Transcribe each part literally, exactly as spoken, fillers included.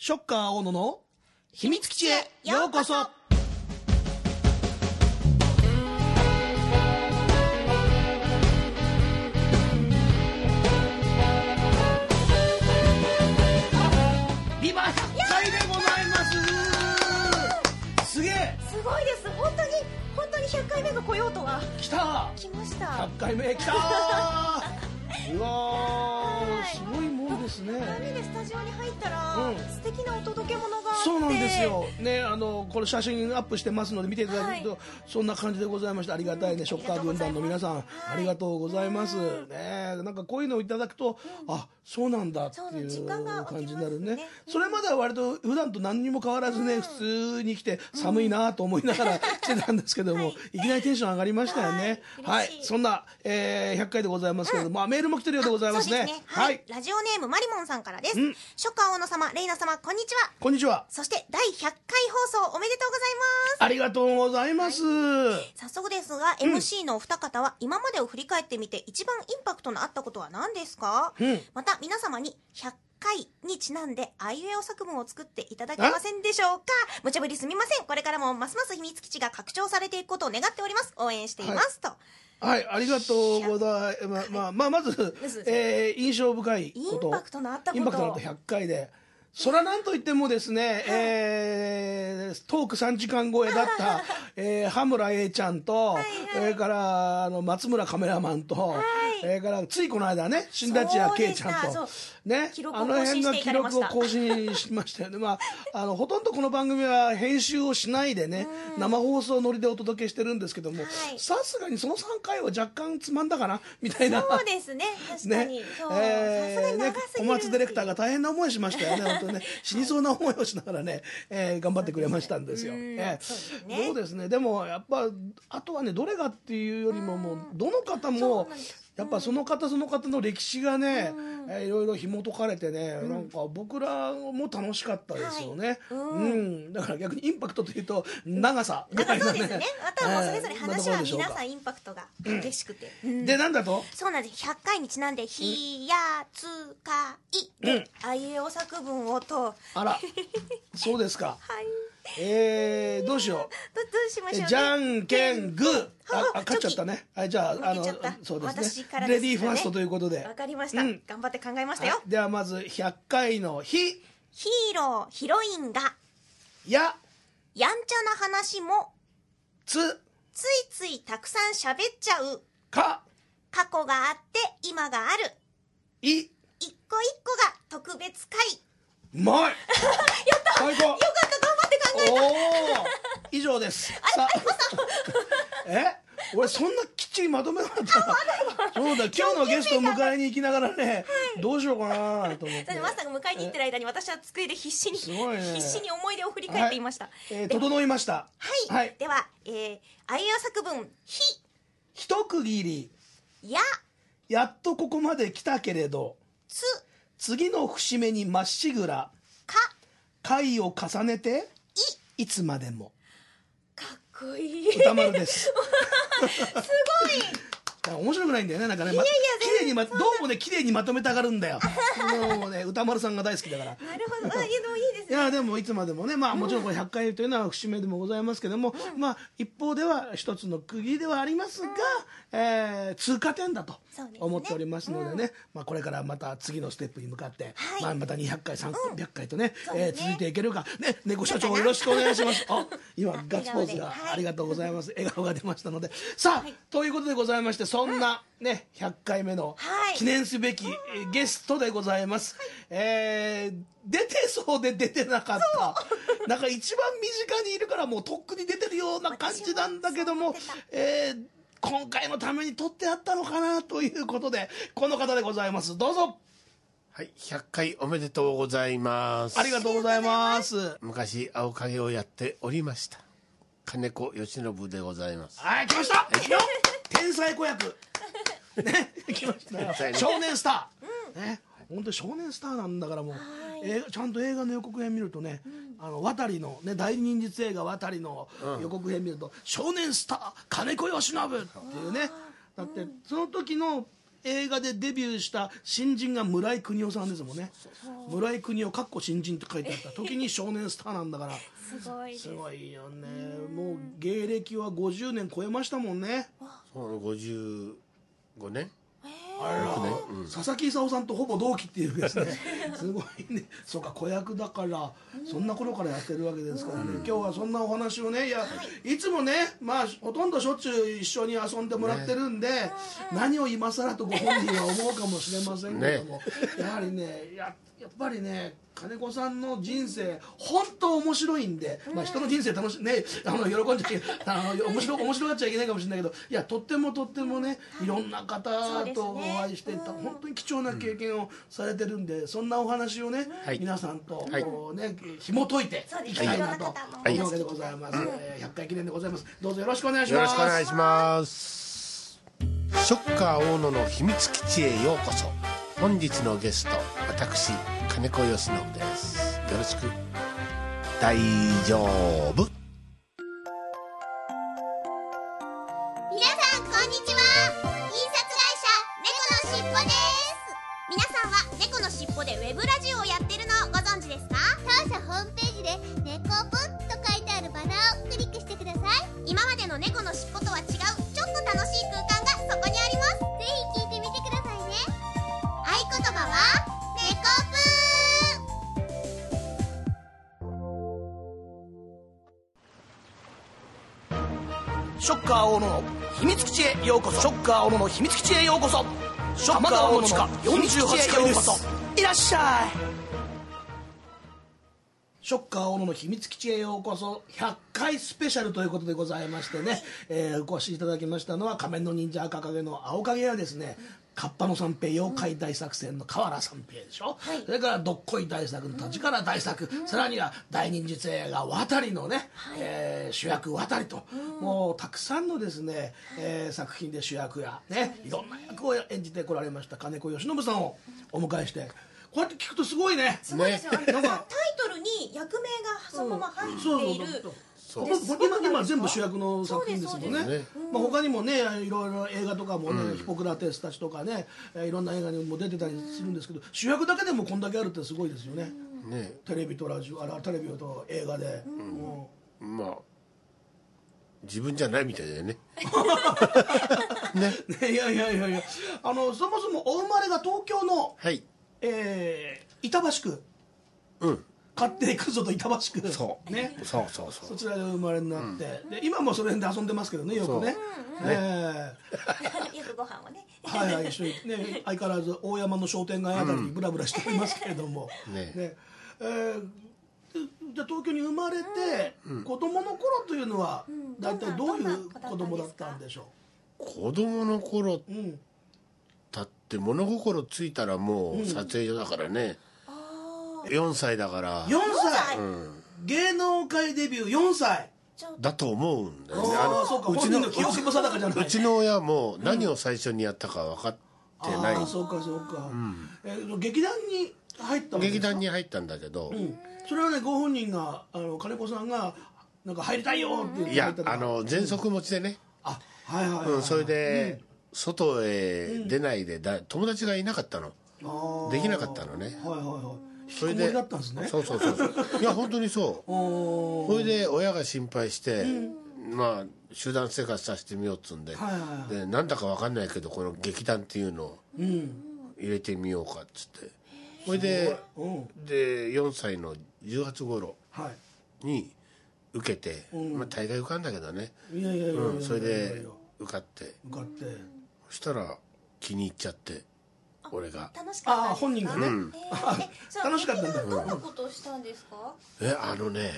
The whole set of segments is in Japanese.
ショッカー大野の秘密基地へようこそ。ビバひゃっかいでございます。すげえ、 すごいです。本当に本当にひゃっかいめが来ようとは。 来た、 来ました。 ひゃっかいめ来たうわー、すごいもんですね。 波でスタジオに入ったら、 うん、 素敵なお届け物があって。 そうなんですよね。あのこれ写真アップしてますので見ていただくと、はい、そんな感じでございました。ありがたいね、うん、ショッカー軍団の皆さん、はい、ありがとうございます、うん、ね。なんかこういうのをいただくと、うん、あ、そうなんだっていう感じになるね。それまでは割と普段と何にも変わらずね、うん、普通に来て寒いなと思いながら来てたんですけども、はい、いきなりテンション上がりましたよね。はい、はい、そんな、えー、ひゃっかいでございますけれども、うん、まあ、メールも来てるようでございますね。 そうですね、はいはい、ラジオネームマリモンさんからです、うん、ショッカー大野様、レイナ様、こんにちは。 こんにちは。 そしてだいひゃっかい放送おめでとうございます。 ありがとうございます、はい、 早速ですが、うん、エムシー のお二方は今までを振り返ってみて一番インパクトのあったことは何ですか、うん、また皆様にひゃっかいにちなんであいうえお作文を作っていただけませんでしょうか。無茶ぶりすみません。これからもますます秘密基地が拡張されていくことを願っております。応援しています、はい、と。 はい、ありがとうございます。まあ、まあ、まず、えー、印象深いこと。 インパクトのあったこと。 インパクトのあったひゃっかいで。それはなんといってもですね、はい、えー、トークさんじかん超えだった、えー、羽村 A ちゃんと、はいはい、それからあの松村カメラマンと、はい、それからついこの間ね、新立谷圭ちゃんと、ね、あの辺が記録を更新しましたよね。まあ、あのほとんどこの番組は編集をしないでね、生放送乗りでお届けしてるんですけども、さすがにそのさんかいは若干つまんだかなみたいな。 そうですね、確かに。 ね、えー、ね、小松ディレクターが大変な思いしましたよね。ね、死にそうな思いをしながらね、えー、頑張ってくれましたんですよ。そうですね。でもやっぱあとはね、どれがっていうよりも、もうどの方もやっぱその方その方の歴史がね、えー、いろいろ紐解かれてね、うん、なんか僕らも楽しかったですよね、はい、うん、うん、だから逆にインパクトというと長さみたいなね。 そうですね。またもうそれぞれ話は皆さんインパクトが激しくて、 うん、でなんだと、 そうなんです。ひゃっかいにちなんで、ひやつかいであいうえお作文をと。 あら、そうですか。 はい。 えー、どうしよう。 ど, どうしましょう、ね、 じゃんけんグー。ああ、勝っちゃったね。はい、じゃあ、あの、そうですね。レディーファーストということで。 わかりました、うん。頑張って考えましたよ。 ではまずひゃっかいのひ。 ヒーロー、ヒロインが。 や。 やんちゃな話も。 つ。 ついついたくさん喋っちゃう。 か。 過去があって今がある。 い。 一個一個が特別回。 うまい。やった最高。よかった、頑張って考えた。 おー、以上です。さえ俺そんなきっちりまとめなかったらそうだ、今日のゲストを迎えに行きながらね、はい、どうしようかなと思って、 マスターが迎えに行ってる間に私は机で必死に、すごいね、必死に思い出を振り返っていました、はい、 えー、整いました。 はい、はい、では、えー、あいうえお作文ひ。 一区切り。 や。 やっとここまで来たけれど。 つ。 次の節目にまっしぐら。 か。 回を重ねてい。いつまでも。 かっこいい。 歌丸です。すごい。 面白くないんだよね、なんかね。 いやいや、 綺麗にま、どうもね、綺麗にまとめたがるんだよ。もうね、歌丸さんが大好きだから。 なるほど。あ、いや、でもいいですね。 いや、でもいつまでもね、まあもちろんこれひゃっかいというのは節目でもございますけども、うん、まあ一方では一つの区切りではありますが、うん、えー、通過点だと思っておりますのでね、でね、うん、まあこれからまた次のステップに向かって、はい、まあまたにひゃっかい、さんびゃっかいとね、うん、えー、続いていけるか、ね、猫社長よろしくお願いします。あ、今ガッツポーズがありがとうございます。笑顔が出ましたので。さあ、はい、ということでございまして、そんなね、ひゃっかいめの記念すべきゲストでございます。はい、えー、出てそうで出てなかった。なんか一番身近にいるからもうとっくに出てるような感じなんだけども、えー、今回のために撮ってあったのかなということで、この方でございます。どうぞ。 はい、ひゃっかいおめでとうございます。 ありがとうございます。 昔青影をやっておりました金子義信でございます。 はい、来ました。天才子役ね、来ましたよ。少年スター、ね、本当に少年スターなんだからもう、映画ちゃんと映画の予告編見るとね、あの渡りのね、大忍術映画渡りの予告編見ると、少年スター金子義信っていうね、だってその時の映画でデビューした新人が村井邦夫さんですもんね。村井邦夫かっこ新人って書いてあった時に少年スターなんだからすごいです。 すごいよね。もう芸歴はごじゅうねん超えましたもんね。 そうごじゅうごねん。 あら、うん、佐々木功さんとほぼ同期っていうですねすごいね。そうか、子役だからそんな頃からやってるわけですからね、うん、今日はそんなお話をね、いや、はい、いつもね、まあほとんどしょっちゅう一緒に遊んでもらってるんで、ね、何を今更とご本人は思うかもしれませんけども、ね、やはりね、ややっぱりね、金子さんの人生本当面白いんで、まあ、人の人生楽しね、あの喜んじゃいけあの面白面白がっちゃいけないかもしれないけど、いやとってもとってもね、いろんな方とお会いしてた、本当に貴重な経験をされてるんで、そんなお話をね、はい、皆さんと、はい、ね、紐解いていきたいなというわけでございます、はい、ひゃっかい記念でございます。どうぞよろしくお願いします。 よろしくお願いします。ショッカー大野の秘密基地へようこそ。本日のゲスト、私金子由伸です。よろしく。大丈夫。 皆さんこんにちは。印刷会社猫のしっぽです。 皆さんは猫のしっぽでウェブラジオをやってるのをご存知ですか？ 当社ホームページで猫ぶと書いてあるバナーをクリックしてください。 今までの猫のしっぽとは違うちょっと楽しい空間がそこにあります。 ぜひ聞いてみてくださいね。合言葉は猫ぶ。 ショッカー大野の秘密基地へようこそ。ショッカー大野の秘密基地へようこそ。ショッカー大野の地下よんじゅうはちかいです。いらっしゃい。ショッカー大野の秘密基地へようこそひゃっかいスペシャルということでございましてね、えー、お越しいただきましたのは仮面の忍者赤影の青影やですね、カッパの三平妖怪大作戦の河原三平でしょ、はい、それからどっこい大作の立川大作、うん、さらには大忍術映画渡りのね、はい、えー、主役渡りと、うん、もうたくさんのですね、えー、作品で主役やね、いろんな役を演じてこられました金子由伸さんをお迎えして、こうやって聞くとすごいね。 すごいですよ。ね、なんかタイトルに役名がそのまま入っている。 そうそうそう、今, 今全部主役の作品ですもんね。まあ、他にもね、いろいろ映画とかもね、うん、ヒポクラテスたちとかね、いろんな映画にも出てたりするんですけど、主役だけでもこんだけあるってすごいですよね。ね、テレビとラジオ、あらテレビと映画で、 うん、まあ自分じゃないみたいだよね。 ね、いやいやいやいや、あのそもそもお生まれが東京の、はい、えー、板橋区。うん。買っていくぞと板橋区、 そうね、そうそうそう、 そちらで生まれになって、うん、で今もそれで遊んでますけどね、よくね、 うんうん、えー、よくご飯をね、 はいはい、一緒にね、相変わらず大山の商店街あたりにブラブラしておりますけれども、うん、ねね、えー、じゃあ東京に生まれて、うん、子供の頃というのは大体どういう子供だったんでしょう？子供の頃、うん、だって物心ついたらもう撮影所だからね、うん、よんさいだからよんさい、うん、芸能界デビューよんさいだと思うんだよね。 あのそうか、うちの記憶も定かじゃない。 うちの親も何を最初にやったか分かってない、うん、 ああそうかそうか、うん、え劇団に入ったんですか？ 劇団に入ったんだけど、うん、 それはね、ご本人が、あの金子さんがなんか入りたいよって言って、 いや、あの喘息持ちでね、 うん、あ、はいはいはい、 うん、それで、うん、外へ出ないでだ友達がいなかったの、うん、できなかったのね、 はいはいはい、それでだったんですね。 そうそうそうそういや本当にそうそれで親が心配して、うん、まあ集団生活させてみようっつうんで、はいはいはい、でなんだか分かんないけどこの劇団っていうのを入れてみようかっつって、それで、うん、でよんさいのじゅうがつ頃に受けて、はい、まあ、大概受かんだけどね、いやいやいや、うん、それで受かって受かってそしたら気に入っちゃって、俺が楽しかった。 ああ本人がね、うん、楽しかったんだよ。 どんなことをしたんですか？ えあのね、はい、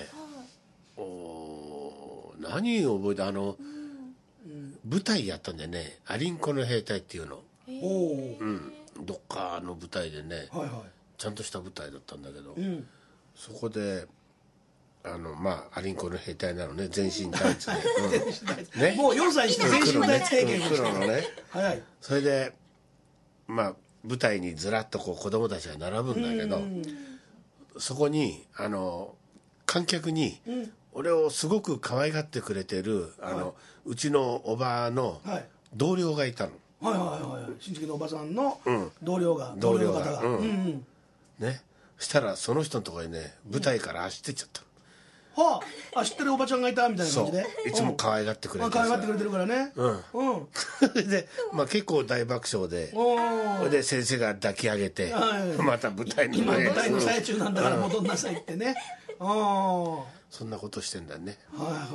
お何を覚えて、あの、うん、舞台やったんだよね、アリンコの兵隊っていうの、お、うん、どっかの舞台でね、はいはい、ちゃんとした舞台だったんだけど、うん、そこであのまあアリンコの兵隊なのね、全身タイツで、 うんね、もうよんさいにして全身タイツ経験をして、 黒のね、はい、それでまあ舞台にずらっとこう子供たちが並ぶんだけど、そこにあの観客に、うん、俺をすごく可愛がってくれてるあの、はい、うちのおばの同僚がいたの、 はいはいはい親戚のおばさんの同僚が、 同僚がの方が、 うんうんうんね、したらその人のところにね舞台から走ってっちゃった、 はあ、あ知ってるおばちゃんがいたみたいなそう感じでいつも可愛がってくれてさあ可愛がってくれてるからねうんうんそれで、まあ、結構大爆笑でおそれで先生が抱き上げて、 はいまた舞台の今上舞台の最中なんだから戻んなさいってねああはそんなことしてんだね。 いはいはい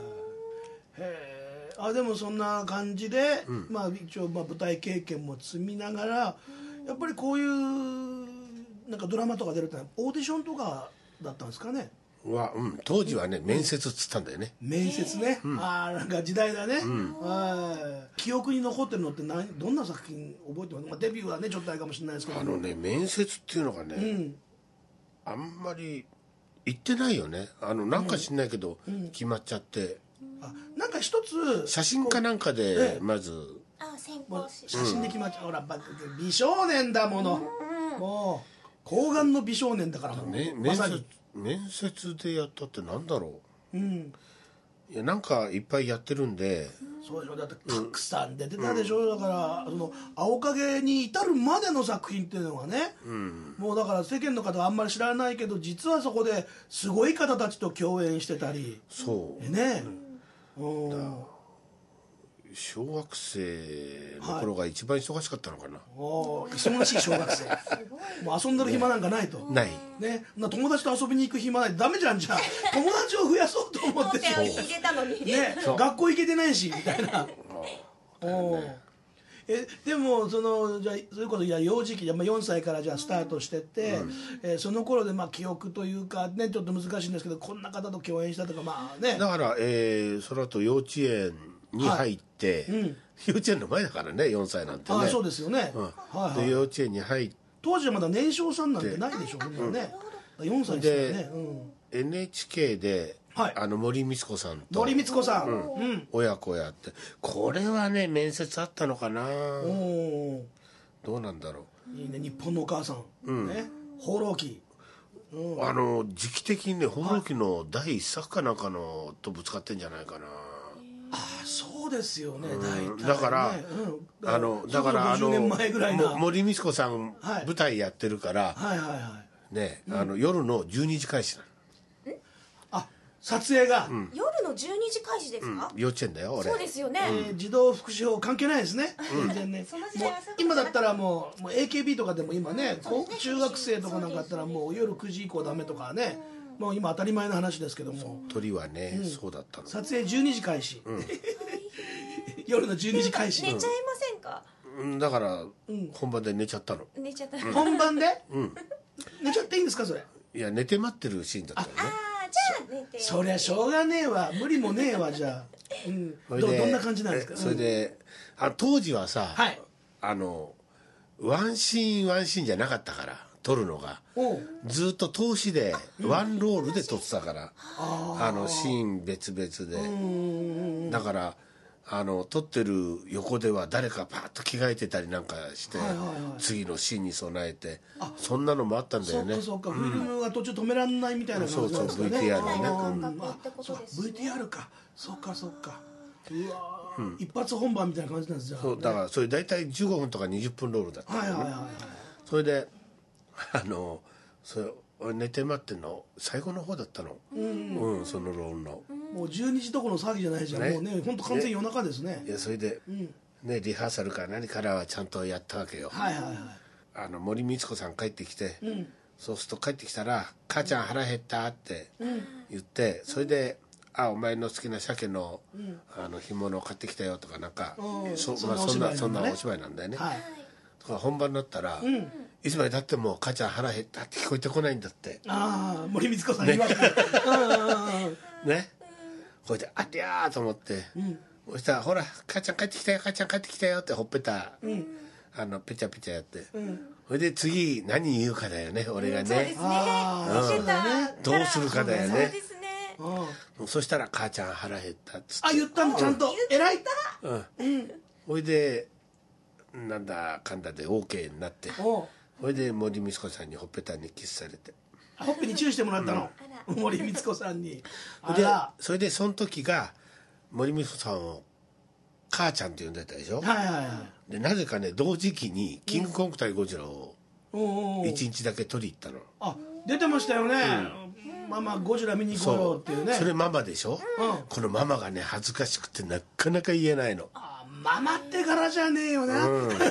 へえあでもそんな感じで、まあ一応まあ舞台経験も積みながらやっぱりこういうなんかドラマとか出るってのはオーディションとかだったんですかねは、うん、当時はね面接っつったんだよね。 面接ね、ああなんか時代だね、はい記憶に残ってるのって何どんな作品覚えてます、まあ、デビューはねちょっとあれかもしれないですけどあのね面接っていうのがね、 うんあんまり行ってないよね。あのなんか知んないけど、決まっちゃってあなんか一つ写真かなんかえでえまずあ先もう行し写真で決まっちゃう、ほらば美少年だもの、もう睾丸の美少年だからもう、 ね、面接まさに面接でやったってなんだろうんう。いやなんかいっぱいやってるんで、 そうでしょだってたくさん出てたでしょ、だからその青影に至るまでの作品っていうのがね、もうだから世間の方はあんまり知らないけど実はそこですごい方たちと共演してたりそうねうん小学生の頃が一番忙しかったのかな、 お忙しい小学生もう遊んでる暇なんかないと、 ないね、な友達と遊びに行く暇ないとダメじゃんじゃあ友達を増やそうと思って手を入れたのにね、学校行けてないしみたいなおーえでもそのじゃあそれこそいや幼児期、まあ、よんさいからじゃあスタートしてって、えーその頃でまあ記憶というかねちょっと難しいんですけどこんな方と共演したとかまあねだから、えーその後幼稚園に入って、 うん幼稚園の前だからねよんさいなんてね。 あそうですよね、 うんはいはい、 で幼稚園に入って当時はまだ年少さんなんてないでしょこんなのね、よんさいですよね、うん、 エヌエイチケー で、 はいあの森光子さんと森光子さん、うん親子やって、これはね面接あったのかな、 おーどうなんだろいいね日本のお母さん、ね放浪記う、あの時期的にね放浪記の第一作かなんかのとぶつかってんじゃないかな。 あそうですよね、大体ねだから、 うんあのだからあのごじゅうねんまえぐらいなも森光子さん、 はい舞台やってるから、 はいはいはいね、あの夜のじゅうにじ開始なあ撮影が、 夜のじゅうにじ開始ですか、 の。幼稚園だよ俺。 そうですよね、 えー児童福祉法関係ないですね、全然ねその時もう代はそういうこと今だったらもうもう エーケービー とかでも今ねこう中学生とかなんかだったらもう夜くじ以降ダメとかねもう今当たり前の話ですけども鳥はね、そうだったの。 撮影じゅうにじ開始、夜のじゅうにじ開始、 寝ちゃいませんか、 うんだから、本番で寝ちゃったの。 寝ちゃった、 本番で、寝ちゃっていいんですかそれいや寝て待ってるシーンだったよね。 ああじゃあ寝てそりゃしょうがねえわ無理もねえわじゃあ、うん、 それでどどんな感じなんですかえそれで、あ当時はさ、 はいあのワンシーンワンシーンじゃなかったから撮るのがおうずっと通しでワンロールで撮ってたから、あのシーン別々で、だからあの撮ってる横では誰かパッと着替えてたりなんかして、 はいはいはい次のシーンに備えて、そんなのもあったんだよね。 そうかそうか、フィルムが途中止められないみたいな感じなんですかね、 そうそう ブイティーアール ねあうんーあってことですねそう ブイティーアール かそっかそっかうわー、一発本番みたいな感じなんですじゃあそうだからそれ大体じゅうごふんとかにじゅっぷんロールだった、 はいはいはいはいそれであのそれ俺寝て待ってんの最後の方だったの、うんそのロールの、 もうじゅうにじどころの騒ぎじゃないじゃん、 ねもうね本当完全に夜中ですねいやそれで、ね、リハーサルか何からはちゃんとやったわけよ、 はいはいはいあの森光子さん帰ってきて、そうすると帰ってきたら「母ちゃん腹減った」って言って、それで「あお前の好きな鮭の,、あの干物を買ってきたよ」とかなんか、 うんそそまあそんなんなお芝居なんだねそんなお芝居なんだよね、 はいとか本番になったら、いつまでたっても「母ちゃん腹減った」って聞こえてこないんだってああ森光子さん言われて、うんうんうんうんねこれで「ありゃー」と思って、そしたら「ほら母ちゃん帰ってきたよ母ちゃん帰ってきたよ」ってほっぺた、あのペチャペチャやって、それで次何言うかだよね俺がね、 ああそうだねどうするかだよねそうですねうんそしたら「母ちゃん腹減った」っつってあ言ったのちゃんと偉いほいでなんだかんだで オーケー になっておうほいで森光子さんにほっぺたにキスされて、 ほっぺにチューしてもらったの、森光子さんにあでらそれでその時が森光子さんを母ちゃんって呼んでたでしょ、 はいはいはい。 でなぜかね同時期にキングコング対ゴジラを一日だけ撮り行ったの。 あ、出てましたよね、うん、ママゴジラ見に行こうよっていうね。 そ, それママでしょ、うん、このママがね恥ずかしくてなかなか言えないの。 あ、ママってからじゃねえよな、うんね、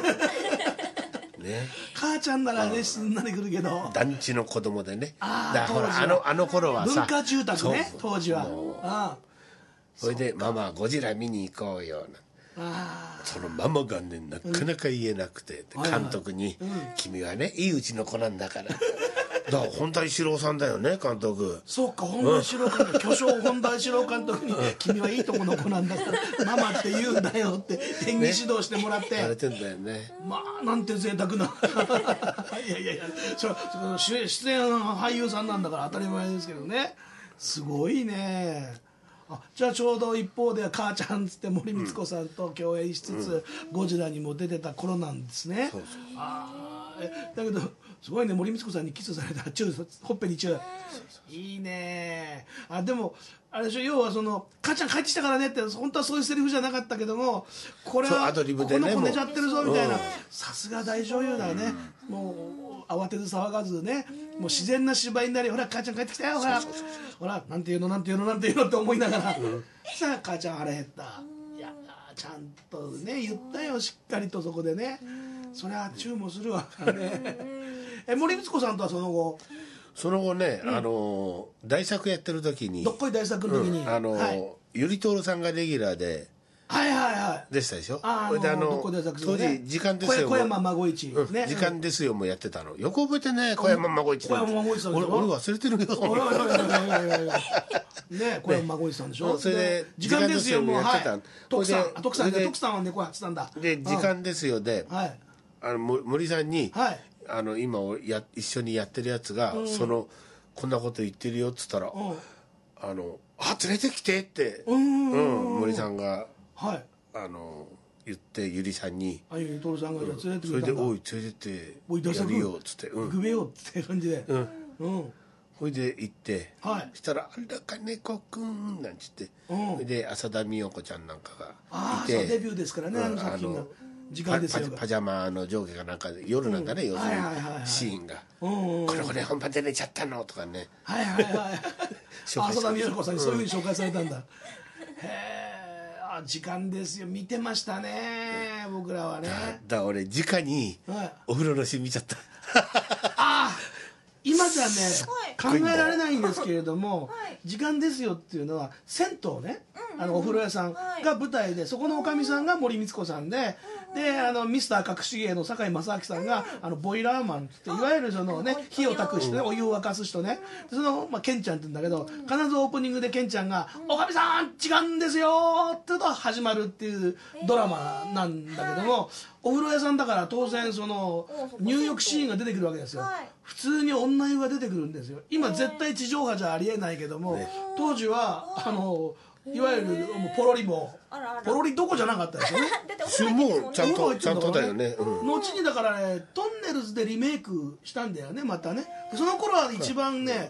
母ちゃんならねすんなりくるけど団地の子供でね。 あだからあのあの頃はさ文化住宅ね当時は。ああ、 それでママゴジラ見に行こうよな。あ、そのママがねなかなか言えなくて、うん、監督に、はいはい、うん、君はねいいうちの子なんだからだから本田一郎さんだよね監督。 そうか、本田一郎監督、うん、巨匠本田一郎監督に君はいいとこの子なんだからママって言うんだよって演技指導してもらって、 ね、やれてんだよね。 まあなんて贅沢ないやいやいや、その出演俳優さんなんだから当たり前ですけどね。すごいね。あ、じゃあちょうど一方では母ちゃんっつって森光子さんと共演しつつ、うん、ゴジラにも出てた頃なんですね。そうそう。あ、えだけどすごいね、森光子さんにキスされたチュー、ほっぺにチュー、いいね。あ、でもあれでしょ、要はその母ちゃん帰ってきたからねって本当はそういうセリフじゃなかったけども、これはアドリブでね、 この子寝ちゃってるぞみたいな、さすが大女優だね、うん、もう慌てず騒がずね、もう自然な芝居になり、ほら母ちゃん帰ってきたよ、ほらほらなんていうのなんていうのなんていうのって思いながら、うん、さあ母ちゃん腹減った、いやちゃんとね言ったよ、しっかりとそこでね、そりゃチューもするわねえ、森光子さんとはその後その後ね、うん、あの大作やってる時に、 どっこい大作の時に、 うん、あの、はい、ゆりとおるさんがレギュラーで、 はいはいはい、 でしたでしょ。 ああのであのどっこい大作、ね、 当時時間ですよ、 小山孫一、 うんね、時間ですよもやってたの、よく覚えてね、小山孫一、 小山孫一さんでしょ。 俺忘れてるけど、 おいおいおいおいおいおいね、小山孫一さんでしょ、 ね、それで時間ですよもやってた、徳さん、徳さんで徳さんは猫やってたんだ。 で時間ですよで、はい、あの森さんに、はい、あの今や一緒にやってるやつが、うん、そのこんなこと言ってるよっつったら、うん、あのあ連れてきてって、うん、うん、森さんが、はい、あの言ってゆりさんに、 あゆりとるさんが連れてきたんだ、 それでおい連れてってやるよっつって、 うん、グベよって感じで、うんうん、それで行って、はい、そしたら「あらか猫くん」なんつって、うん、それで浅田美代子ちゃんなんかがいて、 あデビューですからね、うん、あの作品が時間ですよ、 パ, パジャマの上下がなんか夜なんだね、うん、要するにシーンが「うんうん、これこれ本番で寝ちゃったの」とかね、 はいはいはい浅田美代子さんにそういうふうに紹介されたんだ、うん、へえ、あ時間ですよ見てましたね、うん、僕らはね。 だだ俺直にお風呂のシーン見ちゃった、はい、 ああ今じゃね考えられないんですけれども、はい、時間ですよっていうのは銭湯ね、うんうん、あのお風呂屋さんが舞台で、そこのおかみさんが森光子さんで、うんうん、であのミスター隠し芸の堺正明さんが、うん、あのボイラーマンっていわゆるそのね火を焚く人ね、お湯を沸かす人ね、その、まあ、ケンちゃんって言うんだけど、必ずオープニングでケンちゃんが「おかみさん時間ですよ」って言うと始まるっていうドラマなんだけども、お風呂屋さんだから当然その入浴シーンが出てくるわけですよ、はい、普通に女湯が出てくるんですよ。今絶対地上波じゃありえないけども、当時はあのいわゆるもうポロリもポロリどこじゃなかったですよねもうちゃんとちゃんとだよね、 うん、後にだからねトンネルズでリメイクしたんだよねまたね。その頃は一番ね、はい、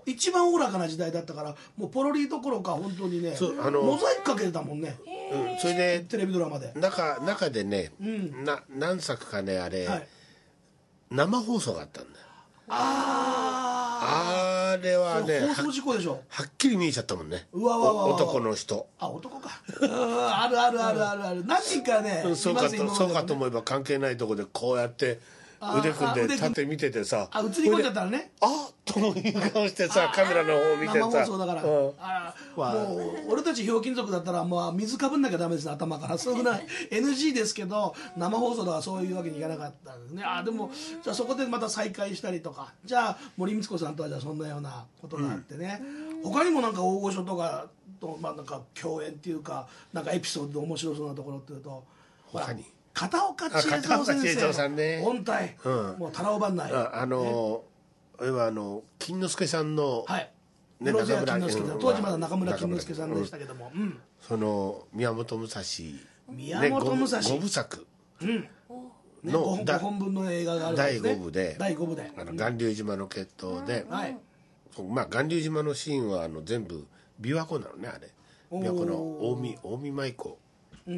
一番おおらかな時代だったから、もうポロリどころか本当にねあのモザイクかけてたもんね、 うん、それでテレビドラマで中中でね、うん、な何作かねあれ、はい、生放送があったんだよ。ああれはね放送事故でしょ。 はっきり見えちゃったもんね。 うわわわわ男の人。 あ男かあるあるあるあるある何人かね、 そうかとそうかと思えば関係ないとこでこうやって腕組んで立って見ててさ、 あ映り込んじゃったらね、 あっという顔してさカメラの方を見てさ、 生放送だから、うん、あもう俺たちひょうきん族だったらもう水かぶんなきゃダメです頭から、そういうぐらい エヌジー ですけど生放送だからそういうわけにいかなかったんですね。あでもじゃあそこでまた再会したりとか、じゃあ森光子さんとはじゃあそんなようなことがあってね、うん、他にもなんか大御所とかと、まあ、なんか共演っていうかなんかエピソードで面白そうなところっていうと他に片岡千恵蔵先生の本体、うん、もう棚尾番内、 あの俺はあの金之助さんの、 はいね、中村金之助さん、当時まだ中村金之助さんでしたけども、うん、 その宮本武蔵宮本武蔵五部作のごほんぶんの映画があるんですね。 だいごぶでだいごぶであの巌流島の決闘で、うんはい、まあ巌流島のシーンはあの全部琵琶湖なのねあれ。琵琶湖の近江近江舞子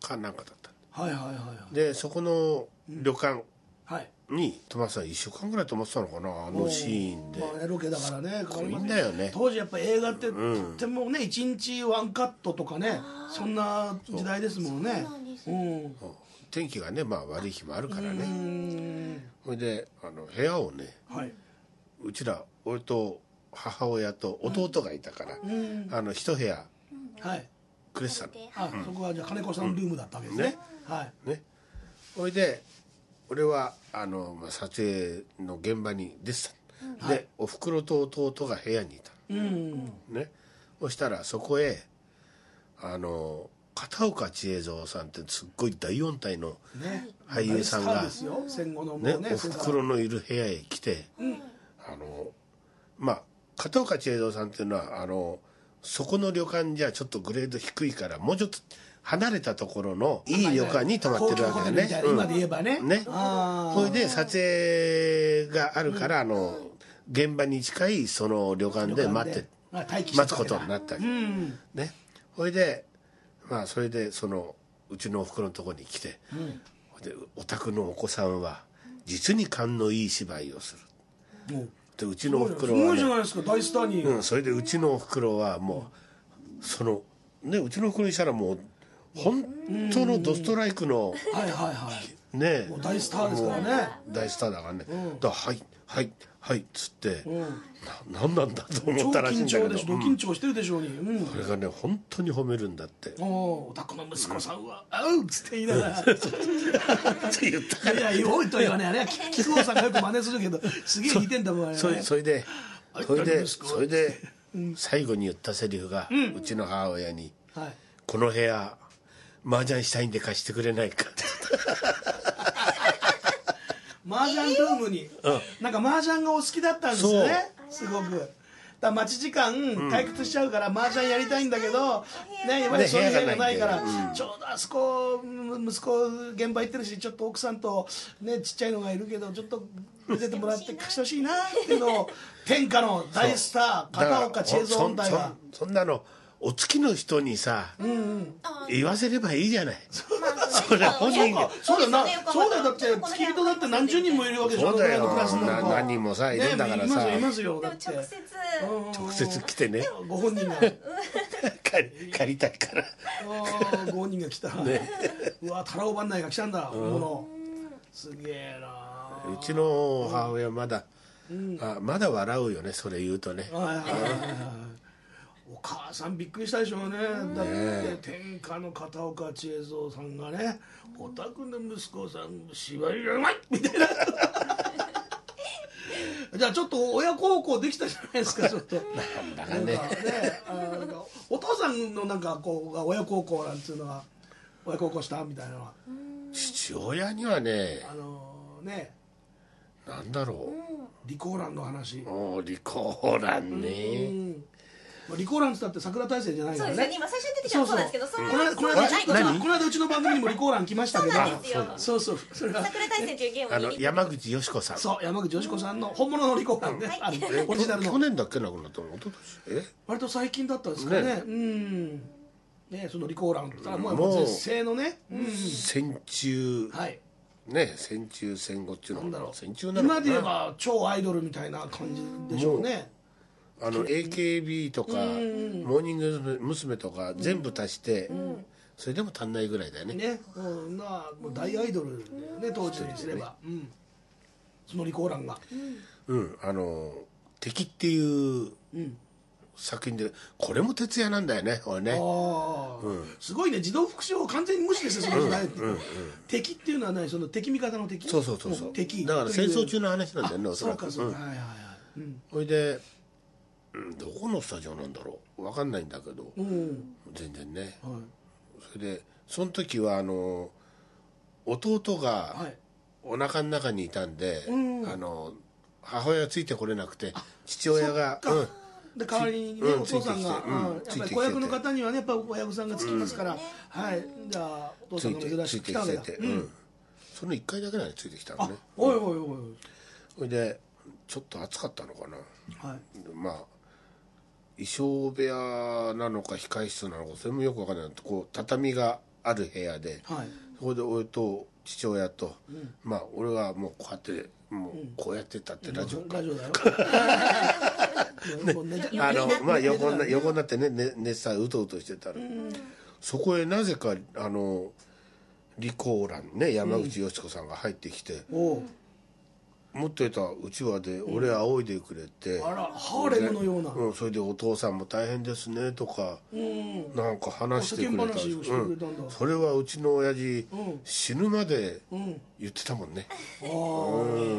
かなんかだったはいはいはいはいでそこの旅館はいに泊まってたいっしゅうかんぐらい泊まってたのかなあのシーンで、 まあ、ロケだからねかかりますいいんだよね当時やっぱ映画ってとってもねいちにちワンカットとかねそんな時代ですもんねそうなんですうん天気がねまあ悪い日もあるからうねんそれであの部屋をねはいうちら俺と母親と弟がいたから、あの一部屋はいくれてたのあ、そこはじゃあ金子さんのルームだったわけですね、 ねはいねそれで俺はあの、まあ、撮影の現場に出てた、でおふくろと弟が部屋にいたうんねそしたらそこへあの片岡千恵蔵さんってすっごい大音体のね俳優さんが大スターですよ戦後のもうねねおふくろのいる部屋へ来て、あのまあ片岡千恵蔵さんっていうのはあのそこの旅館じゃちょっとグレード低いからもうちょっと離れたところのいい旅館に泊まってるわけだね、 うん、今で言えばね、 ねあそれで撮影があるから、あの現場に近いその旅館で待ってあ待機して待つこたわけだとになったわけ、 うんねそれでまあそれでそのうちのおふくろのところに来て、でお宅のお子さんは実に勘のいい芝居をする、 もうでうちのおふくすろは、ねごいじゃないですか大スターに、 うん、それでうちのおふくろはもうそのねうちのおふくろにしたらもう本当のドストライクのはいはいはいねもう大スターですからね大スターだからね、だからはいはいはいっつって、 うんななんなんだと思超ったらしいん緊だけど、 張でしょ、ド緊張してるでしょうに、うんこれがね本当に褒めるんだっておお宅の息子さんは「あう」っつって言いながらって言ったからいやいや多いと言わねあれは木久扇さんがよく真似するけどすげえ似てんだもんあれねそれそれではいそれで息子それで最後に言ったセリフが、うちの母親にはい 「この部屋麻雀したいんで貸してくれないか」 麻雀ルームに、なんか麻雀がお好きだったんですよねすごくだから待ち時間退屈しちゃうから麻雀やりたいんだけど、ね、今までそういう部屋がないから、ちょうどあそこ息子現場行ってるしちょっと奥さんと、ね、ちっちゃいのがいるけどちょっと見せてもらって貸してほしいなっていうのを天下の大スター片岡千恵蔵音大がそそそんなのお付きの人にさ、言わせればいいじゃない、それ本人がそうだよなそうだよだって付き人だって何十人もいるわけでしょそうだよあのぐらいのクラスになるとな何人もさいるんだからさ、 ねいますよいますよだって直接直接来てねご本人が借り借りたいからああご本人が来た、うわタラオバンナイが来たんだ本物すげえなうちの母親まだ、あまだ笑うよねそれ言うとね、 はいはいはいはいお母さんびっくりしたでしょうねだって天下の片岡千恵蔵さんがねお宅の息子さん芝居がうまいみたいなじゃあちょっと親孝行できたじゃないですかちょっとなんだかねなんかねあのお父さんのなんかこう親孝行なんていうのは親孝行したみたいなのは父親にはねあのねなんだろリコーランの話う、もうリコーランね、 うんまあリコーランって言ったって桜大戦じゃないからねそうですよね今最初に出てきたのそうなんですけどそうこの間この間ないこの間何この間うちの番組にもリコーラン来ましたけどそうなんですよそうそうそれは桜大戦というゲームあを握りの山口よし子さんそう山口よし子さんの本物のリコーランねあのオリジナルの去年だっけ亡くなったの一昨年え割と最近だったんですかねねうんねそのリコーランって言ったらもうもう絶世のねうん戦中はいね戦中戦後っていうのかななんだろう戦中なのかな今で言えば超アイドルみたいな感じでしょうねあの エーケービー とかモーニング娘。とか全部足してそれでも足んないぐらいだよねねうんまあもう大アイドルだよね当時にすればうんそのリコーランがうんあの「敵」っていう作品でこれも徹夜なんだよね俺ねああ、すごいね児童福祉を完全に無視ですよその時代、敵っていうのは何その敵味方の敵そうそうそうそう敵だから戦争中の話なんだよねあおそらくそうかそうか、はいはいはいうんそれでうんどこのスタジオなんだろう分かんないんだけどうん全然ねはいそれでその時はあの弟がはいお腹の中にいたんで、 んあの母親がついてこれなくて父親がそっかで代わりにね、 うんお父さんが、 ついてきてうんうんやっぱり子役の方にはねやっぱ親御さんがつきますから、はいじゃあお父ついてさんが珍しついく来たわけだてきてて、うんそのいっかいだけなのについてきたのあねおいおいおいそれでちょっと暑かったのかなはいまあ衣装部屋なのか控室なのかそれもよく分かんないこう畳がある部屋で、 はい、 そこで俺と父親と、うん、まあ俺はもうこうやってもうこうやってたってラジオか、 ラジオだよあのまあ横にな横になってね寝てたうとうとしてたら、うん、そこへなぜかあのリコーランね山口よし子さんが入ってきて、うん、持ってたうちわで俺仰いでくれて、うん、 あらハーレムのような、 うん、それでお父さんも大変ですねとか、うん、なんか話してくれたんです、うん、それはうちの親父、うん、死ぬまで言ってたもんね、 うん、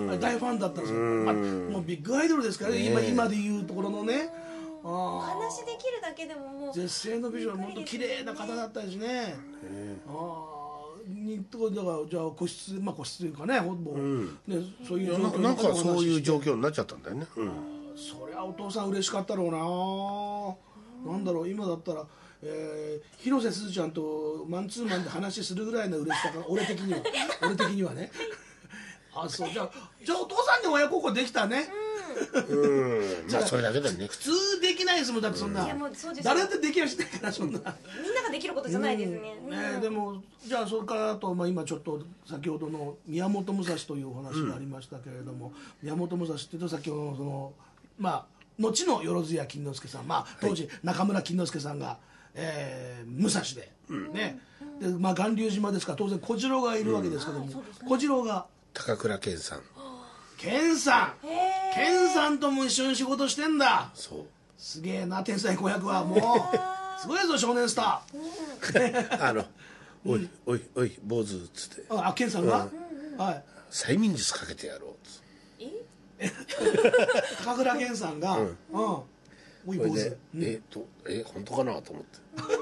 あ大ファンだったんですよ、うんまあ、もうビッグアイドルですからね、今今でいうところのね、 お話できるだけでももう絶世の美女は本当綺麗な方だったしね、ねあにだからじゃあ個室まあ個室というかねほぼ、うんね、そういう状況なんかそういう状況になっちゃったんだよね、うん、 そりゃお父さん嬉しかったろうな、うん、なんだろう今だったら、えー、広瀬すずちゃんとマンツーマンで話するぐらいの嬉しさから俺的には俺的にはねあそうじゃあじゃあお父さんに親孝行できたね、 うんまあそれだけだね普通できないですもんだってそんな、うん、誰だってできやしないからそんなみんなができることじゃないですね、 うんねでもじゃあそれからあと、まあ、今ちょっと先ほどの宮本武蔵というお話がありましたけれども、うん、宮本武蔵っていうと先ほどのそのまあ後の万屋金之助さん、まあ、当時中村金之助さんが、えー、武蔵で、うん、ねで、まあ、巌流島ですから当然小次郎がいるわけですけども、うんね、小次郎が高倉健さん健さん健さんとも一緒に仕事してんだそうすげえな天才子役はもうすごいぞ少年スターあのおいおいおい坊主っつってあ健さんが、うん、はい催眠術かけてやろうっつえ高倉健さんがうん、うん、おい坊主、 うん、えっとえ本当かなと思って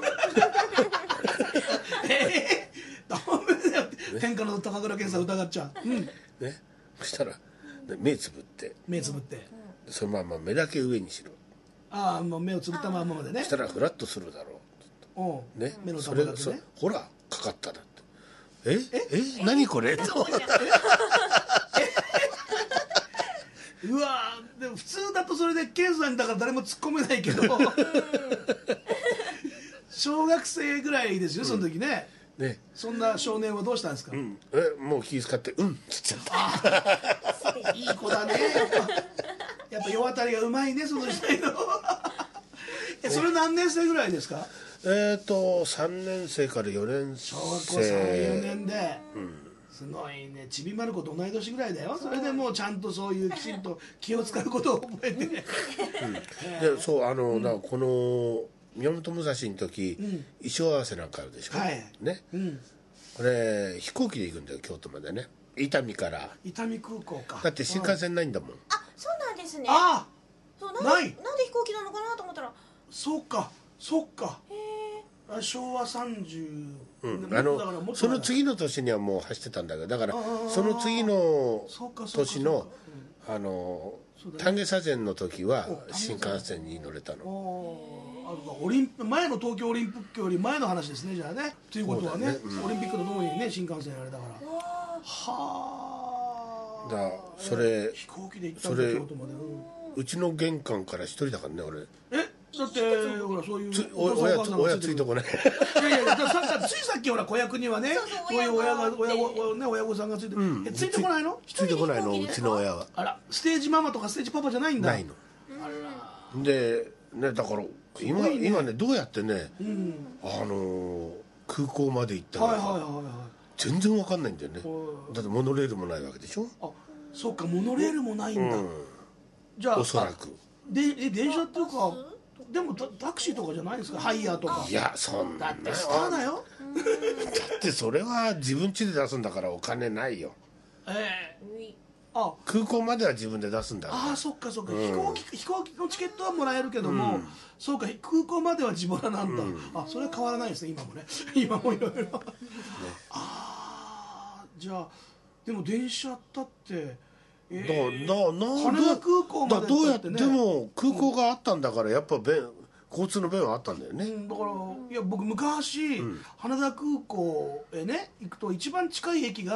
えー、ダメだよ天下の高倉健さん疑っちゃう、うんねそしたら目つぶって目つぶってそのまま目だけ上にしろああもう目をつぶったままでねそしたらフラッとするだろうね目の玉だけねほらかかっただってえええ何これとうわでも普通だとそれでケンさんだから誰も突っ込めないけど小学生ぐらいですよその時ね、うんね、そんな少年はどうしたんですか、うん、 えもう気遣ってうんっつっちゃったいい子だねやっぱ世渡りがうまいねその時代のえそれ何年生ぐらいですかえっ、ー、とさんねん生からよねん生小学校さん、よねんで、うん、すごいねちびまる子と同い年ぐらいだよそれでもうちゃんとそういうきちんと気を使うことを覚えて、うん、でそうあの、うん、だからこの宮本武蔵の時、うん、衣装合わせなんかあるでしょ、はい、ね、うん、これ飛行機で行くんだよ京都までね伊丹から伊丹空港かだって新幹線ないんだもん、うん、 あそうなんですねあそうなんないなんで飛行機なのかなと思ったらそうかそうかへえ昭和さんじゅう、うん、 あのその次の年にはもう走ってたんだけどだからその次の年のあの丹下左遷の時は新幹線に乗れたのあオリン前の東京オリンピックより前の話ですねじゃあねということはね、ねうん、オリンピックとともにね新幹線あれだからはあだそれ飛行機で行ったんだ京都まで、うん、 うちの玄関から一人だからね俺えだってほらそういう親親ついてこないいやいやいやついさっきほら子役にはねそういう親が親御ね親御さんがついて、うん、えついてこないのついてこないのうちの親はあらステージママとかステージパパじゃないんだないのあらでねだから今ね今ねどうやってね、うん、あのー、空港まで行ったのか、はいはいはいはい、全然わかんないんだよねだってモノレールもないわけでしょあそうかモノレールもないんだ、うん、じゃあおそらくでえ電車っていうかでもタクシーとかじゃないですかハイヤーとかいやそんなだってスターだよだってそれは自分家で出すんだからお金ないよええー、 あ空港までは自分で出すんだからああそっかそっか、うん、飛行機飛行機のチケットはもらえるけども、うん、そうか空港までは自腹なんだ、うん、あそれは変わらないですね今もね今もいろいろねああじゃあでも電車だってえー、だだな羽田空港までどうやってでも空港があったんだからやっぱ便交通の便はあったんだよね、 うん、だからいや僕昔、うん、羽田空港へね行くと一番近い駅が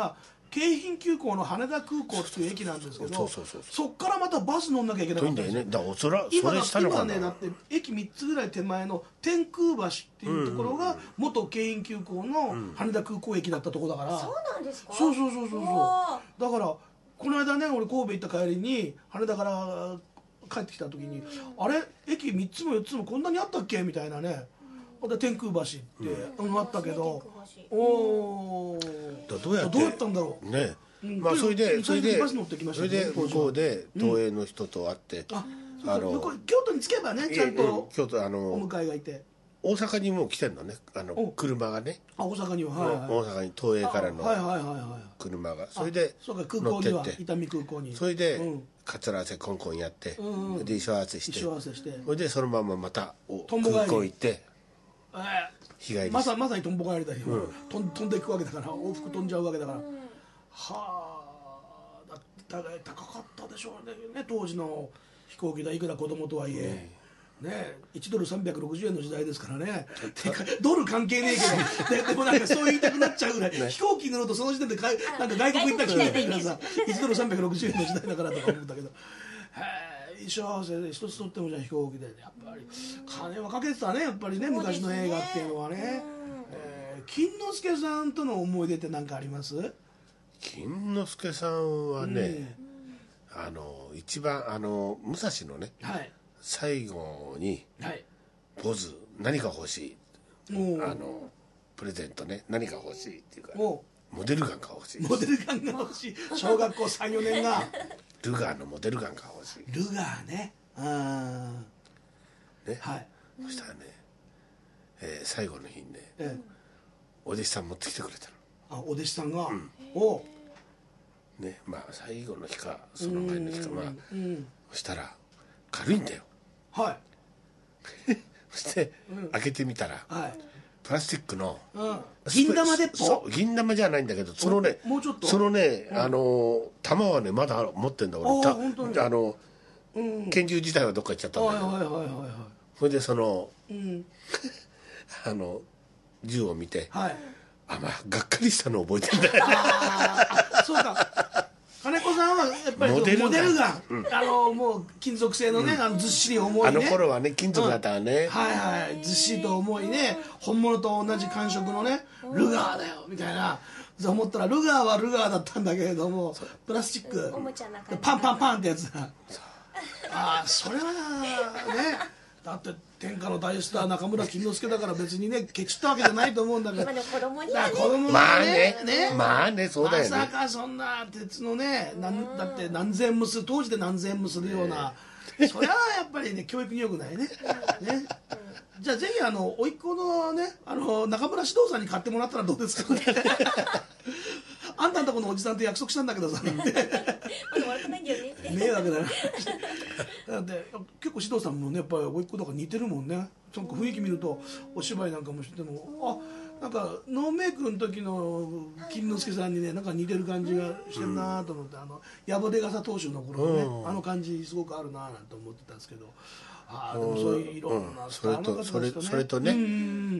京浜急行の羽田空港っていう駅なんですけど、 そうそうそうそっからまたバス乗んなきゃいけなかったんですよ。 遠いんだよね。だからそら今それしたのかな。 今ねだって駅みっつぐらい手前の天空橋っていうところが元京浜急行の羽田空港駅だったところだから、 そうなんですか。 そうそうそうそうそうわだからこの間ね俺神戸行った帰りに羽田から帰ってきた時に、あれ駅みっつもよっつもこんなにあったっけみたいなね。で天空橋って、うん、あったけど、おおだどうやってどうやったんだろうね。 うんまあそれでそれでバス乗ってきましそたねれで向こうで東映の人と会って、 ああの向こう京都に着けばねちゃんうんと京都あおの迎えがいて、 大阪にもう来てんのね。あのお車がね。 あ大阪にははいはい大阪に東映からのはいはいはいはい車がそれでそうか空港には乗ってって伊丹空港にそれでうんかつら合わせコンコンやってうんうんで衣装合わせして衣装合わせしてそれでそのまままたおとんぼ帰り空港行ってえ日帰りーまさまさにとんぼ帰りだよ、飛ん飛んでいくわけだから往復飛んじゃうわけだから、はあだだ高かったでしょうねね当時の飛行機だいくら子供とはいえ、ねいちドルさんびゃくろくじゅうえんの時代ですからねてかドル関係ねえけどででもなんかそう言いたくなっちゃうぐらい、飛行機に乗るとその時点でかいなんか外国行った気がするからさいちドルさんびゃくろくじゅうえんの時代だからとか思うんだけど。衣装合わせで一つ取ってもじゃあ飛行機でやっぱり金はかけてたねやっぱりね昔の映画っていうのはね、えー、金之助さんとの思い出って何かあります？ 金之助さんはね、うん、あの一番あの武蔵のね、はい、最後に、はい、ポーズ何か欲しいあのプレゼントね何か欲しいっていうかモデルガンが欲しいモデルガンが欲しい小学校さん、よねんがルガーのモデルガンが欲しいルガーねあね、 はい、 そしたらね、えー、最後の日にね、ええ、お弟子さん持ってきてくれたのあお弟子さんが、うん、 おねまあ最後の日かその前の日かまあ、うん、そしたら軽いんだよはいそして、うん、開けてみたら、はいプラスチックの、うん、 銀玉でっぽそう銀玉じゃないんだけどそのねもうちょっとそのね、うん、あの玉はねまだ持ってんだ俺あ本当にあの、うん、拳銃自体はどっか行っちゃったんだけど、はいはいはいはいはい、それでその、うん、あの銃を見て、はい、あまあがっかりしたの覚えてんだよあそうか金子さんはやっぱりモデルガン、うん、あのもう金属製のね、うん、あのずっしり重いねあの頃はね金属だったらね、うん、 はいはいずっしりと重いね本物と同じ感触のねルガーだよみたいなそう思ったらルガーはルガーだったんだけれどもプラスチックパンパンパンってやつだああそれはねだって天下の大スター中村金之助だから別にねケチったわけじゃないと思うんだけどまあ子供にはね子供にはねまあねねまあねそうだよねまさかそんな鉄のねなんだって何千もする当時で何千もするような、えー、それはやっぱりね教育に良くないねねじゃあぜひあの甥っ子のねあの中村獅童さんに買ってもらったらどうですかねあんたんとこのおじさんと約束したんだけどさまだ悪くないんだよね迷惑だなだって結構獅童さんもねやっぱり甥っ子だから似てるもんねなんか雰囲気見るとお芝居なんかもしてもあなんかノーメイクの時の金之助さんにねなんか似てる感じがしてるなと思って、うん、あのやぶでがさ当主の頃のね、うん、あの感じすごくあるななんて思ってたんですけどあでもそういういろんなスターの方たちとね、 それとね、うん、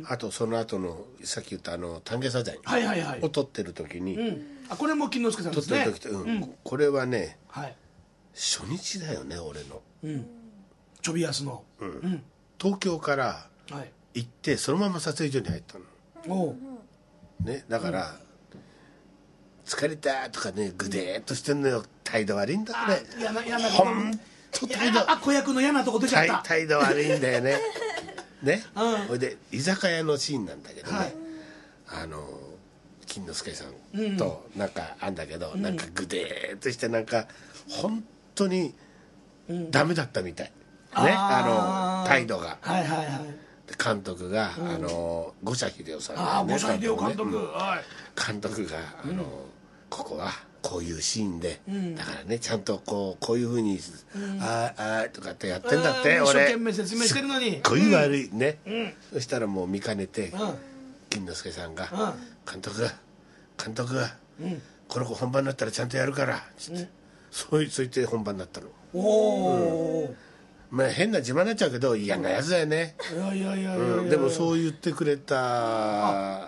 あとその後のさっき言ったあの丹下座禅を撮ってる時に、 うん、あこれも金之助さんですね撮ってる時、うんうん、これはね、はい、初日だよね俺の、 うん、ちょびやすの、 うんうん、東京から行ってそのまま撮影所に入ったの、おね、だから、うん、疲れたとかねグデーっとしてんのよ態度悪いんだこれ嫌な嫌なほんと態度あ子役の嫌なとこ出ちゃった態度悪いんだよねね、うん、それで居酒屋のシーンなんだけどね、はい、あの金之助さんとなんかあんだけど、うん、なんかグデーっとしてなんか本当にダメだったみたい、うん、ねあの態度がはいはいはい監督が、うん、あの五社秀夫さん、ね、 あ五社秀夫監督、ねうん、 監督があの、うん、ここはこういうシーンで、うん、だからねちゃんとこうこういうふうに、うん、ああとかってやってんだって俺一生懸命説明してるのにすっごい悪いね、うん、そしたらもう見かねて、うん、金之助さんが、うん、監督が監督が、うん、この子本番になったらちゃんとやるからつって、うん、そうそう言って本番になったのおお、うんまあ変な自慢になっちゃうけど嫌なやつだよね、 いやいやいやいや、 うん、でもそう言ってくれた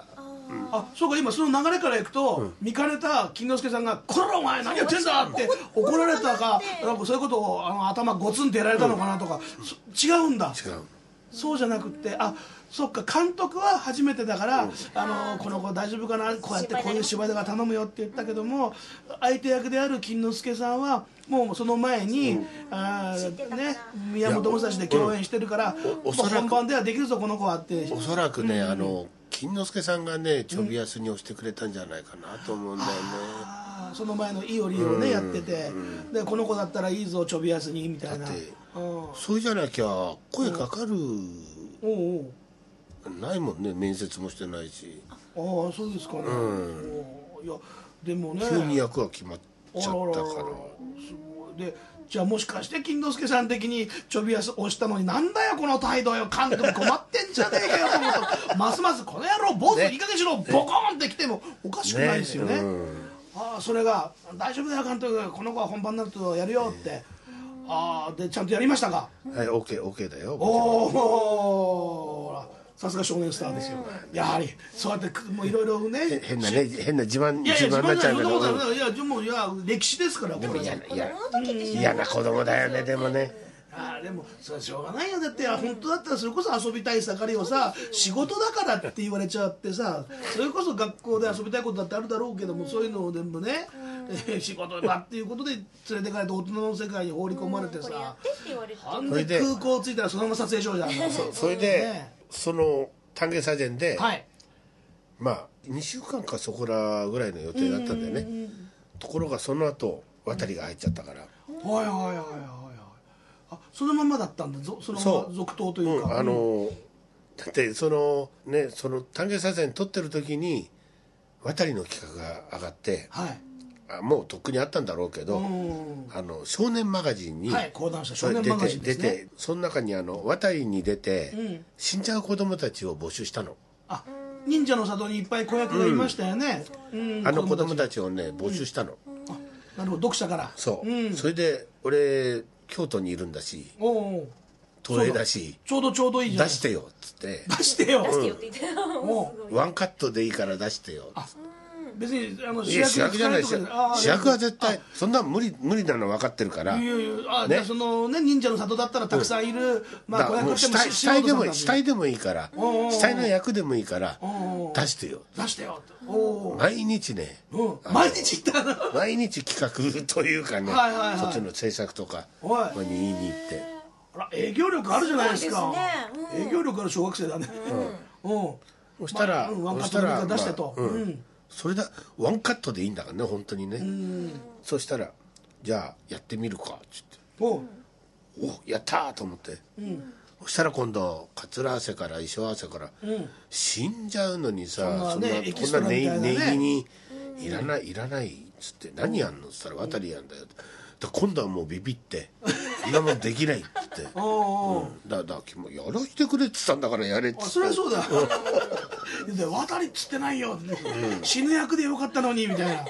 あそうか、今その流れからいくと、見かねた金之助さんが「こらお前何やってんだ!」って怒られたか、なんかそういうことをあの頭ゴツンってやられたのかなとか、違うんだ。 違う。 そうじゃなくて、あそっか、監督は初めてだから、あのこの子大丈夫かな、こうやってこういう芝居だから頼むよって言ったけども、相手役である金之助さんはもうその前に、うん、あね、宮本武蔵で共演してるから、うん、本番ではできるぞこの子はって。 おそらくね、うん、あの金之助さんがねちょび安に押してくれたんじゃないかなと思うんだよね、 うん、その前のいおりをね、うん、やってて、うん、でこの子だったらいいぞちょび安にみたいな。だって、うん、それじゃなきゃ声かかる、うん、 おうおうないもんね、面接もしてないし。 ああそうですかね、うん、いやでもね急に役は決まっちゃったから。すごい。でじゃあもしかして金之助さん的にちょび安押したのに、なんだよこの態度よ、監督困ってんじゃねえかよと思うとますますこの野郎坊主いい加減しろ、ボコーンってきてもおかしくないですよね。ね、うん、ああそれが大丈夫だよ監督、この子は本番になるとやるよって、ね、ああでちゃんとやりましたか。 はい、 オーケー オーケー だよ。 おおさすが少年スターですよ、うん、やはりそうやってもういろいろね変なね変な自慢いやいや自慢になっちゃうけど、 いやでもいや歴史ですからこれ。 嫌な子供だよねでもね。 あでもそれはしょうがないよ。だって本当だったらそれこそ遊びたい盛りをさ、仕事だからって言われちゃってさ、それこそ学校で遊びたいことだってあるだろうけども、そういうのを全部ね、うん、仕事だっていうことで連れてかれて大人の世界に放り込まれてさ、あんで空港着いたらそのまま撮影しようじゃん。 そ, それで、ね、その丹下左膳で、 はい、 まあにしゅうかんかそこらぐらいの予定だったんだよね。ところがその後渡りが入っちゃったから、 はいはいはいはい、あそのままだったんだ、そのまま続投というか、 うん、あのだってそのねその丹下左膳撮ってる時に渡りの企画が上がって、 はい、 あもうとっくにあったんだろうけど、あの少年マガジンに、 はい、講談社少年マガジンですね、 出てその中にあの渡りに出て、うん、死んじゃう子供たちを募集したの。 あ忍者の里にいっぱい子役がいましたよね、 うんうん、あの子供たちをね募集したの、 うん、あなるほど、読者から。 そう、うん、それで俺京都にいるんだし、 お東映だし、 ちょうどちょうどいいじゃん、 出してよっつって、 出してよ、 出してよって言ってワンカットでいいから出してよ。 あ別にあの主役, 主役じゃないし、主役は絶対そんな無理無理なの分かってるから。 いやいやあ、ね、そのね忍者の里だったらたくさんいる、うん、まあ子役っても死体でも死体でもいいから、死体の役でもいいから出してよ出してよお毎日ね、 うん、毎日言ったの毎日企画というかね、はいはいはい、そっちの制作とかに言いに行って、 あら営業力あるじゃないですか。 そうですね、 うん、営業力ある小学生だね。うん、うん、 そしたら、 まあうん、ワンカットで出してと、 まあうんうん、それだワンカットでいいんだからね本当にね。うん、そしたらじゃあやってみるかっつって、 おおやったーと思って、うん、そしたら今度かつら汗から衣装汗から、うん、死んじゃうのにさ、そんな、ね、こんな念入りにいらないいらないっつって何やんのっつったら渡りやんだよ。で今度はもうビビって「今もできない」っつって「うん、だだやらしてくれ」っつったんだからやれっつって。 そりゃそうだで渡りっつってないよ、うん、死ぬ役でよかったのにみたいな。は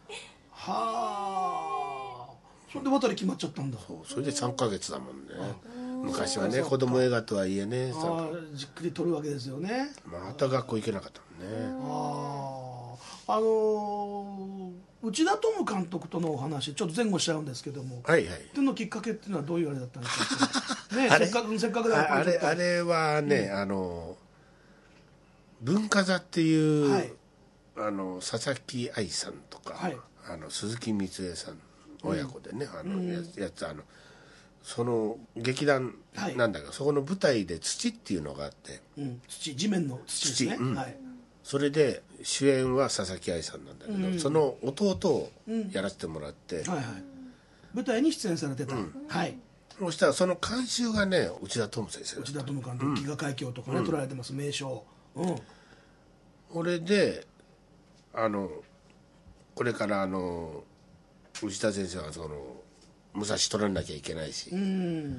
あそれで渡り決まっちゃったんだ。 そうそれでさんかげつだもんね。昔はね子供映画とはいえねあじっくり撮るわけですよね。 また学校行けなかったもんね。 あああのー内田トム監督とのお話ちょっと前後しちゃうんですけども、 はいはい、 そのきっかけっていうのはどういうあれだったんですかね。せっかくせっかくだあれあれはね、うん、あの文化座っていう、はい、あの佐々木愛さんとか、はい、あの鈴木光恵さん親子でね、うん、あの、うん、や, やつあのその劇団なんだけど、はい、そこの舞台で土っていうのがあって、 うん、土地面の土ですね、 土、うんはい、 それで主演は佐々木愛さんなんだけど、うん、その弟をやらせてもらって、 うんはいはい、舞台に出演されてた、うん、はいそしたらその監修がね内田トム先生。 内田トム監督、飢餓海峡とかね、うん、撮られてます名称、うん、 俺であのこれからあの内田先生はその武蔵取らなきゃいけないし、うん、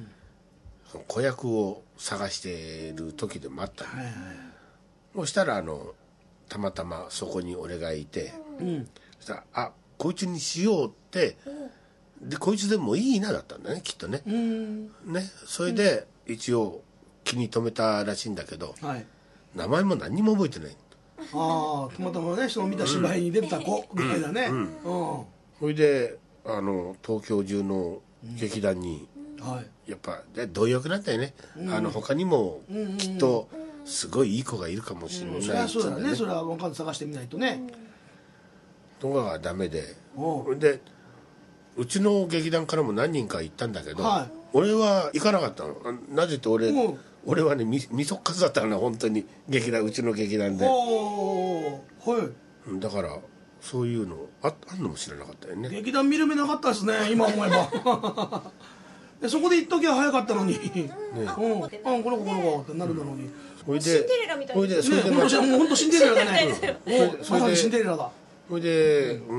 その子役を探している時でもあったの、はいはい、そしたらあのたまたまそこに俺がいて、うん、そしたらあこいつにしようってでこいつでもいいなだったんだねきっとね、うん、ねそれで一応気に留めたらしいんだけど、はい、名前も何にも覚えてないあたまたまね人の見た芝居に出てた子ぐらいだね。うんそれであの東京中の劇団に、 はい、 やっぱで貪欲なんだよね、うん、あの他にもきっとすごいいい子がいるかもしれない、うん、 それはそうだね、それは分かん探してみないとね。 とかがダメで、でうちの劇団からも何人か行ったんだけど、はい、俺は行かなかったの。なぜって俺俺はねみみそっかすだったかな本当に劇団うちの劇団で、はい、だからそういうの あ, あんのも知らなかったよね。 劇団見る目なかったですね今思えばでそこで行っときゃ早かったのに、ね、うん、あこの子この子ってなるのに、 うん、シンデレラみたいな、 ね、本当シンデレラだねそれでシンデレラだ。 それで、うん、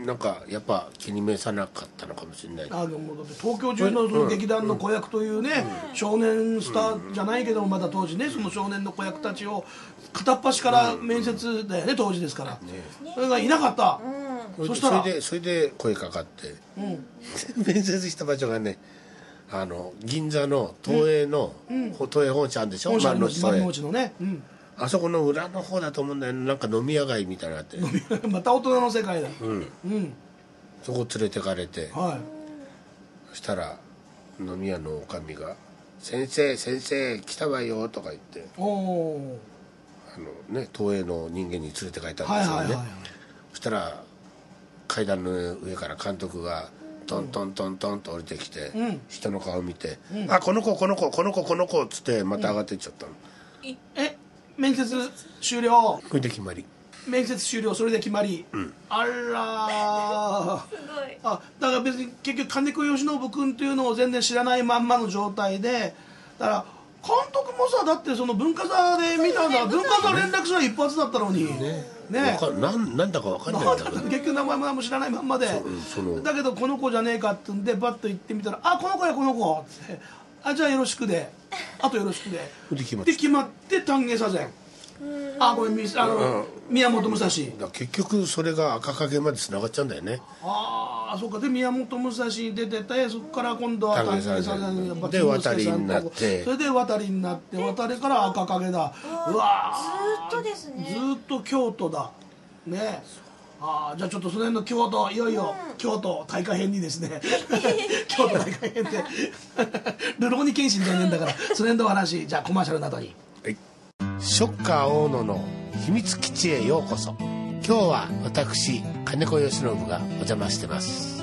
なんかやっぱ気に召さなかったのかもしれない。 あでもだって東京中のその劇団の子役というね、うん、少年スターじゃないけどもまだ当時ねその少年の子役たちを片っ端から面接だよね当時ですから、ね、それがいなかった、うん、そしたらそれでそれで声かかって、うん、面接した場所がねあの銀座の東映の、うん、東映本社あるでしょ、 本社あります丸の内のね、うん、 あそこの裏の方だと思うんだよね。なんか飲み屋街みたいなのあってまた大人の世界だ、 うんうん、そこ連れてかれて、はい、そしたら飲み屋のおかみが「先生先生来たわよ」とか言っておあの、ね、東映の人間に連れて帰ったんですよね、はいはいはいはい、そしたら階段の上から監督がトントントントンと降りてきて、うん、人の顔見て「うん、あこの子この子この子この子」っつってまた上がってっちゃったの、 うん、え面接終了。 これで決まり。 面接終了それで決まり、うん、あらすごい。あだから別に結局金子義信君というのを全然知らないまんまの状態でだから監督もさだってその文化座で見たんだ、ね、文化座連絡すら一発だったのにねねなんなんだか分かんないんだけど結局名前も何も知らないまんまでだけどこの子じゃねえかってんでバッと行ってみたらあこの子やこの子ってあじゃあよろしくであとよろしくでで決まってで決まって丹下左膳あこれあの、うん、宮本武蔵だ結局それが赤影までつながっちゃうんだよね。 ああそうかで宮本武蔵に出ててそこから今度は丹下左膳で渡りになってそれで渡りになって渡りから赤影だうわずっとですねずっと京都だねあじゃあちょっとその辺の京都いよいよ、うん、京都大会編にですね京都大会編でルローニケンシンじゃねえんだからその辺の話じゃあコマーシャルなどに、はい、 ショッカー大野の秘密基地へようこそ。今日は私金子義信がお邪魔してます。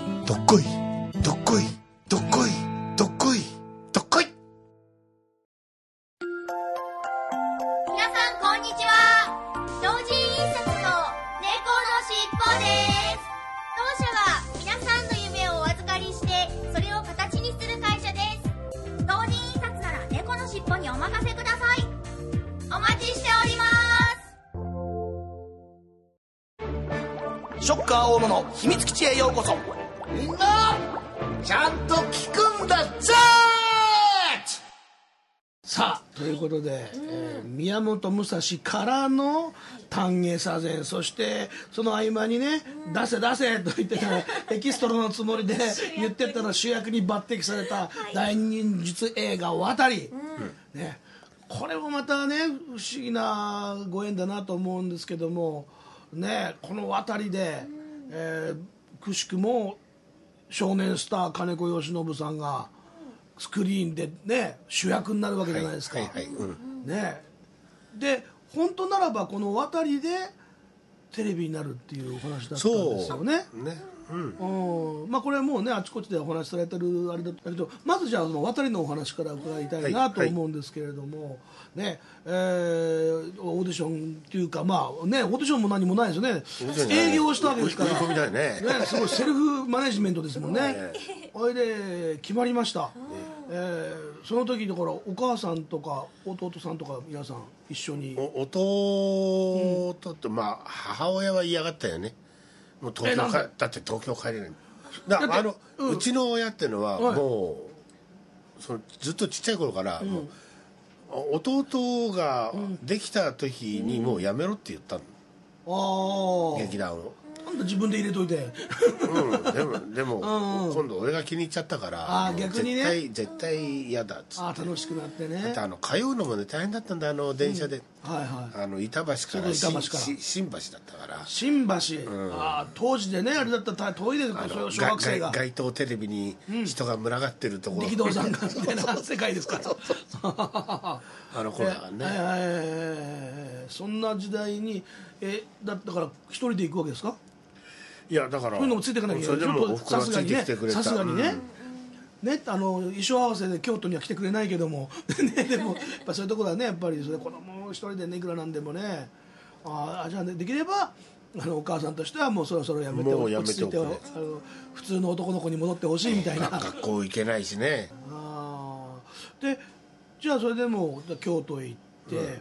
どっこいどっこいどっこいどっこいどっこい。 皆さんこんにちは。同人印刷の猫のしっぽです。当社は皆さんの夢をお預かりしてそれを形にする会社です。同人印刷なら猫のしっぽにお任せください。お待ちしております。 ショッカー大野の秘密基地へようこそ。 みんなちゃんと聞くんだぜ。 さあということで、うんえー、宮本武蔵からの丹下左膳そしてその合間にね、うん、出せ出せと言ってたらエキストラのつもりで言ってたら主役に抜擢された大忍術映画渡り、うんね、これもまたね不思議なご縁だなと思うんですけどもねこの渡りで、うんえー、くしくも少年スター金子義信さんがスクリーンでね主役になるわけじゃないですか、はいはいはいうん、ねで本当ならばこの渡りでテレビになるっていうお話だったんですよね。 そうね、 うんうん、まあこれはもうねあちこちでお話しされてるあれだったけどまずじゃあその渡りのお話から伺いたいなと思うんですけれども、はいはいねえー、オーディションっていうかまあねオーディションも何もないですよね営業したわけですから、 ねね、 すごいセルフマネジメントですもんね。それで決まりました、えー、その時だからお母さんとか弟さんとか皆さん一緒に弟と、うん、まあ母親は嫌がったよね。もう東京かだって東京帰れないだあの、うん、うちの親っていうのはもう、そのずっとちっちゃい頃から、うん、もう弟ができた時にもうやめろって言ったの、うん、劇団をなんだ自分で入れといてうん、でもでも、うんうん、今度俺が気に入っちゃったからあ逆にね絶対絶対嫌だっつってあ楽しくなってねだってあの通うのもね大変だったんだあの電車で、 うんはいはい、 あの板橋から板橋から新橋だったから新橋、うん、あ当時でねあれだったら遠いですから小学生が街頭テレビに人が群がってるところ、 力道山がみたいな世界ですからあの頃はね、 えー、そんな時代にえだったから一人で行くわけですか。 いやだからそういうのもついていかなきゃいけない。 それでもおふくろはついてきてくれた。 さすがにね、うん、ねあの衣装合わせで京都には来てくれないけども、ね、でもやっぱそういうところはねやっぱりそれ子供一人でねいくらなんでもねあじゃあ、ね、できればあのお母さんとしてはもうそろそろやめて落ち着いてあの普通の男の子に戻ってほしいみたいな。 学校行けないしね。 あでじゃあそれでも京都へ行って、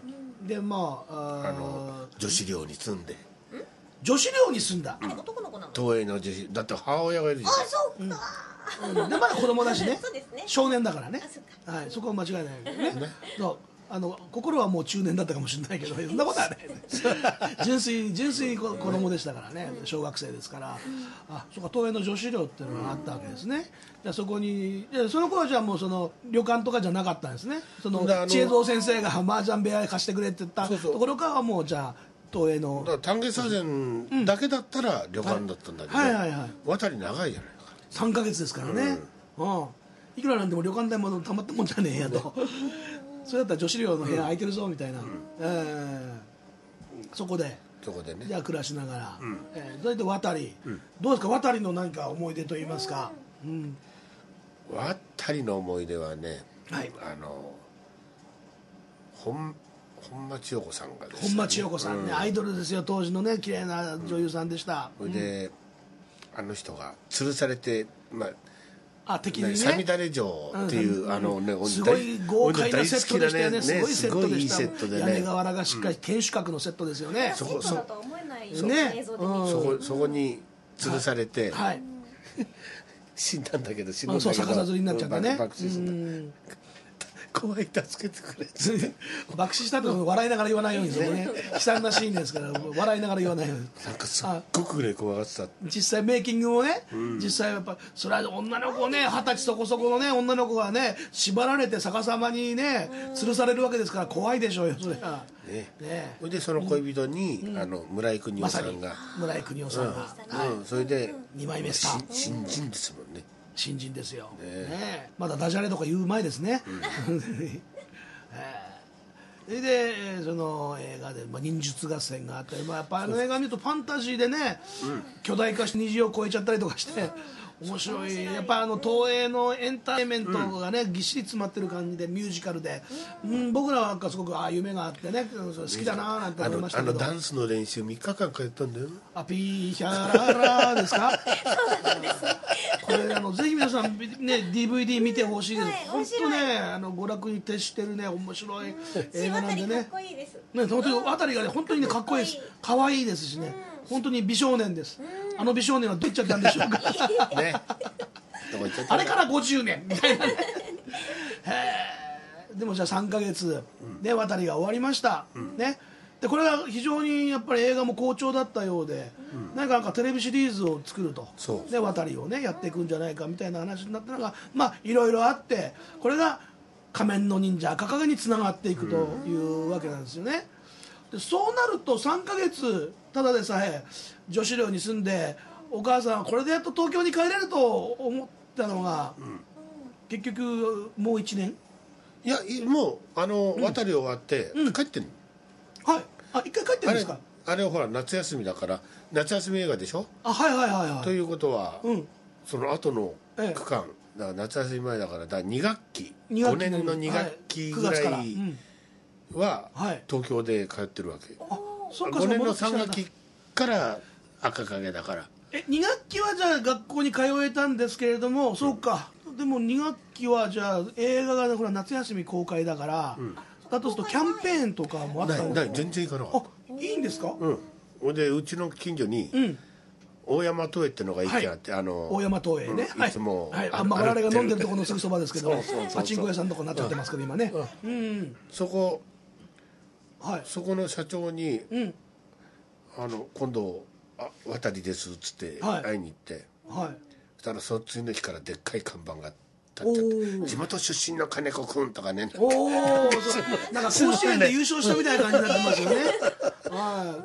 うん、でまあ あ, あの女子寮に住んで。 女子寮に住んだ。 あれ男の子なの？ 東映の女子だって母親がいるじゃん。 あ、そうか。 うん、でまだ子供だしね。 そうですね。 少年だからね。 あ、そうか。 はい、そこは間違いないけどね。ねそうあの心はもう中年だったかもしれないけど、そんなことはない。純粋純粋に子供でしたからね、小学生ですから。あ、そうか東映の女子寮っていうのがあったわけですね。じゃあそこにその頃はじゃあもうその旅館とかじゃなかったんですね。その知恵蔵先生が麻雀部屋貸してくれって言ったところからはもうじゃあ。東映のだから丹下左膳だけだったら旅館だったんだけど、 はいはいはい、 渡り長いじゃないかさんかげつですからね、うんうん、いくらなんでも旅館代もたまったもんじゃねえやとそれだったら女子寮の部屋空いてるぞみたいな、うんえー、そこでそこでねじゃあ暮らしながら、うんえー、それで渡り、うん、どうですか渡りの何か思い出といいますか、うん、 渡りの思い出はね、 はい、 あの本本間千代子さんがですね本間千代子さんね、うん、アイドルですよ当時のね綺麗な女優さんでした、 それ、うん、であの人が吊るされてまああ敵にねさみだれ城っていう、うん、あのねすごい豪快なセットでしたよね、ね、すごいセットでしたセットで、ね、 屋根瓦がしっかり、うん、天守閣のセットですよねそこそこだとは思えないね映像で見る、 そこそこに吊るされて、 はいはい、 死んだんだけど死んだんだけど、 そう逆さずりになっちゃったね爆死した怖い助けてくれ爆死したって笑いながら言わないようにですね悲惨なシーンですから笑いながら言わないようになんかすっごくね怖がってた実際メイキングもね、うん、実際やっぱそれは女の子ね二十歳そこそこのね女の子がね縛られて逆さまにね吊るされるわけですから怖いでしょうよそれはねねそれでその恋人に、うん、あの村井邦夫さんが、 ま、村井邦夫さんが、 うんうん、それでにまいめですか新人ですもんね新人ですよ、ねね、まだダジャレとか言う前ですね、うんえー、それでその映画で、まあ、忍術合戦があって、まあ、やっぱあの映画見るとファンタジーでね、うん、巨大化して虹を超えちゃったりとかして面白いやっぱあの東映のエンターテインメントがね、うん、ぎっしり詰まってる感じでミュージカルで、うん、僕らはなんかすごくあ夢があってね好きだななんて思いましたけどあの、あのダンスの練習みっかかん通ったんだよあピーヒャララですかそうなんですこれあのぜひ皆さん、ね、ディーブイディー 見てほしいです、はい、本当ねあの娯楽に徹してるね面白い映画なんでねかっこいいですね本当に渡りがね本当にねかっこいいです可愛いですしね、うん、本当に美少年です、うん、あの美少年はどういっちゃったんでしょうかねあれからごじゅうねんみたいなねでもじゃあさんかげつで渡りが終わりました、うん、ねでこれは非常にやっぱり映画も好調だったようで、うん、なんかなんかテレビシリーズを作るとで渡りをねやっていくんじゃないかみたいな話になったのがまあいろいろあってこれが仮面の忍者赤影につながっていくというわけなんですよねでそうなるとさんかげつただでさえ女子寮に住んでお母さんこれでやっと東京に帰れると思ったのが、うん、結局もういちねんいやもうあの、うん、渡り終わって帰ってんの、 うん、はいあ一回帰ってるんですかあれはほら夏休みだから夏休み映画でしょあはいはいはいはいということは、うん、その後の区間、ええ、だから夏休み前だからだに学期ごねんのに学期ぐらいは東京で通ってるわけ、あそうかごねんのさん学期から赤影だからえに学期はじゃあ学校に通えたんですけれども、うん、そうかでもに学期はじゃあ映画がほら夏休み公開だから、うん、だとするとキャンペーンとかもあったのかない全然行かなかったあいいんですかうんほんでうちの近所に、うん、大山東映ってのが一軒あって、はい、あの大山東映ね、 うん、いつも、 はいはい、あんま我々が飲んでるところのすぐそばですけどパチンコ屋さんとかになっちゃってますけど、うん、今ね、うんうん、 そこ、はい、そこの社長に、うん、あの今度あ渡りです」っつって会いに行って、はい、そしたらその次の日からでっかい看板が立っちゃって「地元出身の金子くん」とかね、 おおなんか甲子園で優勝したみたいな感じになってますよねはい、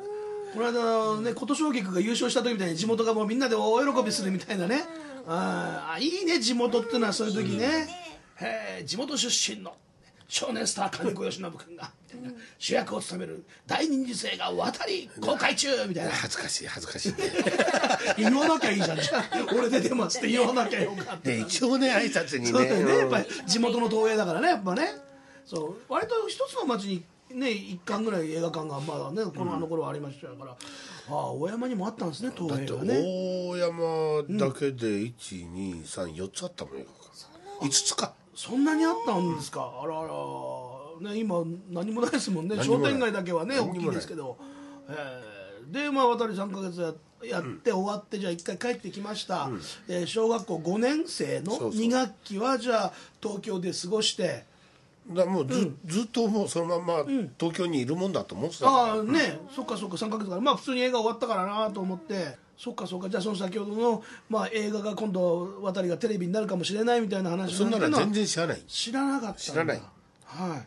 この間ね琴奨菊が優勝した時みたいに地元がもうみんなで大喜びするみたいなね、ああいいね地元っていうのはそういう時ね、へえ地元出身の少年スター金子義信君がみたいな主役を務める大人気声が渡り公開中みたいな、 恥ずかしい恥ずかしいね言わなきゃいいじゃん、じゃあ俺出てますって言わなきゃよかった、 で一応ね挨拶にね、 そうだよね、やっぱり地元の東映だからね、やっぱね、そう割と一つの町にね一館ぐらい映画館がまだねこのあの頃はありましたから、ああ大山にもあったんですね東映がね。 大山だけでいちにさんよっつあったもんよ、いつつかそんなにあったんですか、あらあら、ね、今何もないですもんね、商店街だけはね大きいですけど、えー、でまあ渡りさんかげつややって終わってじゃあ一回帰ってきました、うんえー、小学校ごねん生のに学期はじゃあ東京で過ごしてだもう ず,、うん、ずっともうそのまま東京にいるもんだと思ってたから、 ああね、うん、そっかそっかさんかげつからまあ普通に映画終わったからなと思って、そっかそっか、じゃあその先ほどの、まあ、映画が今度渡りがテレビになるかもしれないみたいな話そんなの全然知らない知らなかったんだ、 知らない、 はい、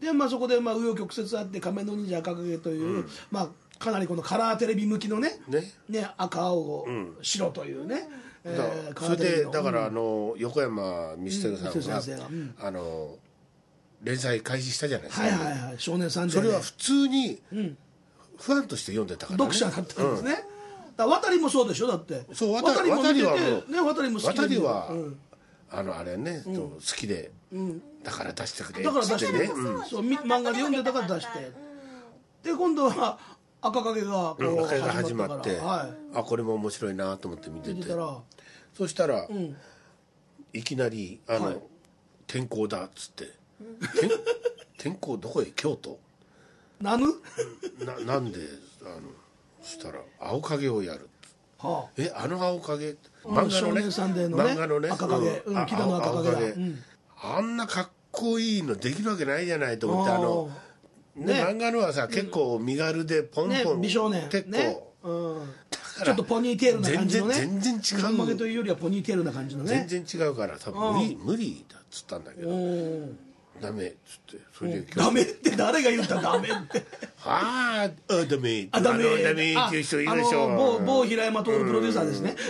でまあそこでまあ紆余曲折あって仮面の忍者赤影という、うん、まあかなりこのカラーテレビ向きのね、ねね赤青、うん、白というね、 えー、それでだからあの横山ミステルさんが、うん、あの連載開始したじゃないですか、 はいはいはい、少年サンデー、 それは普通にファンとして読んでたから、ね、 読者だったんですね、うん、だ渡りもそうでしょ、だってそう渡りも見ててはもう、ね、渡りも好きで渡りは、うん、あのあれね、うん、好きで、うん、だから出してくれだから出してね、うん、そう漫画で読んでたから出して、で今度は赤影がこう、 うん、赤影が始まって、はい、あこれも面白いなと思って見てて、見てたらそしたら、うん、いきなりあの、はい、天候だっつって天候どこへ京都なぬななんであのそしたら青影をやる、はあ、えあの青影漫画のね、 少年サンデーのね、 漫画のね赤影、うん、木田の赤影だ、うん、 あんなかっこいいのできるわけないじゃないと思って、あのね、ね、漫画のはさ結構身軽でポンポン、 ね、美少年結構、 ね、うん、ちょっとポニーテールな感じのね、 全然全然違う、 半曲げというよりはポニーテールな感じのね、 全然違うから多分無理無理だっつったんだけどダメっつって、それでダメって誰が言ったダメってああダメあダメダメっていう人いるでしょ、 某某平山徹プロデューサーですね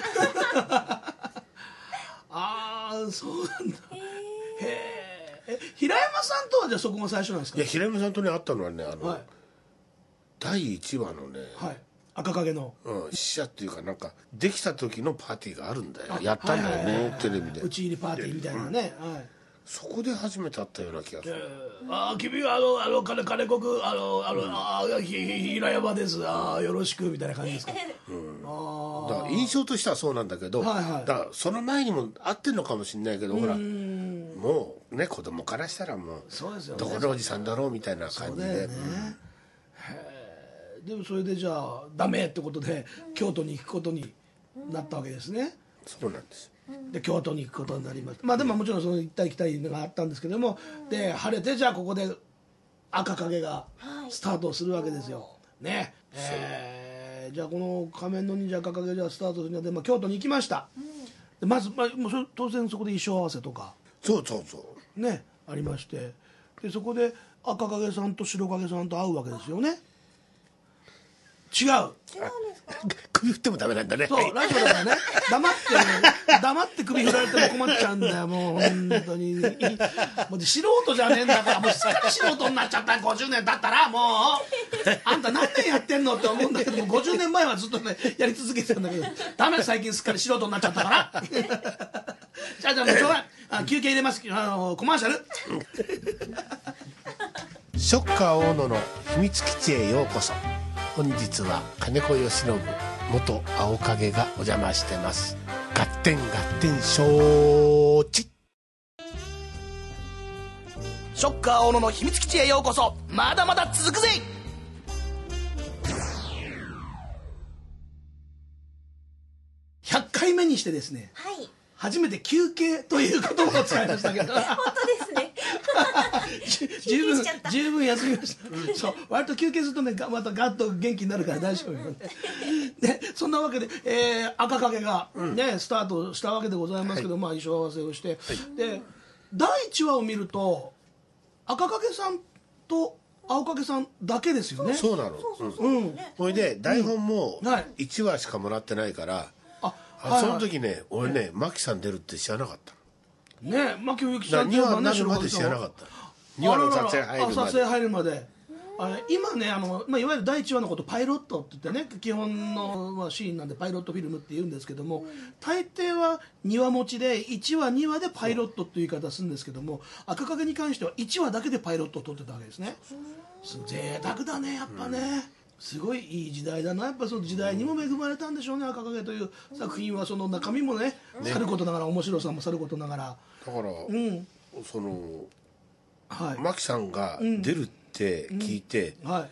ああそうなんだ、へえ、平山さんとはじゃあそこが最初なんですか。 いや平山さんとね会ったのはねあの、はい、だいいちわのね、 はい、赤影の、 うん、試写っていうかなんかできた時のパーティーがあるんだよ、やったんだよね、はいはいはいはい、テレビで打ち入りパーティーみたいなね、うん、はい、 そこで初めて会ったような気がする、 えー、ああ君はあのあの金金子君あのあの、うん、ああ平山ですああよろしくみたいな感じですか、うん、あだから印象としてはそうなんだけど、はいはい、だからその前にも会ってんのかもしれないけど、ほらもうね子供からしたらもうそうですよ、ね、 どこのおじさんだろうみたいな感じで、ね、 うん、でもそれでじゃあダメってことで京都に行くことになったわけですね。 そうなんです。 で京都に行くことになりました。まあでももちろんその行ったり来たりがあったんですけども、で晴れてじゃあここで赤影がスタートするわけですよ、ね、えー、じゃあこの仮面の忍者赤影がスタートするので、まあ、京都に行きました、うん、でまず、まあ、もうそ当然そこで衣装合わせとかそうそうそうねありまして、でそこで赤影さんと白影さんと会うわけですよね。違う。違うんですか。首振ってもダメなんだね。 そう、ラジオだからね。黙って黙って首振られても困っちゃうんだよ。もう本当に。もう素人じゃねえんだから、もうすっかり素人になっちゃったごじゅうねん経ったらもうあんた何年やってんのって思うんだけども、ごじゅうねんまえはずっとねやり続けてたんだけど、ダメ最近すっかり素人になっちゃったから。じゃあじゃあもうしょうがない。あ休憩入れます。あのコマーシャル。 ショッカー大野の秘密基地へようこそ。本日は金子義信元青影がお邪魔してます。ガッテンガッテン承知。 ショッカー大野の秘密基地へようこそ。まだまだ続くぜ。ひゃっかいめにしてですね、はい、初めて休憩という言葉を使いましたけど本当ですね十分十分休みました、うん、そう割と休憩するとねまたガッと元気になるから大丈夫よねでそんなわけで、えー、赤影がね、うん、スタートしたわけでございますけど、はい、まあ衣装合わせをして、はい、でだいいちわを見ると赤影さんと青影さんだけですよね。 そうなの。それで台本もいちわしかもらってないから、ああその時ね俺ね牧さん出るって知らなかったね。牧冬樹さんにわになるまで知らなかった。にわの撮影入るまで。 撮影入るまであれ今ねあの、まあ、いわゆるだいいちわのことパイロットって言ってね基本の、まあ、シーンなんでパイロットフィルムって言うんですけども、大抵はにわ持ちでいちわにわでパイロットっていう言い方するんですけども、赤影に関してはいちわだけでパイロットを撮ってたわけですね。贅沢だねやっぱね、うん、すごいいい時代だな。やっぱその時代にも恵まれたんでしょうね。赤影という作品はその中身もねさることながら面白さもさることながらだから、うん、その、はい、牧さんが出るって聞いて、うんうんはい、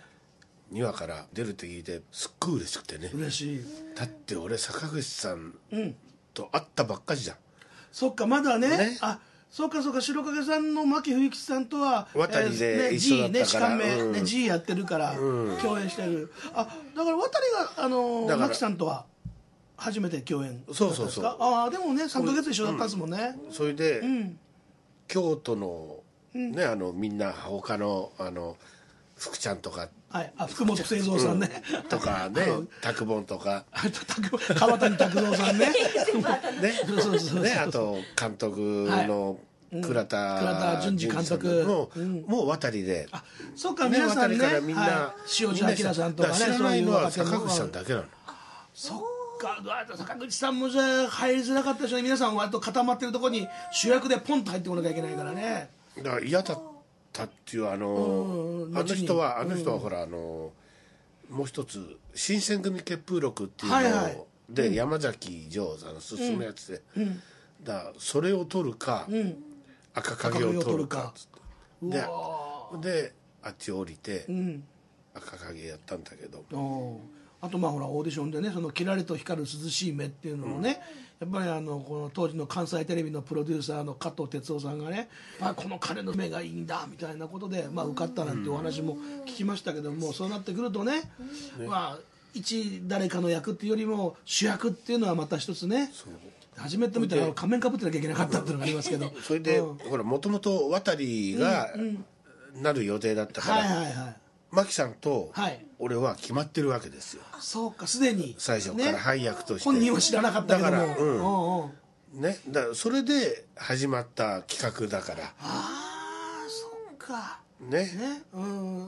にわから出るって聞いてすっごい嬉しくてね。 嬉しい。 だって俺坂口さんと会ったばっかりじゃん、うん、 そっかまだ ね, ねあそうかそうか白影さんの牧冬吉さんとは渡りで一緒だったから、 ね、G ね、うん、ね G やってるから、うん、共演してる。あだから渡りがあの牧さんとは初めて共演だったんですか。そうそうそう。あでもねさんかげつ一緒だったんですもんね、 うん、それで、うん、京都のね、うん、あのみんな他のあの福ちゃんとか、 はい、あ福本清三さんね、 うん、とかね拓本とか川谷拓三さんねねそうそうねあと監督の倉田、 はい、倉田淳二監督もう、うん、もう渡りであそうか皆さんねからみんな、 はい、塩路明さんとかね知らないのは坂口さんだけなの。 そっか坂口さんもじゃあ入りづらかったでしょうね。皆さん割と固まってるところに主役でポンと入ってこなきゃいけないからね。 だから嫌だったっていうあのあの人はあの人はほらあのもう一つ新選組血風録っていうのを、はいはい、で、うん、山崎丈さんの進むやつで、うん、だそれを取るか、うん、赤影を取るかっつってでであっち降りて、うん、赤影やったんだけどあとまあほらオーディションでねそのキラリと光る涼しい目っていうのをね、うん、やっぱりあのこの当時の関西テレビのプロデューサーの加藤哲夫さんがねあこの彼の目がいいんだみたいなことで、まあ、受かったなんてお話も聞きましたけども、うん、そうなってくるとね、うん、まあ一誰かの役っていうよりも主役っていうのはまた一つね初めて見たら仮面かぶってなきゃいけなかったっていうのがありますけどそれで、うん、ほらもともと渡がなる予定だったから、うんうんはいはいはい牧さんと俺は決まってるわけですよ、 はい、そうかすでに最初から配役として、 ね、本人は知らなかったけどもだから、うんおうおうね、だからそれで始まった企画だからああそっかねね、うん、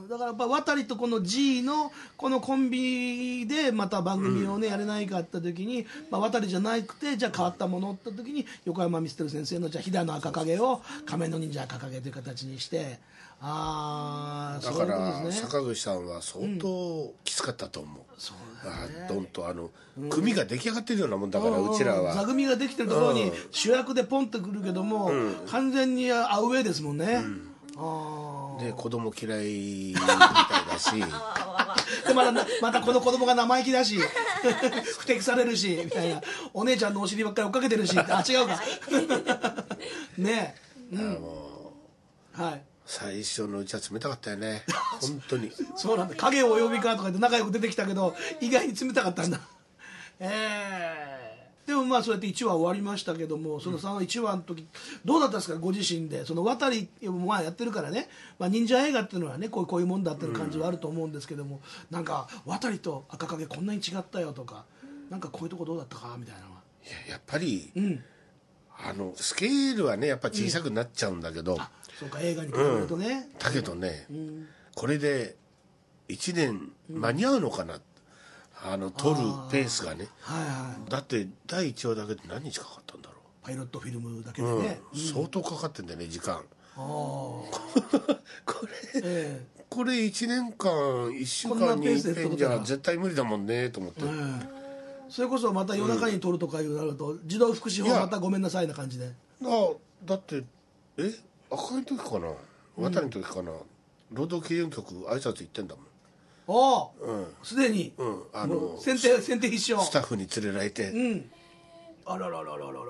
だからやっぱ渡りとこの G のこのコンビでまた番組をね、うん、やれないかって時に、まあ、渡りじゃなくてじゃあ変わったものって時に横山ミステル先生のじゃあ飛騨の赤影を仮面の忍者赤影という形にしてああだから、ね、坂口さんは相当きつかったと思う、うん、そうだねどんとあの、うん、組が出来上がってるようなもんだから、うん、うちらは座組ができてるところに主役でポンとくるけども、うん、完全にアウェーですもんね、うん、あで子供嫌いみたいだしでまたまたこの子供が生意気だし不適されるしみたいなお姉ちゃんのお尻ばっかり追っかけてるしあ違うかねえ、うん、あのはい最初のうちは冷たかったよね本当にそうなんだ影をお呼びかとか言って仲良く出てきたけど意外に冷たかったんだええー、でもまあそうやっていちわ終わりましたけどもそのさんいちわの時どうだったんですかご自身でその渡りまあやってるからね、まあ、忍者映画っていうのはねこうこういうもんだっていう感じはあると思うんですけども、うん、なんか渡りと赤影こんなに違ったよとかなんかこういうとこどうだったかみたいなのはいややっぱり、うん、あのスケールはねやっぱ小さくなっちゃうんだけど、うんそうか映画に比べるとね、 うん、だけどね、うん、これでいちねん間に合うのかな、うん、あの撮るペースがね、はいはい、だってだいいちわだけで何日かかったんだろうパイロットフィルムだけでね、 うん、相当かかってんだよね時間あこれ、えー、これいちねんかんいっしゅうかんにいっぺんじゃ絶対無理だもんねと思って、えー、 それこそまた夜中に撮るとかいうなると、うん、児童福祉法またごめんなさいな感じでだだってえ赤い時かな渡りの時かな、うん、労働基準局挨拶行ってんだもんああすで、うん、に、 うん、あの先手先手必勝スタッフに連れられて、 うん、あららららららら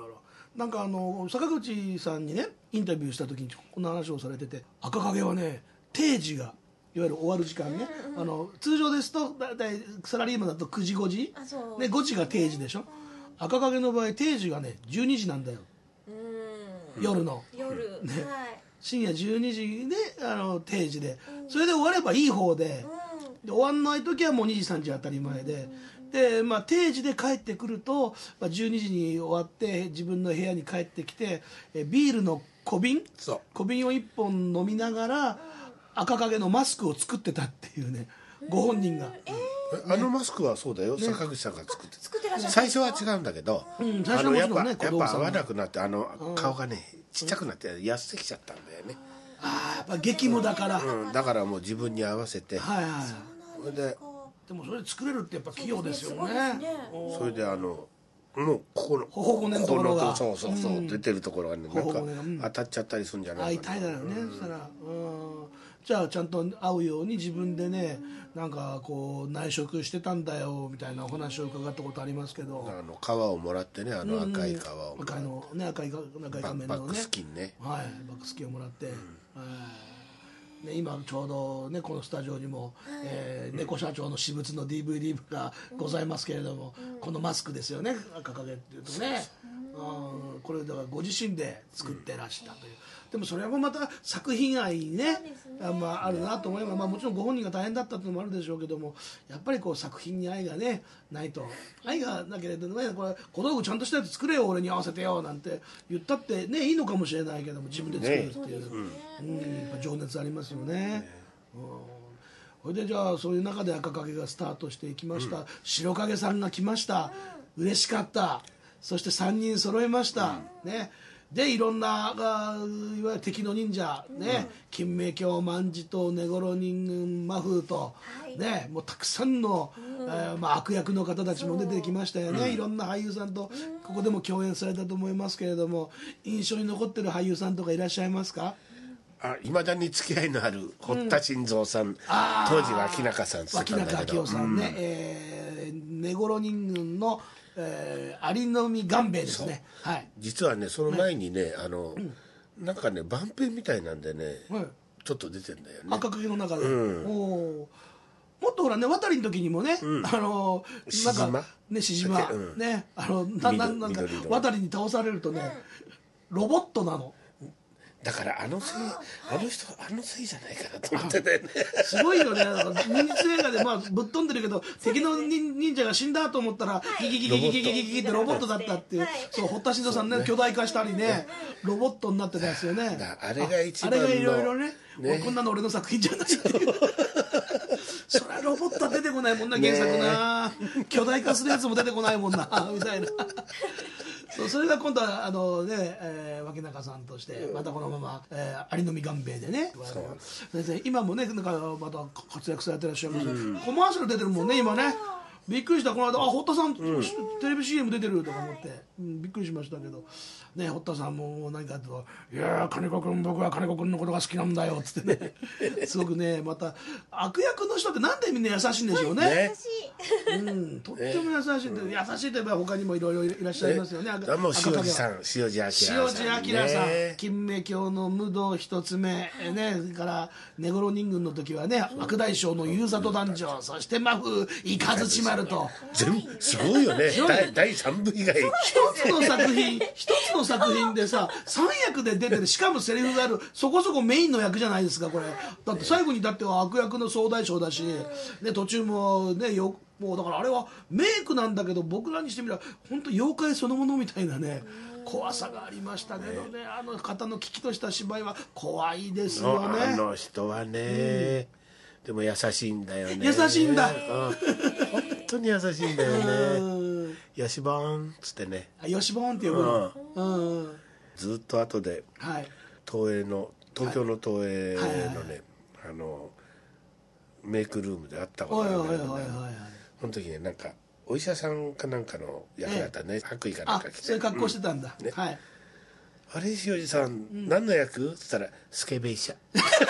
なんかあの坂口さんにねインタビューした時にこんな話をされてて、赤影はね定時がいわゆる終わる時間ね、うんうん、あの通常ですとだいたいサラリーマンだとくじごじでごじが定時でしょ、うん、赤影の場合定時がねじゅうにじなんだよ、うん、夜の夜、 ねはい、 深夜じゅうにじであの定時で、うん、それで終わればいい方で、うん、で終わんない時はもうにじさんじ当たり前で、うん、で、まあ、定時で帰ってくると、まあ、じゅうにじに終わって自分の部屋に帰ってきてえビールの小瓶小瓶をいっぽん飲みながら赤影のマスクを作ってたっていうね、ご本人が、 えー、あのマスクはそうだよ、ね、坂口さんが作って作ってらっしゃる。 最初は違うんだけど、 うん、最初はもちろんね、 やっぱ、やっぱ合わなくなってあの顔がねちっちゃくなって痩せてきちゃったんだよね、 ああやっぱ激務だから、 うん、だからもう自分に合わせて、 はいはい、 それででもそれ作れるってやっぱ器用ですよね、 それであのもうここの頬骨のところがそうそうそう、うん、出てるところがねなんか、うん、当たっちゃったりするんじゃないかな、 痛いだよね、うん、そしたら、うん、じゃあちゃんと合うように自分でねなんかこう内職してたんだよみたいなお話を伺ったことありますけど、 あの皮をもらってね、あの赤い皮を、 うん、赤いのね、赤い赤い仮面のねバックスキンね、 はい、バックスキンをもらって、うん、ね、今ちょうどねこのスタジオにも、はい、えー、猫社長の私物の ディーブイディー がございますけれども、うん、このマスクですよね、赤影っていうとね、うん、これだからご自身で作ってらしたという、うん、でもそれもまた作品愛ね、ね、あ、まあ、あるなと思います、まあ、もちろんご本人が大変だったというのもあるでしょうけども、やっぱりこう作品に愛がねないと、愛がなければね、これ小道具ちゃんとしたやつ作れよ俺に合わせてよなんて言ったってねいいのかもしれないけども、自分で作るっていう、ね、うん、やっぱ情熱ありますよね、ね、うん、それでじゃあそういう中で赤影がスタートしていきました、うん、白影さんが来ました、うん、嬉しかった、そしてさんにん揃いました、うん、ね、でいろんなあいわゆる敵の忍者、ね、うん、金明鏡万事と根頃人軍魔風と、はい、ね、もうたくさんの、うん、えーまあ、悪役の方たちも出てきましたよね、うん、いろんな俳優さんとここでも共演されたと思いますけれども、印象に残ってる俳優さんとかいらっしゃいますか？ いまだに付き合いのある堀田新三さん、うん、当時は脇中さんって言ってたんだけど、 脇中明夫さんね、うん、えー、根頃人軍の、えー、有野見官兵衛ですね、はい、実はねその前にね、あの、うん、なんかね番編みたいなんでね、うん、ちょっと出てんだよね、 赤影の中で、うん、おもっとほらね渡りの時にもね、うん、あのなんかねしじま、うん、ね、あのなななんか渡りに倒されるとね、ロボットなのだからあのせいあの人あのせいじゃないかなと思っててねすごいよね、なんか忍術映画でまあぶっ飛んでるけど敵の忍者が死んだと思ったらギギギギギギギギギってロボットだったっていう、そう堀田新三さんね巨大化したりねロボットになってたんですよね、 あれが一番のあれがいろいろね、こんなの俺の作品じゃないっていうそりゃロボットは出てこないもんな原作な、巨大化するやつも出てこないもんなみたいなそう、それが今度はあのね、えー、脇中さんとしてまたこのまま、えー、有野見官兵衛でね、今もねなんかまた活躍されてらっしゃいます、うん、コマーシャル出てるもんね今ね、びっくりした、この間あ堀田さん、うん、テレビ シーエム 出てるとか思って、うん、びっくりしましたけどね、堀田さんも何かといやー金子君僕は金子君のことが好きなんだよっつってねすごくね、また悪役の人ってなんでみんな優しいんでしょうね、 優しい、 うん、とっても優しいんで、ね、優しいといえば他にもいろいろいらっしゃいますよね、 もう塩地さん、塩地明さん、 塩地明さん、金明鏡の無道一つ目、ね、それから根頃人軍の時はね悪大将の夕里男女、そして魔風雷丸と全部すごいよねだいさんぶ以外一つの作品一つの作品でささん役で出てる、しかもセリフがある、そこそこメインの役じゃないですかこれだって、最後にだっては悪役の総大将だし、ね、途中もねよもうだからあれはメイクなんだけど僕らにしてみれば本当妖怪そのものみたいなね怖さがありましたけどね、あの方の危機とした芝居は怖いですよね、 あの人はね、うん、でも優しいんだよね、 優しいんだ、うん、 本当に優しいんだよねよしぼーんっつってね、 あよしぼーんって呼ぶの、うんうん、 ずっと後で、はい、東映の東京の東映のね、はいはいはい、あのメイクルームで会ったことがあるんだけどね、その時ねなんかお医者さんかなんかの役だったね、ええ、白衣かなんか着て、 あそういう格好してたんだ、うんね、はい、 あれ塩地さん、うん、何の役っつったらスケベ医者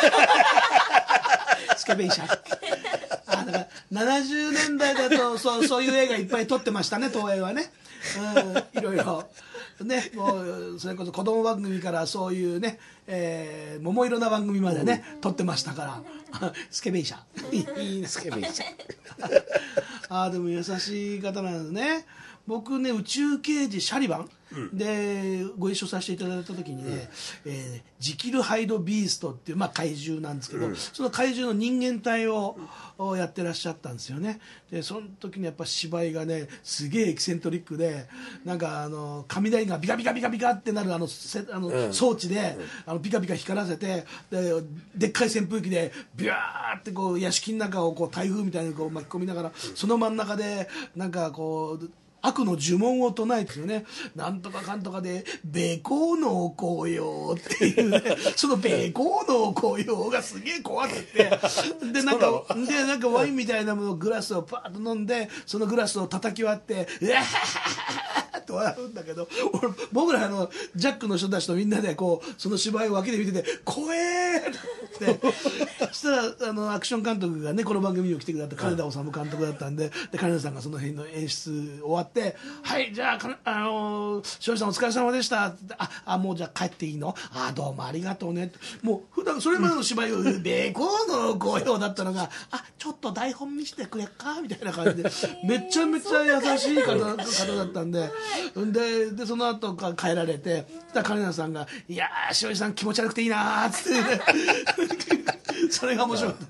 スケベ医者あだからななじゅうねんだいだとそう、そういう映画いっぱい撮ってましたね東映はね、うん、いろいろね、もうそれこそ子供番組からそういうね、えー、桃色な番組までね、うん、撮ってましたからスケベイシャいいねスケベイシャあーでも優しい方なんですね。僕ね宇宙刑事シャリバン、うん、でご一緒させていただいた時にね、うん、えー、ジキルハイドビーストっていう、まあ、怪獣なんですけど、うん、その怪獣の人間体を、うん、やってらっしゃったんですよね。でその時にやっぱ芝居がねすげえエキセントリックで、なんかあの雷がビカビカビカビカってなるあのせあの、うん、装置で、うん、あのビカビカ光らせて、ででっかい扇風機でビャーってこう屋敷の中をこう台風みたいにこう巻き込みながら、うん、その真ん中でなんかこう悪の呪文を唱えてるね、なんとかかんとかでベコの紅葉っていうねそのベコの紅葉がすげえ怖くて、でなんかでなんかワインみたいなものグラスをパーッと飲んで、そのグラスを叩き割ってうわーって笑うんだけど、俺僕らあのジャックの人たちとみんなでこうその芝居を脇で見てて怖えーってそしたらあのアクション監督がねこの番組にも来てくれた金田修監督だったんで、で金田さんがその辺の演出終わって、はいじゃあかあの庄司さんお疲れ様でしたって、ああもうじゃあ帰っていいの、あどうもありがとうねって、もう普段それまでの芝居をベコの好評だったのが、あちょっと台本見せてくれっかみたいな感じでめちゃめちゃ優しい方方だったんで、で, でその後か帰られて、そしたら金田さんが「いやー庄司さん気持ち悪くていいな」っつって、ね、それが面白かった。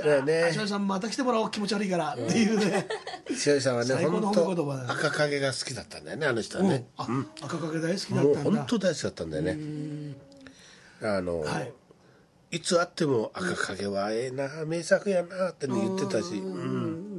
だよね、庄司さんまた来てもらおう気持ち悪いからっていうね。 庄司さんはね本当赤影が好きだったんだよね、あの人はね、 うん、あ赤影大好きだったんだ。 もう本当大好きだったんだよね。あの、はい、いつあっても赤影はええな名作やなって言ってたし、うん、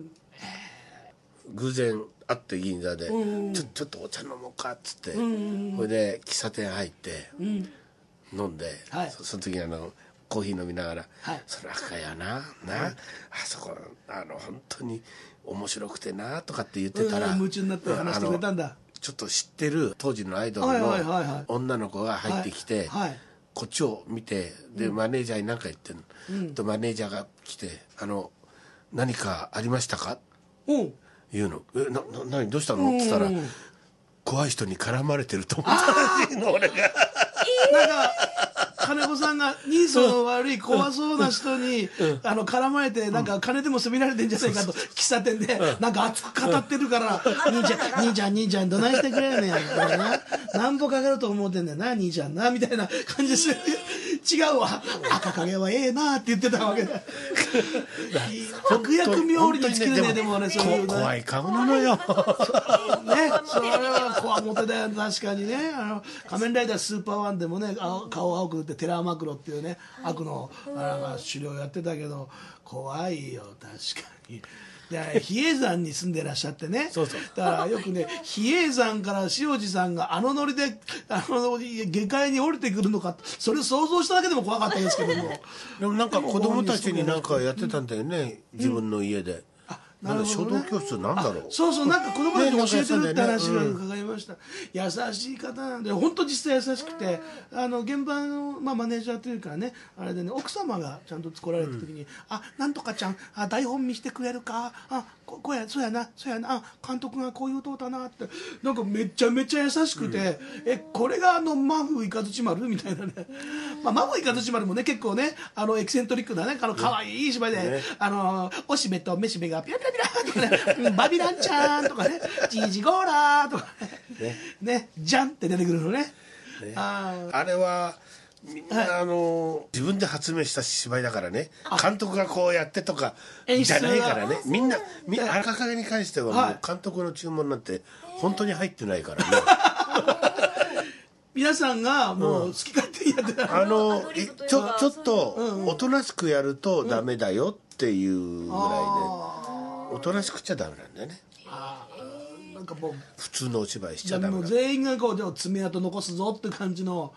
偶然会って銀座で、うん、ちょ, ちょっとお茶飲もうかっつって、うん、それで喫茶店入って、うん、飲んで、はい、そ, その時にあのコーヒー飲みながら、はい、その赤やなな、はい、あそこあの本当に面白くてなとかって言ってたら、 うん、夢中になって話してくれたんだ。 ちょっと知ってる当時のアイドルの女の子が入ってきて、はいはい、こっちを見てで、うん、マネージャーに何か言ってるの、うん、とマネージャーが来て「あの何かありましたか?」うん言うの。えなな何どうしたのって言ったら、怖い人に絡まれてると思ったらしいの俺が。なんか金子さんが人相の悪い怖そうな人に、うん、あの絡まれてなんか金でも責められてんじゃないかと、うん、喫茶店でなんか熱く語ってるから「兄ちゃん兄ちゃん兄ちゃんどないしてくれんねん」な「なんぼかかると思ってんだよな兄ちゃんな」みたいな感じです。違うわ赤影はええなって言ってたわけだ。悪役冥利に尽きるね。でもねそういう怖い顔なのよ。ねそれはこわもてだよ確かにね。あの仮面ライダースーパーワンでもね顔を青く打ってテラーマクロっていうね悪のなんか狩猟やってたけど怖いよ確かに。で比叡山に住んでらっしゃってね。そうそうだからよくね比叡山から塩路さんがあのノリであの下界に降りてくるのか、それを想像しただけでも怖かったですけども。 でもなんか子供たちになんかやってたんだよね、うん、自分の家で。なるほどね、書道教室なんだろう。 そうそうなんか子供たちに教えてるって話が伺いました、ねうん、優しい方なんで本当実際優しくて、あの現場の、まあ、マネージャーというかねあれでね奥様がちゃんと来られた時に「うん、あなんとかちゃんあ台本見せてくれるかあここやそうやなそうやなあ監督がこういう歌うたな」ってなんかめちゃめちゃ優しくて、うん、えこれがあのマフイカズチマルみたいなね、まあ、マフイカズチマルもね結構ねあのエキセントリックなねあの可愛い芝居で、ね、あのおしべとめしべがピラピラピラとかねバビランちゃんとかねジージゴーラーとかねねジャンって出てくるのね。ねあ, あれはみんな、はい、あの自分で発明した芝居だからね、監督がこうやってとかじゃないからね、みんなみ赤影に関してはもう監督の注文なんて本当に入ってないからね。 皆さんがもう好き勝手にやってた、 うん、あのちょちょっとおとなしくやるとダメだよっていうぐらいで、おとなしくちゃダメなんだよね。あなんかもう普通のお芝居しちゃダメだ。 全員がこうでも爪痕残すぞって感じの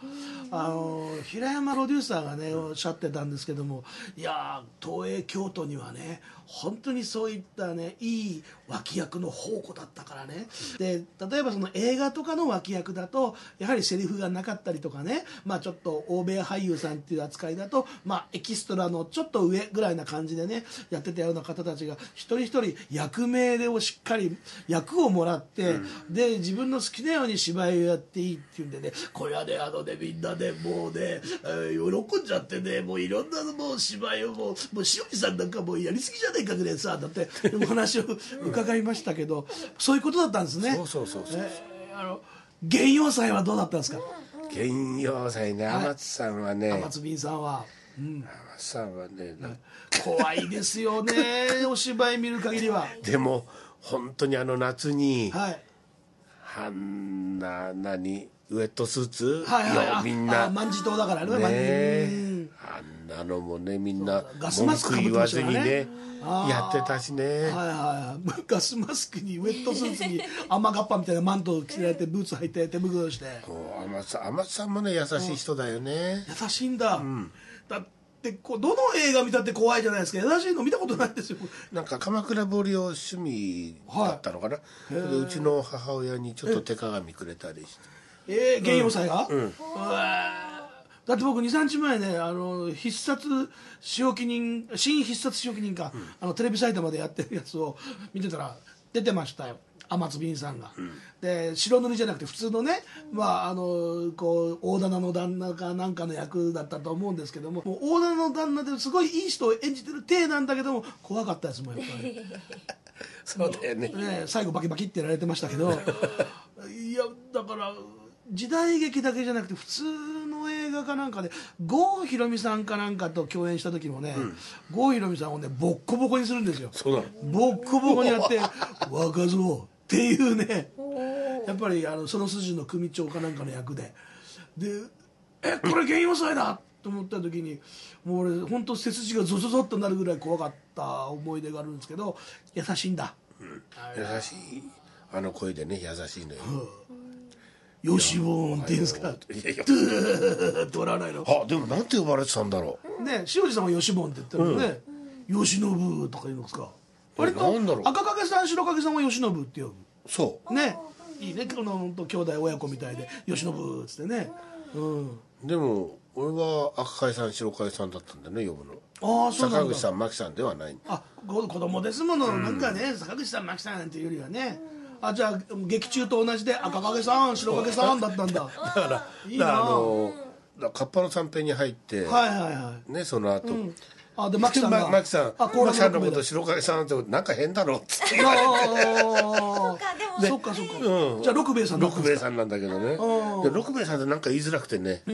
あの平山プロデューサーがねおっしゃってたんですけども、いや東映京都にはね本当にそういったねいい脇役の宝庫だったからね。で例えばその映画とかの脇役だとやはりセリフがなかったりとかね、まあちょっと欧米俳優さんっていう扱いだと、まあエキストラのちょっと上ぐらいな感じでねやってたような方たちが一人一人役名でをしっかり役をもらって、うん、で自分の好きなように芝居をやっていいっていうんでね、これはねあのねみんなねもうね、えー、喜んじゃってね、もういろんなもう芝居をもうもう塩地さんなんかもうやりすぎじゃないかぐらいさだってお話を伺いましたけど、そういうことだったんですね。 そうそうそうそう、 えー、あの原陽祭はどうだったんですか？ 原陽祭ね、天津さんはね、 天津便さんは、うん、 天津さんはね怖いですよねお芝居見る限りは。 でも本当にあの夏に、 はい、 あんな何ウエットスーツ、 はいはいはい、 みんな万字島だからね、 ねあんなのもねみんな文句言わずにねやってたしね、はいはいはい、ガスマスクにウェットスーツに雨がっぱみたいなマントを着せられてブーツ履いて手袋して、 天津さん、天津さんもね優しい人だよね。 優しいんだ、うん、だってこうどの映画見たって怖いじゃないですか。優しいの見たことないですよ。 なんか鎌倉彫を趣味だったのかな、はい、でうちの母親にちょっと手鏡くれたりして、 えー、原陽祭が、うんうん、だって僕 にさんにちまえねあの必殺仕置き人新必殺仕置き人か、うん、あのテレビ埼玉でやってるやつを見てたら出てましたよ、天津便さんが、うん、で白塗りじゃなくて普通のね、まあ、あのこう大棚の旦那かなんかの役だったと思うんですけども、もう大棚の旦那ですごいいい人を演じてる体なんだけども怖かったですもんやっぱりそうだよ ね, ね最後バキバキってやられてましたけどいやだから時代劇だけじゃなくて普通の映画かなんかで郷ひろみさんかなんかと共演した時もね、うん、郷ひろみさんをねボッコボコにするんですよ。 そうなのボッコボコにやって若造っていうねやっぱりあのその筋の組長かなんかの役ででえこれ原陽祭だと思った時にもう俺本当背筋がゾゾゾっとなるぐらい怖かった思い出があるんですけど、優しいんだ、 うん、優しいあの声でね優しいのよ、うんヨシボーンって言うんですか。いやいやドゥーって笑わないの。 あでもなんて呼ばれてたんだろうね。塩地さんはヨシボーンって言ってるのね、うん、吉信とか言うんですか。割と赤影さん白影さんは吉信って呼ぶ。 そうねいいねこの兄弟親子みたいで吉信っつってね、うん、 でも俺は赤影さん白影さんだったんだね呼ぶの。 ああそうなんだ。 坂口さん真木さんではない。 あ子供ですもの、うん、なんかね坂口さん真木さんなんていうよりはね、あじゃあ劇中と同じで赤影さん白影さんだったんだ。だからいいなあのカッパの三平に入ってはいはいはいねその後、うん、 あでマキさんがマキさんマキさんのこと白影さんってなんか変だろっつってそうかでもそっかそっか、うん、じゃあ六兵衛さん六兵衛さんなんだけどねで六兵衛さんってなんか言いづらくてね、うん、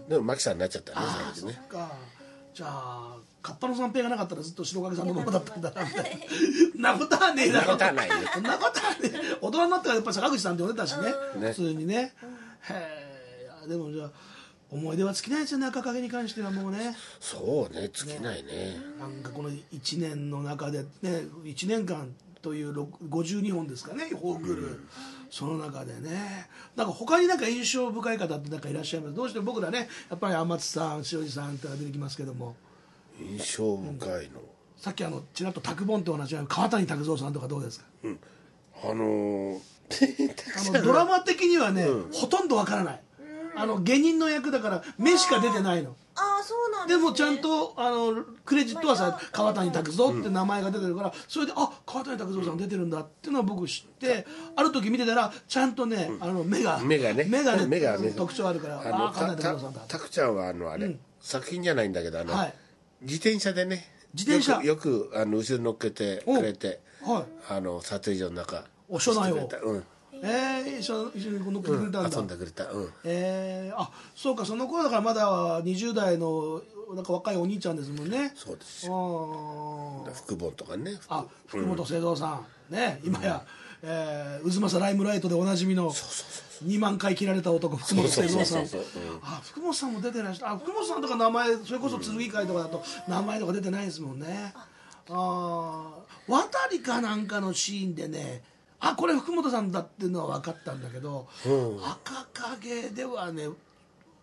でもマキさんになっちゃったねあそっかじゃあカッパの三平がなかったらずっと白影さんのままだったんだなみたいな。なことはねえだろ。 そんなことはないよ。 そんなことはねえ。大人になったらやっぱり坂口さんって呼んでたしね。ね普通にね。へえ。でもじゃあ思い出は尽きないですよね赤影に関してはもうね。 そうね尽きないね。ねなんかこのいちねんの中でねいちねんかんというごじゅうにほんですかねフォークル、うん、その中でねなんか他になんか印象深い方ってなんかいらっしゃいます。どうして僕らねやっぱり天津さん塩地さんって出てきますけども。 印象深いの、うん、 さっきあのちらっと拓本ってお話は川谷拓三さんとかどうですか、うん、 あのー、 あのドラマ的にはね、うん、ほとんどわからないあの芸人の役だから目しか出てないの。 ああそうなんですね。 でもちゃんとあのクレジットはさ川谷拓三って名前が出てるから、うん、それであ川谷拓三さん出てるんだっていうのは僕知ってある時見てたらちゃんとね、うん、あの目が目がね目がね目がね特徴あるからああ川谷拓三さんだ。拓ちゃんはあのあれ、うん、作品じゃないんだけどあの、はい自転車でね自転車よくよくあの後ろに乗っけてくれて、はい、あの撮影所の中お所内を、 うん、 えー、一緒に乗っけてくれたんだ、 うん、遊んでくれた、うん、 えー、あそうかその頃だからまだにじゅう代のなんか若いお兄ちゃんですもんね。 そうですよ。福本とかねあ福本清三さん、ね今や、うんえー、渦政ライムライトでおなじみのそうそうそうにまんかい切られた男福本清三さん。あ福本さんも出てない人あ福本さんとか名前それこそ剣会とかだと名前とか出てないですもんね。あ渡りかなんかのシーンでねあこれ福本さんだっていうのは分かったんだけど、うん、赤影ではね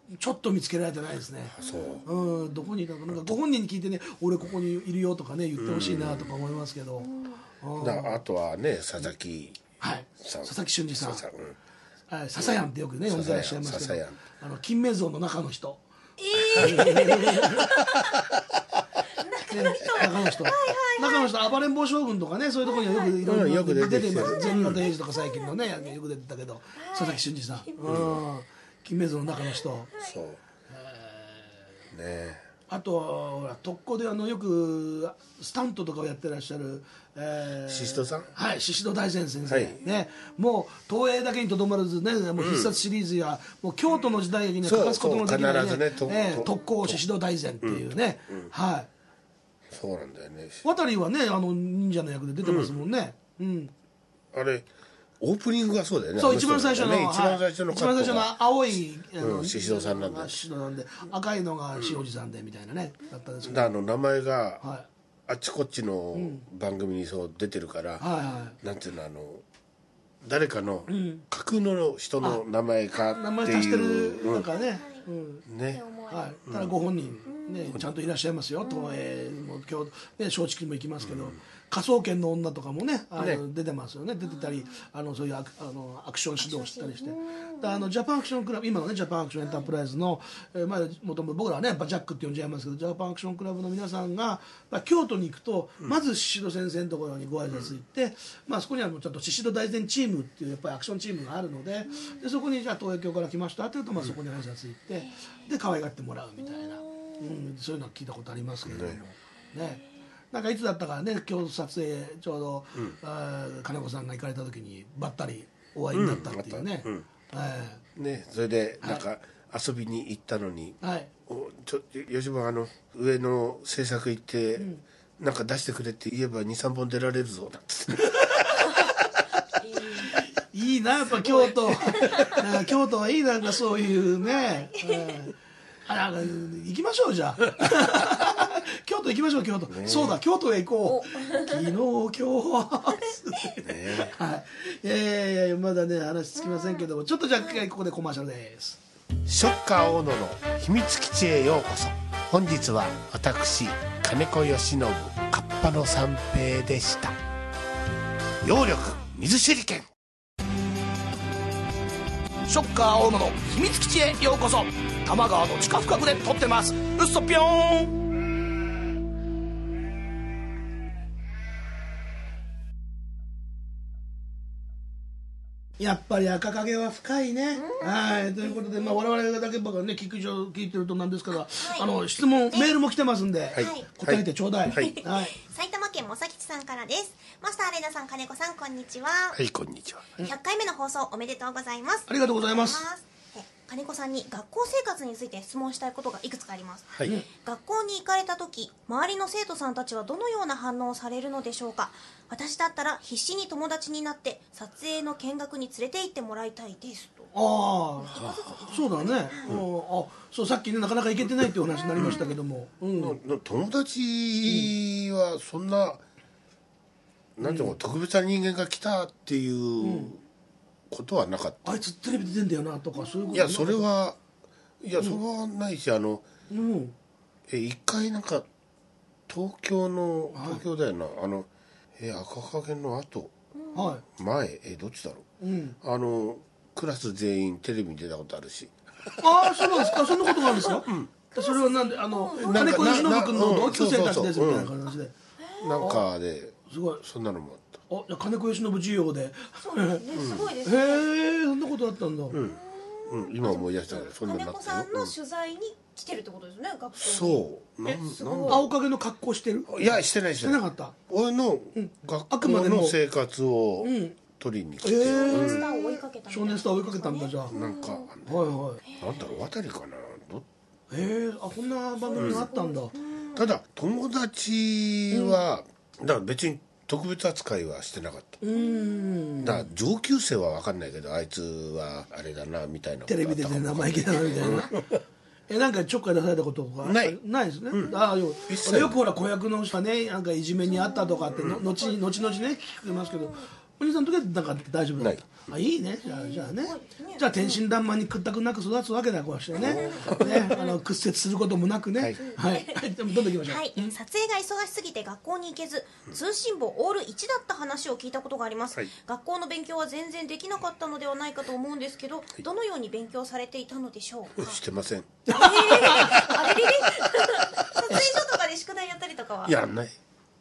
ちょっと見つけられてないですね。 そう、 うん、どこにいたのか、なんかご本人に聞いてね、俺ここにいるよとかね言ってほしいなとか思いますけど、 うん、だあとはね佐々木はいさん、 佐々木俊二さん、 さん、うん、 はい、笹谷ってよくね呼んでらっしゃいますけど、 笹谷あの金目像の中の人、 えー、 中の人、中の人、暴れん坊将軍とかね、そういうところにはよくいろいろよく出て出てます。銭形平次とか最近のねよく出てたけど、佐々木俊二さん、うん金目像の中の人。 そうねえ、 あとはほら特攻であのよくスタントとかをやってらっしゃる、えー、 宍戸さん、 はい宍戸大善先生、 はいね、もう東映だけにとどまらずね、もう必殺シリーズや、うん、もう京都の時代劇には欠かすことのできない、ね、 そうそう必ずね、 えー、特攻宍戸大善っていうね、うんうん、はい、 そうなんだよね。 渡はねあの忍者の役で出てますもんね、うん、うん、 あれオープニングがそうだよね。 そう一番最初の、 ね、一番最初の一番最初の青い宍戸さんなんだ。 宍戸なんで赤いのが塩路さんでみたいなね、だったんですけど。あの名前が、 はい、 あっちこっちの番組にそう出てるから、 はいはい、 なんていうのあの誰かの架空の人の名前かっていう、 名前足してるなんかね、 うん、ね、 はい、ただご本人ね、ちゃんといらっしゃいますよ。東映も今日ね松竹も行きますけど、科捜研の女とかもね、あのね出てますよね。出てたり、あのそういうアク、あのアクション指導したりして、あのジャパンアクションクラブ、今のねジャパンアクションエンタープライズの、えー、まあもともと僕らはねやっぱジャックって呼んじゃいますけど、ジャパンアクションクラブの皆さんが、まあ、京都に行くと、まず宍戸先生のところにご挨拶行って、まあそこにはもうちょっと宍戸大善チームっていうやっぱりアクションチームがあるので、でそこにじゃあ東映京から来ましたって言うと、まあそこに挨拶行ってで可愛がってもらうみたいな。うん、そういうのは聞いたことありますけれども、ねね、なんかいつだったかね今日撮影ちょうど、うん、あ金子さんが行かれた時にばったりお会いになったっていうね、うんうんえー、ねそれでなんか遊びに行ったのに、はい、おちょ吉本あの上の制作行って、うん、なんか出してくれって言えば にさんぼん出られるぞなんつっていいなやっぱ京都なんか京都はいいなんかそういうね、うんあ行きましょうじゃあ京都行きましょう京都、ね、そうだ京都へ行こう昨日今日はね、はい、いやいやいやまだね話つきませんけどもちょっとじゃあここでコマーシャルです。 ショッカー大野の秘密基地へようこそ。本日は私金子義信カッパの三平でした。揚力水手裏剣。 ショッカー大野の秘密基地へようこそ。多摩川の地下深くで撮ってます。うっそぴょーん。やっぱり赤影は深いね、うん、はいということで、まあ、我々だけばかね聞く上聞いてるとなんですから、はい、あの質問、ね、メールも来てますんで、はい、答えてちょうだい、はいはい、 埼玉県もさきちさんからです。マスターレナさん金子さんこんにちは。 はいこんにちは。 ひゃっかいめの放送おめでとうございます。 ありがとうございます。 金子さんに学校生活について質問したいことがいくつかあります、 はい、 学校に行かれた時周りの生徒さんたちはどのような反応をされるのでしょうか。私だったら必死に友達になって撮影の見学に連れて行ってもらいたいですと。 ああそうだね、はい、うん、あそうさっきねなかなか行けてないっていう話になりましたけども、うんうん、 友達はそんな、うん、なんていうの特別な人間が来たっていう、うんことはなかった。 あいつテレビ出てんだよなとかそういうこと。 いやそれはいやそれはないし、あの、うん、え一回なんか東京の東京だよな、はい、あのえ赤影の後、はい、前えどっちだろう、うん、あのクラス全員テレビに出たことあるし。 ああそうなんですか。そんなことがあるんですか、うん、それはなんであの金子義信君の同級生たちですみたいな感じでなんかですごいそんなのもあった。 あ、じゃ金子義信授業で。 そうですね、すごいですね。 へえ、そんなことあったんだ。うん、 うん、今思い出したからそんなになってる。 金子さんの取材に来てるってことですね、学校に。 そう。 なんなん青影の格好してる？ いや、してないしてなかった。 俺の学校の生活を取りに来て。少年スターを追いかけた。 少年スターを追いかけたんだじゃあ。 なんか、はいはい。 なんだろう、渡りかな。へえ、あ、こんな番組があったんだ。 ただ友達はだから別に。特別扱いはしてなかった。うーんだから上級生は分かんないけどあいつはあれだなみたいなテレビ出て生意気だなみたいなえなんかちょっかい出されたこととかないないですね、うん、あよよくほら子役の人がねなんかいじめにあったとかっての後に後々ね聞きますけどお兄さんの時はなんか大丈夫だった。 ないあ、いいね。じゃあ、じゃあね。じゃあ天真爛漫に屈託なく育つわけだ、こうしてね。ね、あの屈折することもなくね。はい。はい。どんどん行きましょう。 はい、撮影が忙しすぎて学校に行けず、通信簿オールいちだった話を聞いたことがあります、 はい、 学校の勉強は全然できなかったのではないかと思うんですけど、はい、どのように勉強されていたのでしょうか。 してません。 えー、あれれれ撮影所とかで宿題やったりとかはやんない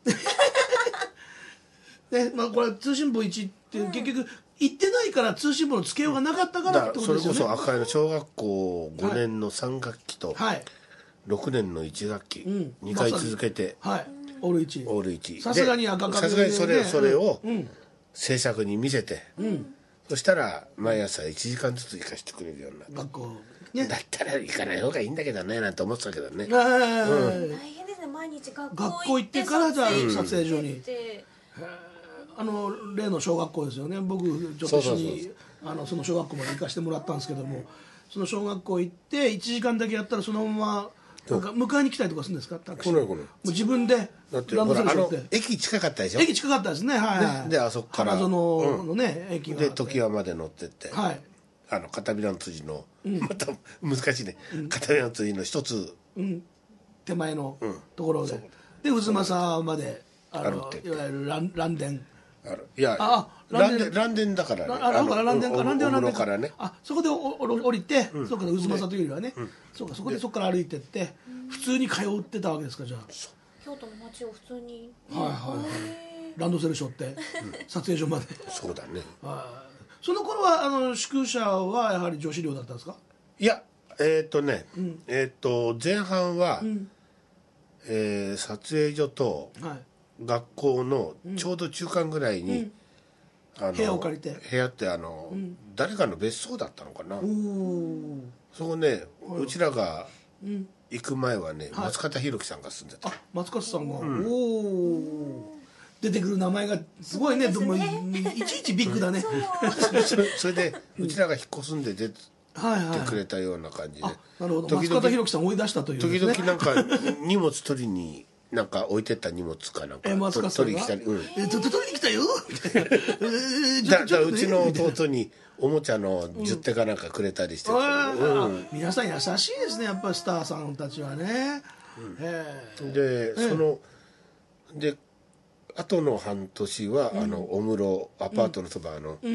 ね、まあこれ通信簿いちって結局行ってないから通信簿のつけようがなかったからってことですよね。 それこそ赤いの小学校ごねんのさん学期とろくねんのいち学期、はい、にかい続けて、 はい、オールいちオールいちさすがに赤かさすがにそれそれを制作に見せて、うん、そしたら毎朝いちじかんずつ行かせてくれるようになった。 学校、ね、 だったら行かない方がいいんだけどねなんて思ってたけどね、うん、 大変ですね。毎日学校行ってからじゃあ撮影所に、あの例の小学校ですよね。僕ちょっと一緒にあのその小学校まで行かせてもらったんですけども、その小学校行っていちじかんだけやったらそのままなんか迎えに来たりとかするんですか。タクシー。 来ない来ない。もう自分でだってランドセル背負って。駅近かったでしょ。 駅近かったですね。はい、はい。 であそこから花園のね、うん、駅がで常盤まで乗ってって、 はい、 あの片平の辻の、うん、また難しいね、うん、片平の辻の一つ、 うん、手前のところで、うん、で渦政まであのいわゆる蘭電。 いやあランデンランデンだからね。 ああからランデンかランデンはランデンからね。 あそこでおお降りて、うん、そうか渦政というよりはね、うん、そうかそこでそこから歩いてって普通に通ってたわけですか。じゃあ京都の街を普通にはいはいはいランドセル背負って、うん、撮影所までそうだね。 その頃はあの宿舎はやはり女子寮だったんですか。 いやえっ、ー、とね、うん、えっ、ー、と前半は、うんえー、撮影所と、はい学校のちょうど中間ぐらいに、 うん、あの部屋を借りて部屋ってあの、うん、誰かの別荘だったのかな。そこね、うちらが行く前はね、はい、松方弘樹さんが住んでた。 あ松方さんが、うん、おお出てくる名前がすごいね。でもいちいちビッグだね、 うん、そ, れそれでうちらが引っ越すんで出てくれたような感じで、 なるほど。松方弘樹さん追い出したという、ね、 時々なんか荷物取りになんか置いてった荷物かなんか取りに来たり、うん、 え取りに来たよだだうちの弟におもちゃのじゅってかなんかくれたりして、うんうん、皆さん優しいですねやっぱりスターさんたちはね、 うん、でそので後の半年は、うん、あのお室アパートのそばの、うん、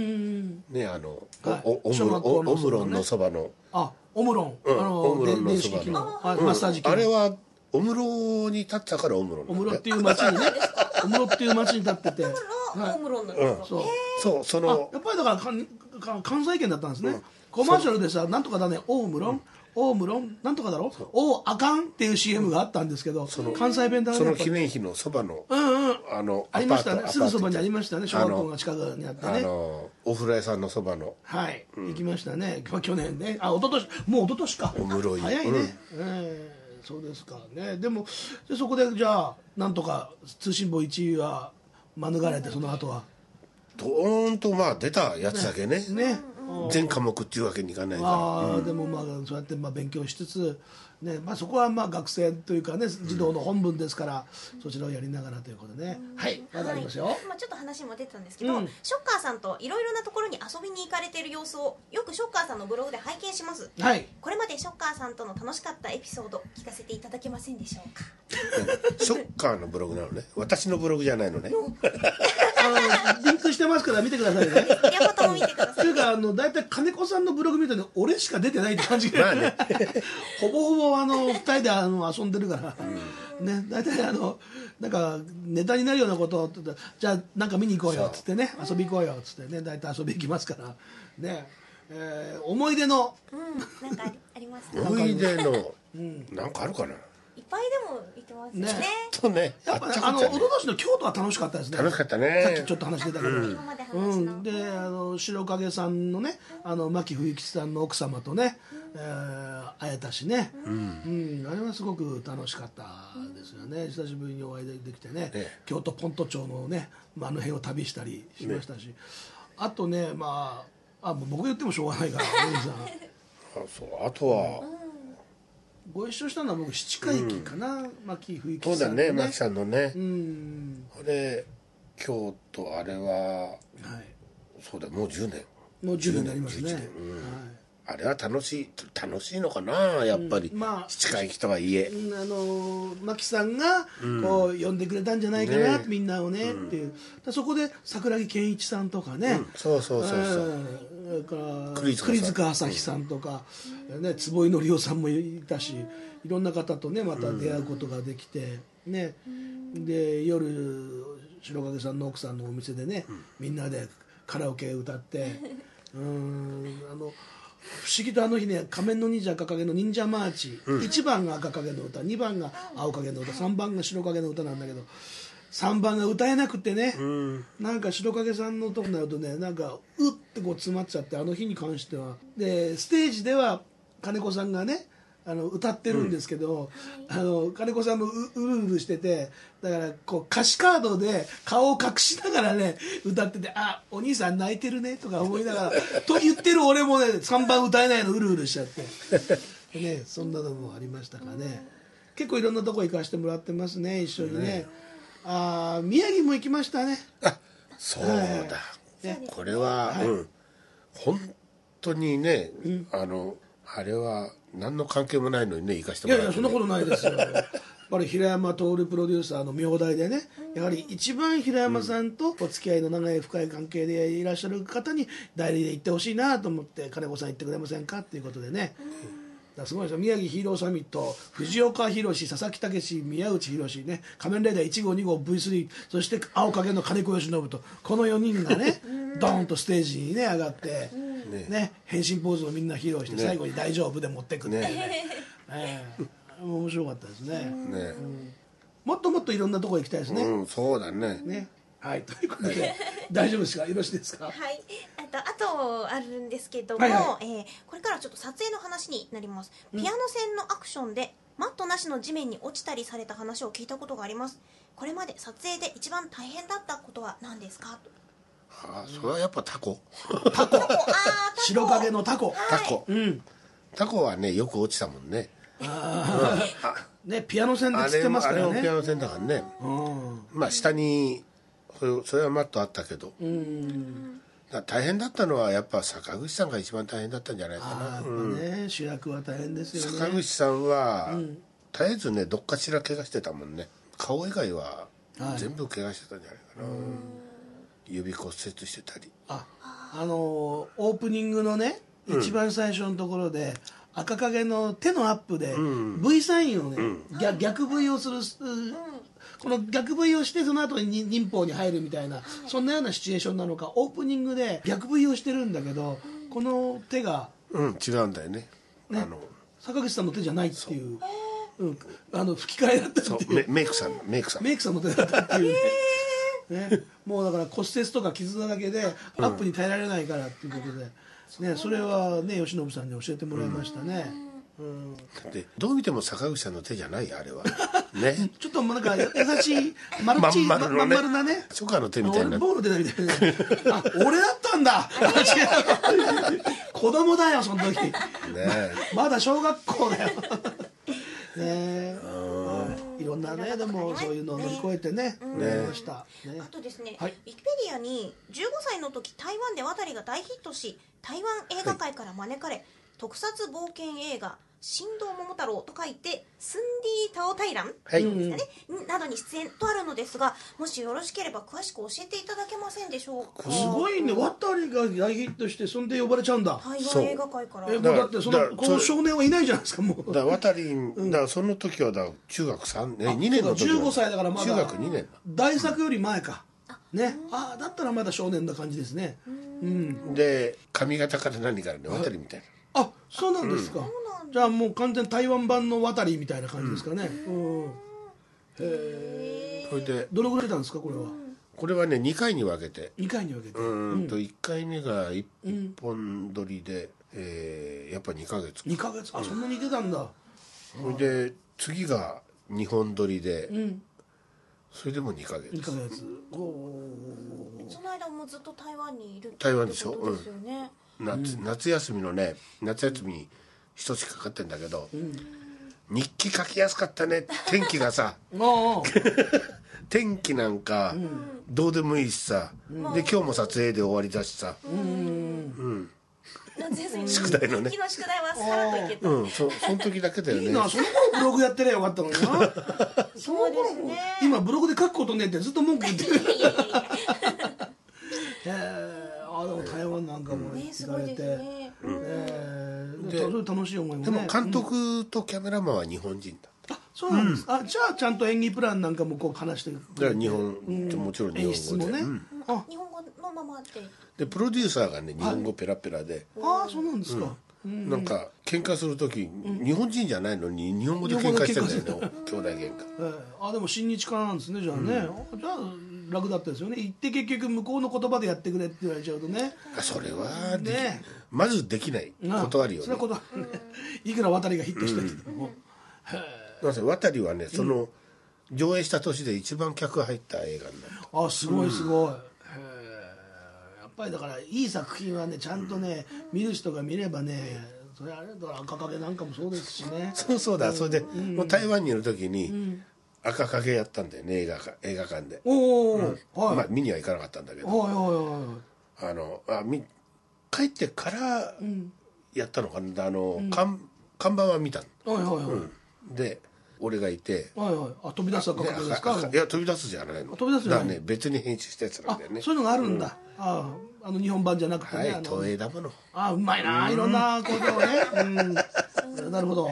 ねあの、はい、おお室お室のそばのあお室、うん、あのお室のそばのマッサージ機あれはお室に立ったからお室お室っていう町にねお室っていう町に立っててお室なんですか。 そうそうそのやっぱりだからか関西圏だったんですね、うん、コマーシャルでさなんとかだねお室、うん、お室なんとかだろおあかんっていう シーエム があったんですけど、うん、関西弁だね。 その記念碑のそばの、 うんうん、 あのありましたね。すぐそばにありましたね。小学校が近くにあってね、 あのお風呂屋さんのそばのはい、うん、行きましたね。去年ねあ一昨年もう一昨年かお室早いね、うんえーそうですかね。でもでそこでじゃあなんとか通信簿いちいは免れてその後はどーんとまあ出たやつだけねね、ね全科目っていうわけにいかないからあ、うん、でもまあそうやってまあ勉強しつつ、ねまあ、そこはまあ学生というかね児童の本分ですから、うん、そちらをやりながらということでね、うん、はいまだありますよ、 はいまあ、ちょっと話も出てたんですけど、うん、ショッカーさんといろいろなところに遊びに行かれている様子をよくショッカーさんのブログで拝見します、 はい、 これまでショッカーさんとの楽しかったエピソード聞かせていただけませんでしょうか。 ショッカーのブログなのね私のブログじゃないのねあのリンクしてますから見てくださいね両方とも見てください。 というかあのだいたい金子さんのブログ見ると、ね、俺しか出てないって感じが、まあね、ほぼほぼあのふたりであの遊んでるから、うん、ねだいたいあのなんかネタになるようなことをじゃあなんか見に行こうよっつってね遊び行こうよっつってねだいたい遊び行きますからね、えー、思い出の、 うん、なんかありますか。 思い出の、うん、なんかあるかな。 いっぱいでも言ってますよね。 とね、 やっぱね、あの一昨年の京都は楽しかったですね。 楽しかったね。 さっきちょっと話出たけど、うんうん、 であの白影さんのね、あの牧冬吉さんの奥様とね、うんえー、会えたしね、うんうん、あれはすごく楽しかったですよね。久しぶりにお会いできてね、ね京都ポント町のね、まあ、あの辺を旅したりしましたし、ね、あとね、まあ、あ僕言ってもしょうがないから、お兄さん。 あ、そう、あとは。うんご一緒したのは僕七回忌かな、うん、牧冬吉さんのね。そうだね、牧さんのね。 うん。 で京都あれは、 はい、 そうだもうじゅうねんもうじゅうねんになりますね、 じゅういちねん、うんはい、あれは楽しい楽しいのかなやっぱり、うん、まあ近い人はいえ、 うん、あの牧さんがこう、うん、呼んでくれたんじゃないかな、ね、みんなをね、うん、っていうそこで桜木健一さんとかね、うん、 そうそうそうそう、 えー、から栗塚朝日さんとか、うんね、坪井紀夫さんもいたしいろんな方とねまた出会うことができて、ね、で夜白影さんの奥さんのお店でね、うん、みんなでカラオケ歌ってうーんあの不思議とあの日ね仮面の忍者赤影の忍者マーチ、うん、いちばんが赤影の歌にばんが青影の歌さんばんが白影の歌なんだけどさんばんが歌えなくてね、うん、なんか白影さんのとこになるとねなんかうってこう詰まっちゃってあの日に関してはでステージでは金子さんがねあの歌ってるんですけど、うん、あの金子さんも う, うるうるしててだからこう歌詞カードで顔を隠しながらね歌っててあお兄さん泣いてるねとか思いながらと言ってる俺もねさんばん歌えないのうるうるしちゃってねそんなのもありましたかね結構いろんなとこ行かせてもらってますね一緒にね、ねあ宮城も行きましたねあそうだ、はいね、これは、はいうん、本当にね、うん、あのあれは何の関係もないのにね行かせてもらって、ね、 いやいやそんなことないですよやっぱり平山徹プロデューサーの名代でねやはり一番平山さんとお付き合いの長い深い関係でいらっしゃる方に代理で行ってほしいなと思って金子さん行ってくれませんかっていうことでね、うん、だからすごいですよ宮城ヒーローサミット藤岡弘佐々木武宮内宏ね仮面ライダーいち号に号 ブイスリー そして青影の金子義信とこのよにんがねドーンとステージにね上がってねね変身ポーズをみんな披露して、ね、最後に大丈夫で持ってくってねねえー、面白かったですね、ね、うん、もっともっといろんなところ行きたいですね、 うん、そうだねねはいということで大丈夫ですかよろしいですかはいあとあとあるんですけども、はいはい、えー、これからちょっと撮影の話になります、うん、ピアノ線のアクションでマットなしの地面に落ちたりされた話を聞いたことがありますこれまで撮影で一番大変だったことは何ですかああそれはやっぱタコタコ白影のタコタコ、はい、うん、タコはねよく落ちたもんねああねピアノ線で釣ってますからねあれもピアノ線だからね、うん、まあ下にそれ、それはマットあったけど、うん、だ大変だったのはやっぱ坂口さんが一番大変だったんじゃないかなあ、 うん、ね主役は大変ですよね坂口さんは、うん、絶えずねどっかしら怪我してたもんね顔以外は全部怪我してたんじゃないかな、はい、指骨折してたりああのオープニングのね、うん、一番最初のところで赤影の手のアップで V サインをね、うん、逆, 逆 V をする、うん、この逆 V をしてその後に忍法に入るみたいな、うん、そんなようなシチュエーションなのかオープニングで逆 V をしてるんだけど、うん、この手が、 うん、違うんだよ ね, ねあの坂口さんの手じゃないっていうう、うん、あの吹き替えだったっていうメイクさんメイクさんメイクさんの手だったっていうねね、もうだから骨折とか傷だらけでアップに耐えられないからっていうことで、うんね、それはね吉信さんに教えてもらいましたね、うんうん、 でどう見ても坂口さんの手じゃないあれはねちょっとなんか優しいまるっちいまん丸、ねまん丸なね初夏の手みたいなボール出たみたいなあ俺だったんだ子供だよその時、ね、まだ小学校だよねいろんなねでもそういうのを乗り越えてねやりました、 ね、あとですね、はい、ウィキペディアにじゅうごさいの時台湾で渡りが大ヒットし台湾映画界から招かれ、はい、特撮冒険映画神童桃太郎と書いてスンディータオタイラン、はいですかね、などに出演とあるのですがもしよろしければ詳しく教えていただけませんでしょうか。 すごいね渡りが大ヒットしてそんで呼ばれちゃうんだ台湾映画界からえだってそのこの少年はいないじゃないですかもうだ渡り、うん、だからその時はだ中学さんねんにねんの時はじゅうごさいだからまだ中学にねん大作より前か、うん、ねあだったらまだ少年な感じですねうん、 で髪型から何からね渡りみたいなあそうなんですか、うんじゃあもう完全台湾版の渡りみたいな感じですかね、うんうん、へえそれでどのぐらいたんですかこれはこれはねにかいに分けてにかいに分けてうんといっかいめがいっぽん撮りで、うんえー、やっぱにかげつにかげつあ、うん、そんなに出たんだそれで次がにほん撮りで、うん、それでもにかげつにかげつその間もずっと台湾にいる台湾でしょ、 うんですよね、 夏, 夏休みのね夏休みに一つかかってんだけど、うん、日記書きやすかったね天気がさ天気なんかどうでもいいしさ、で今日も撮影で終わりだしさ、うん、 夏休みの宿題のね昨日宿題はさらっといけた、 うん、そその時だけだよね。 いいな、その頃ブログやってりゃよかったのになそうですね。 今ブログで書くことねえってずっと文句言ってるいやいやいやえー、あでも台湾なんかもね、 行すごいかれて、 ですね。 えー、 でそれ楽しい思いもねでも監督とキャメラマンは日本人だ。 あそうなんです、あじゃあちゃんと演技プランなんかもこう話してるだから日本、もちろん日演出もね、 本語で、うんあ日本語のままで。 でプロデューサーがね日本語ペラペラで、 あそうなんですか、 なんか喧嘩する時、日本人じゃないのに日本語で喧嘩してるんだよね、兄弟喧嘩。 えー、あでも親日家なんですねじゃあね、うん、じゃあ楽だったですよね。行って結局向こうの言葉でやってくれって言われちゃうとね、 それはでき、 ね、 まずできない断るよね。 それは断るねいくら渡りがヒットしてるけども、 なぜ渡りはねその、上映した年で一番客が入った映画になる。 あすごいすごい、へーやっぱりだからいい作品はねちゃんとね見る人が見ればね、それあれだから赤影なんかもそうですしね。 そうそうだ、それで、もう台湾にいる時に、赤影やったんだよね、映画か映画館で。 おお、 うんはい、 まあ見には行かなかったんだけど、 はいはいはいあのあみ帰ってからやったのかな、あの、看看板は見たの、 はいはいはいはい、 うんで俺がいて、 はいはい、あ飛び出す赤影ですか。 いや飛び出すじゃないの、 飛び出すじゃないだからね別に編集したやつなんあだよね。 そういうのがあるんだ、ああの日本版じゃなくてね、 はいあの東映だもの。 あうまいな、いろんなことをね、うん、なるほど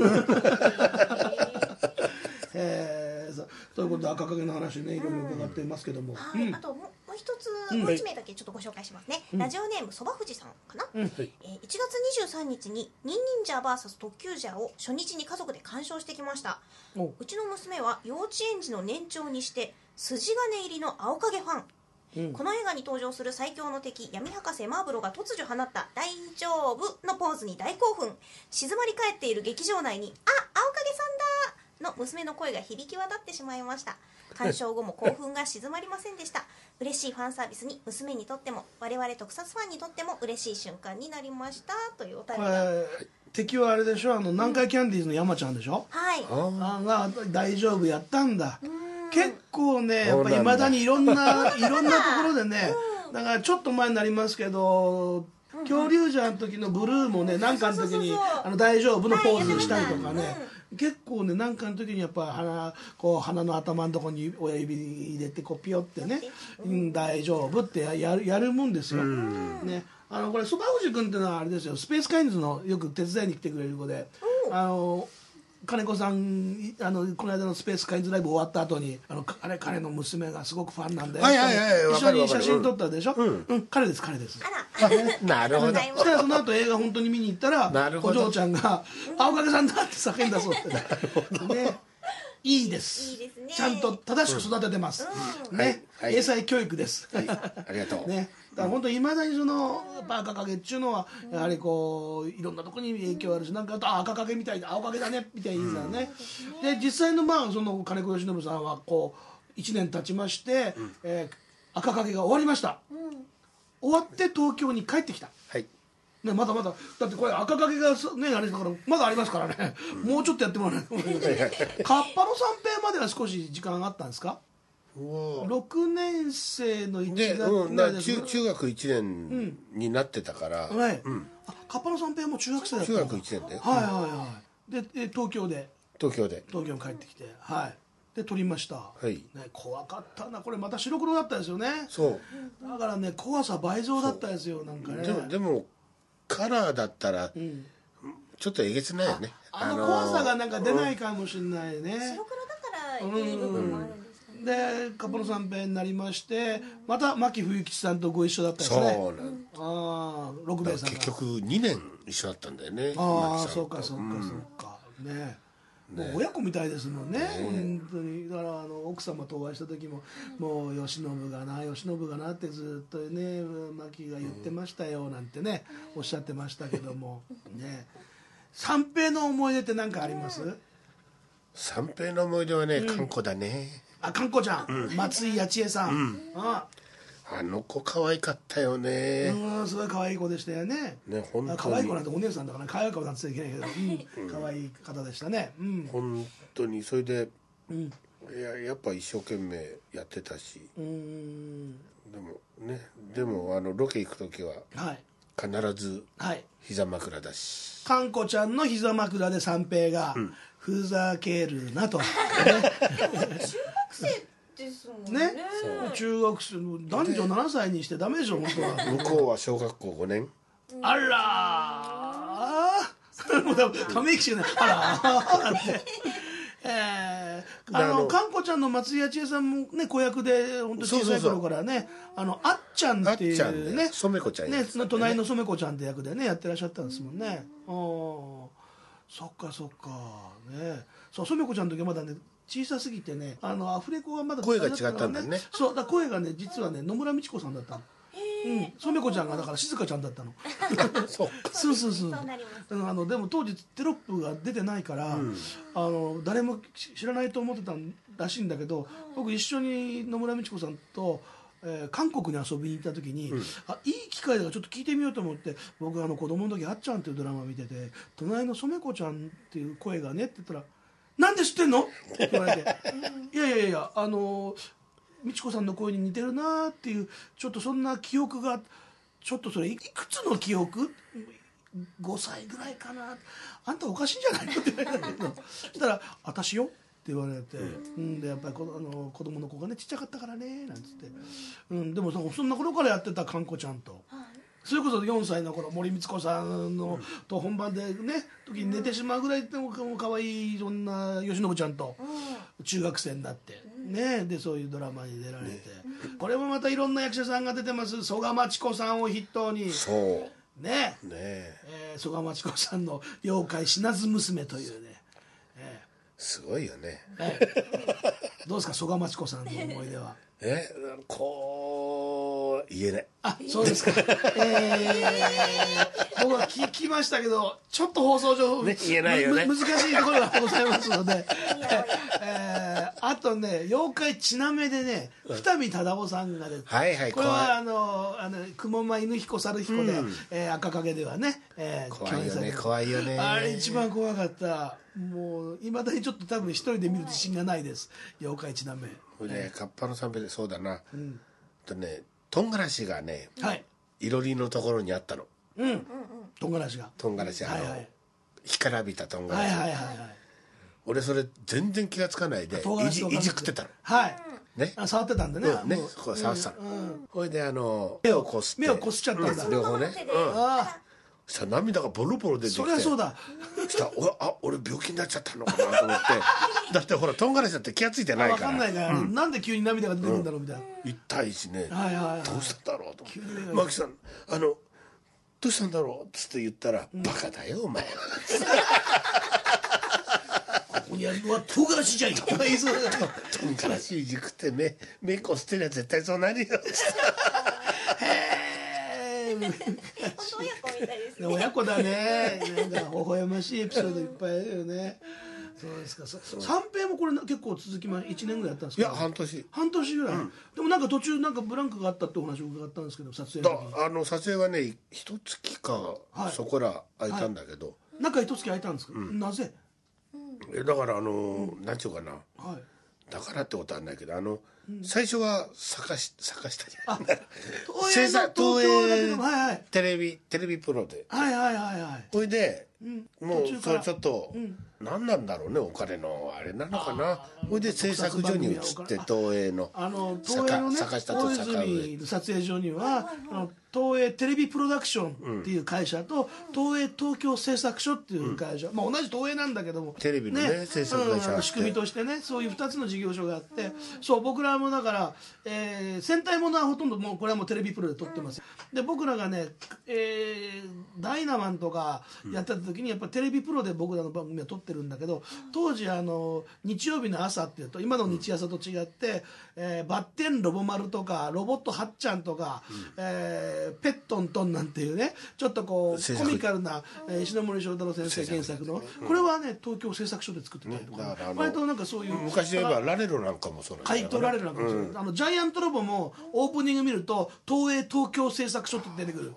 えー、そうということで赤影の話ねいろいろ伺っていますけども、 はい、あともうもう一つ、もう一名だけちょっとご紹介しますね、ラジオネームそばふじさんかな、えー、いちがつにじゅうさんにちにニンニンジャー ブイエス 特急ジャーを初日に家族で鑑賞してきました。 おうちの娘は幼稚園児の年長にして筋金入りの青影ファン、うん、この映画に登場する最強の敵闇博士マーブロが突如放った大丈夫のポーズに大興奮、静まり返っている劇場内にあ青影さんだの娘の声が響き渡ってしまいました。鑑賞後も興奮が静まりませんでした嬉しいファンサービスに娘にとっても我々特撮ファンにとっても嬉しい瞬間になりましたというお便りが、 えー、敵はあれでしょ、あの南海キャンディーズの山ちゃんでしょ、 はい、 あが大丈夫やったんだ。結構ねやっぱいまだにいろんないろんなところでね、だからちょっと前になりますけど恐竜ジャーの時のブルーもねなんかの時にあの大丈夫のポーズしたりとかね、結構ねなんかの時にやっぱ鼻こう鼻の頭のとこに親指入れてこうピヨってね、うん、大丈夫ってややるやるもんですよ、ね、あのこれそばふじ君っていうのはあれですよ、スペースカインズのよく手伝いに来てくれる子で、あの金子さんあのこの間のスペースカインズライブ終わった後にあのあれ彼の娘がすごくファンなんで、 はいはいはい一緒に写真撮ったでしょ、うんうん、彼です彼です。 あらなるほど。 そしたらその後映画本当に見に行ったらお嬢ちゃんが「青影さんだ!」って叫んだそうで、ね、いいです。 いいですね。 ちゃんと正しく育ててます、 うんね、 はいはい英才教育です、 はい、ありがとう。 ね、だから本当いまだにその赤影っていうのはやはりこういろんなところに影響あるし、なんかあと赤影みたいな青影だねみたいに言うからね、で実際のまあその金子義信さんはこういちねん経ちまして、うんえー、赤影が終わりました、うん、終わって東京に帰ってきた、 はいね、まだまだだってこれ赤影がねあれだからまだありますからね、うん、もうちょっとやってもらわないと思いますカッパの三平までは少し時間があったんですか。ろくねん生のいちがつうん、中, 中学いちねんになってたから、 うんはいうん、あカッパの三平も中学生だった中学いちねんで、 はいはいはいでで東京で東京で東京に帰ってきてはいで撮りました、 はいね、怖かったなこれまた白黒だったですよね。 そうだからね怖さ倍増だったですよなんかね。 でもでもカラーだったら、うん、ちょっとえげつないよね。 あ, あの怖さがなんか出ないかもしれないね。 白黒だからいい部分もあるんですかね。 でカッパの三平になりまして、また牧冬吉さんとご一緒だったんですね。 そうなん、 ああ六兵衛さんが結局にねん一緒だったんだよね。 ああそうかそうかそうか、うん、ねもう親子みたいですもんね、ね本当に。だからあの奥様とお会いした時も、もう慶喜がな慶喜がなってずっとね牧が言ってましたよなんてね、おっしゃってましたけどもね。三平の思い出って何かあります？ 三平の思い出はね、かんこだね。 あ、かんこちゃん、うん、松井八千恵さん、うん、ああの子可愛かったよね。 うん、すごい可愛い子でしたよね。 ね、本当に可愛い子なんてお姉さんだから可愛い子なんて言っちゃいけないけど、うん、可愛い方でしたね。うん、 本当にそれで、うん、 いややっぱ一生懸命やってたし、 うーんでもねでもあのロケ行く時ははい必ずはい膝枕だし、 かんこちゃんの膝枕で三平が、ふざけるなとねですもんね中学生男女ななさいにしてダメでしょ本当は向こうは小学校ごねん。 あらーもう多分ため息しかないあらーってえー、あのかんこちゃんの松井八恵さんもね子役で本当小さい頃からねあのあっちゃんっていあっちゃんうねね染子ちゃんやねってたね隣の染子ちゃんって役でねやってらっしゃったんですもんね、うん、そっかそっかねそう染子ちゃんの時はまだね小さすぎてねあのアフレコがまだ声が違ったんだねそうだ声がね実はね野村美智子さんだったのうん染子ちゃんがだから静香ちゃんだったのそうそうそうそうそうなりますうんあのでも当時テロップが出てないから、あの誰も知らないと思ってたらしいんだけど、僕一緒に野村美智子さんと、えー韓国に遊びに行った時に、あいい機会だからちょっと聞いてみようと思って僕あの子供の時「あっちゃん」っていうドラマ見てて隣の染子ちゃんっていう声がねって言ったら「なんで知ってんの?」って言われて「いやいやいやあの美智子さんの声に似てるな」っていうちょっとそんな記憶がちょっとそれいくつの記憶ごさいぐらいかなあんたおかしいんじゃないのって言われたけどそしたら「私よ」って言われて、うん、でやっぱりこあの子供の子がねちっちゃかったからねなんつって、うん、でもそそんな頃からやってたかんこちゃんと。それこそよんさいの頃森光子さんの、と本番でね時に寝てしまうぐらいでも可愛いそんな吉信ちゃんと中学生になってねでそういうドラマに出られて、これもまたいろんな役者さんが出てます曽我真知子さんを筆頭にそうねねえー曽我真知子さんの「妖怪死なず娘」というね、えすごいよね。 ーえーどうですか曽我真知子さんの思い出は。 えこう言えない。 あそうですか、えー、僕は聞聞きましたけどちょっと放送上、 ね言えないよねむむ難しいところがございますので、えー、あとね妖怪ちなめでね二見忠夫さんが出て、 はいはいこれは怖いあのあの雲間犬彦猿彦で、 うんえー赤影ではね、えー怖いよね共演されて怖いよね。 あれ一番怖かった。もういまだにちょっと多分一人で見る自信がないです妖怪ちなめ。 これねカッパの三平でそうだな。とねとんがらしがねはいいろりのところにあったの。 うんとんがらしがとんがらしあのはいはい干からびたとんがらし。 はいはいはいはい俺それ全然気がつかないで唐辛いじ子とかいじくってたの。 はいね。 あ触ってたんでね、 うんねもうこう触ってたのうんうんこれであの目をこすって目をこすっちゃったんだ、 両方ね。うん。 あそしたら涙がボロボロ出てきて。 そりゃそうだそしたら俺あ俺病気になっちゃったのかなと思ってだってほらとんがらしだって気がついてない分からかんないから、なんで急に涙が出てくるんだろうみたいな、 痛いしね、 はいはいはいどうしたんだろうと急に目がマキさんあのどうしたんだろうっつって言ったら、バカだよお前はここにあるのは唐辛子じゃいとか言いそうだけどとんがらしいじくって目目こすってりゃ絶対そうなるよへえ本当親子みたいですね親子だねなんか微笑ましいエピソードいっぱいあるよねそうですかさ三平もこれ結構続きまいちねんぐらいやったんですか。 いや半年半年ぐらい、でもなんか途中なんかブランクがあったってお話を伺ったんですけど撮影のだ時にあの撮影はね一月か、 はいそこら空いたんだけど、 中一月空いたんですか、なぜえだからあの、なんちゅうかなはいだからってことはないけどあの、最初は探し探したじゃん東映の制作東京だけでも東映はいはいテレビテレビプロではいはいはいはいほいで、もう途中からそれちょっと、何なんだろうねお金のあれなのかなほいで制作所に移って東映のあの東映のね坂下と大坂上泉の撮影所にはあの東映テレビプロダクションっていう会社と、東映東京製作所っていう会社、まあ同じ東映なんだけどもテレビのね制作会社あってうん仕組みとしてねそういうふたつの事業所があってそう僕らもだから、えー戦隊ものはほとんどもうこれはもうテレビプロで撮ってますで僕らがね、えーダイナマンとかやってた時にやっぱテレビプロで僕らの番組は撮ってるんだけど当時あの日曜日の朝っていうと今の日朝と違って、えーバッテンロボ丸とかロボットはっちゃんとか、えーペットントンなんていうねちょっとこう制作コミカルな、えー石ノ森章太郎先生原作のこれはね東京製作所で作ってたりとか、 ねだからあの割となんかそういう昔で言えばラレロなんかもそうなんだ買い取られるなんかもしれない、あのジャイアントロボもオープニング見ると東映東京製作所って出てくる、